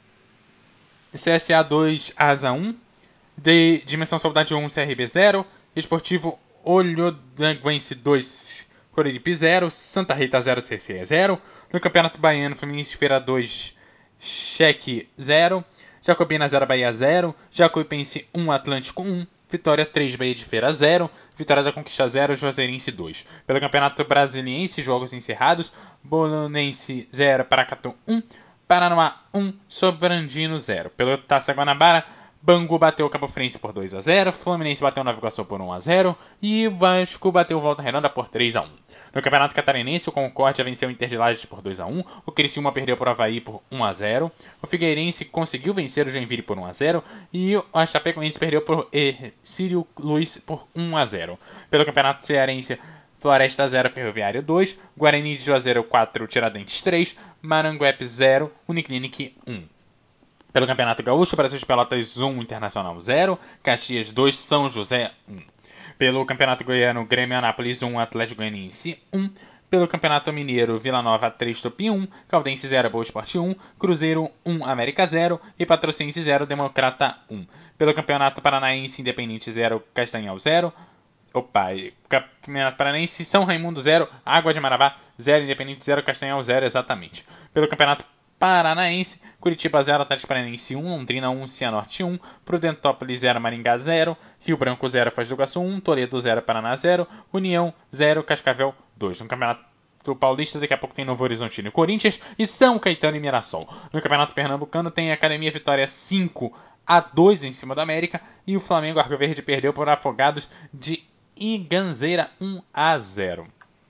C S A dois, Asa um. De Dimensão Saudade um, C R B zero. Esportivo Olhodanguense dois, Coruripe zero. Santa Rita zero, C C E zero. No Campeonato Baiano, Fluminense Feira dois, Cheque zero. Jacobina zero, Bahia zero. Jacuipense um, Atlântico um. Vitória três, Bahia de Feira zero. Vitória da Conquista zero, Juazeirense dois. Pelo Campeonato Brasiliense, jogos encerrados. Bolonense zero, Paracatu um. Paranoá um, Sobrandino zero. Pelo Taça Guanabara, Bangu bateu Cabo Friense por dois a zero. Fluminense bateu Nova Iguaçu por um a zero. E Vasco bateu Volta Redonda por três a um. No Campeonato Catarinense, o Concórdia venceu o Inter de Lages por dois a um. O Criciúma perdeu para o Avaí por um a zero. O Figueirense conseguiu vencer o Joinville por um a zero. E o Chapecoense perdeu para o Círio Luiz por um a zero. Pelo Campeonato Cearense, Floresta zero, Ferroviário dois. Guarani de Juazeiro quatro, Tiradentes três. Maranguape zero, Uniclinic um. Pelo Campeonato Gaúcho, Brasil de Pelotas um, Internacional zero. Caxias dois, São José um. Pelo Campeonato Goiano, Grêmio Anápolis um, Atlético Goianiense um. Pelo Campeonato Mineiro, Vila Nova três, Tupi um. Caldense zero, Boa Esporte um. Cruzeiro um, América zero. E Patrocinense zero, Democrata um. Pelo Campeonato Paranaense, Independente zero, Castanhal zero. Opa, Campeonato Paranaense, São Raimundo zero, Água de Marabá zero, Independente zero, Castanhal zero, exatamente. Pelo Campeonato Paranaense, Curitiba zero, Atlético Paranaense um, Londrina um, Cianorte um, Prudentópolis zero, Maringá zero, Rio Branco zero, Foz do Iguaçu um, Toledo zero, Paraná zero, União zero, Cascavel dois. No Campeonato Paulista, daqui a pouco tem Novo Horizontino e Corinthians e São Caetano e Mirassol. No Campeonato Pernambucano tem Academia Vitória cinco a dois em cima do América e o Flamengo Arco Verde perdeu por Afogados de Iganzeira um a zero.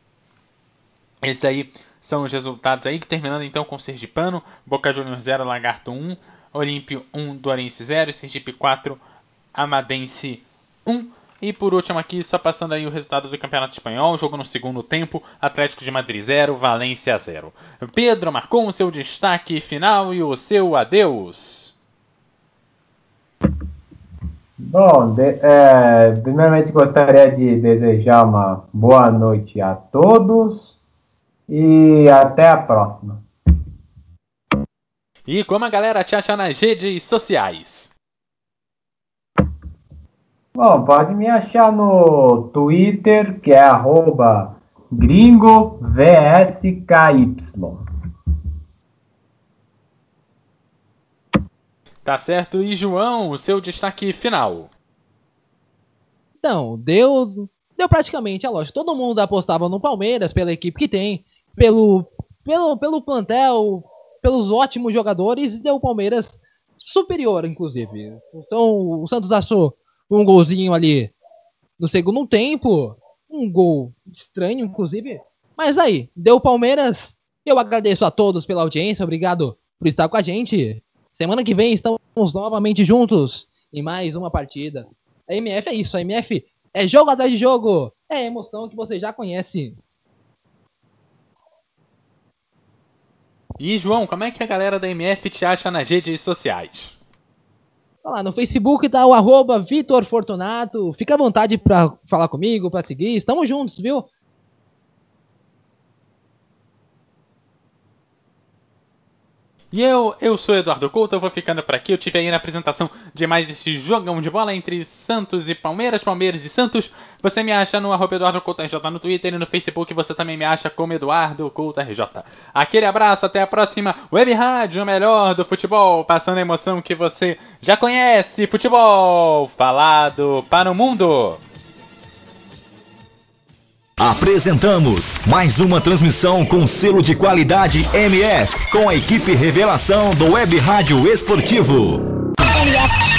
Esses aí são os resultados aí, que terminando então com Sergipano, Boca Juniors zero, Lagarto um, Olímpio um, Dorense zero, Sergipe quatro, Amadense um. E por último aqui, só passando aí o resultado do Campeonato Espanhol, jogo no segundo tempo, Atlético de Madrid zero, Valência zero. Pedro Marcon, o seu destaque final e o seu adeus. Bom, de, é, primeiramente gostaria de desejar uma boa noite a todos e até a próxima. E como a galera te acha nas redes sociais? Bom, pode me achar no Twitter, que é arroba gringo V S K Y. Tá certo. E João, o seu destaque final? Então, deu, deu praticamente a lógica. Todo mundo apostava no Palmeiras, pela equipe que tem, pelo, pelo, pelo plantel, pelos ótimos jogadores, e deu o Palmeiras superior, inclusive. Então, o Santos achou um golzinho ali no segundo tempo, um gol estranho, inclusive. Mas aí, deu o Palmeiras. Eu agradeço a todos pela audiência, obrigado por estar com a gente. Semana que vem estamos novamente juntos em mais uma partida. A M F é isso, a M F é jogo atrás de jogo, é a emoção que você já conhece. E João, como é que a galera da M F te acha nas redes sociais? Olha lá, no Facebook tá o arroba Vitor Fortunato, fica à vontade pra falar comigo, pra seguir, estamos juntos, viu? E eu, eu sou Eduardo Couto, eu vou ficando por aqui. Eu tive aí na apresentação de mais esse jogão de bola entre Santos e Palmeiras, Palmeiras e Santos. Você me acha no arroba Eduardo Couto R J no Twitter e no Facebook você também me acha como Eduardo Couto R J. Aquele abraço, até a próxima Web Rádio, o melhor do futebol, passando a emoção que você já conhece. Futebol falado para o mundo. Apresentamos mais uma transmissão com selo de qualidade M F, com a equipe Revelação do Web Rádio Esportivo. M F.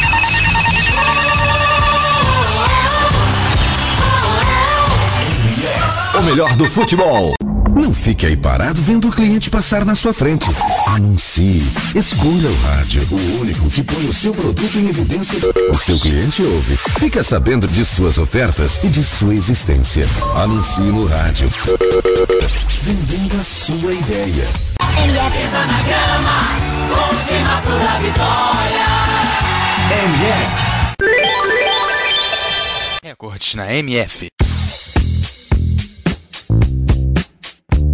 O melhor do futebol. Não fique aí parado vendo o cliente passar na sua frente. Anuncie. Escolha o rádio, o único que põe o seu produto em evidência. O seu cliente ouve. Fica sabendo de suas ofertas e de sua existência. Anuncie no rádio. Vendendo a sua ideia. M F. Pisa na grama, última sua vitória. M F. É a cortina M F.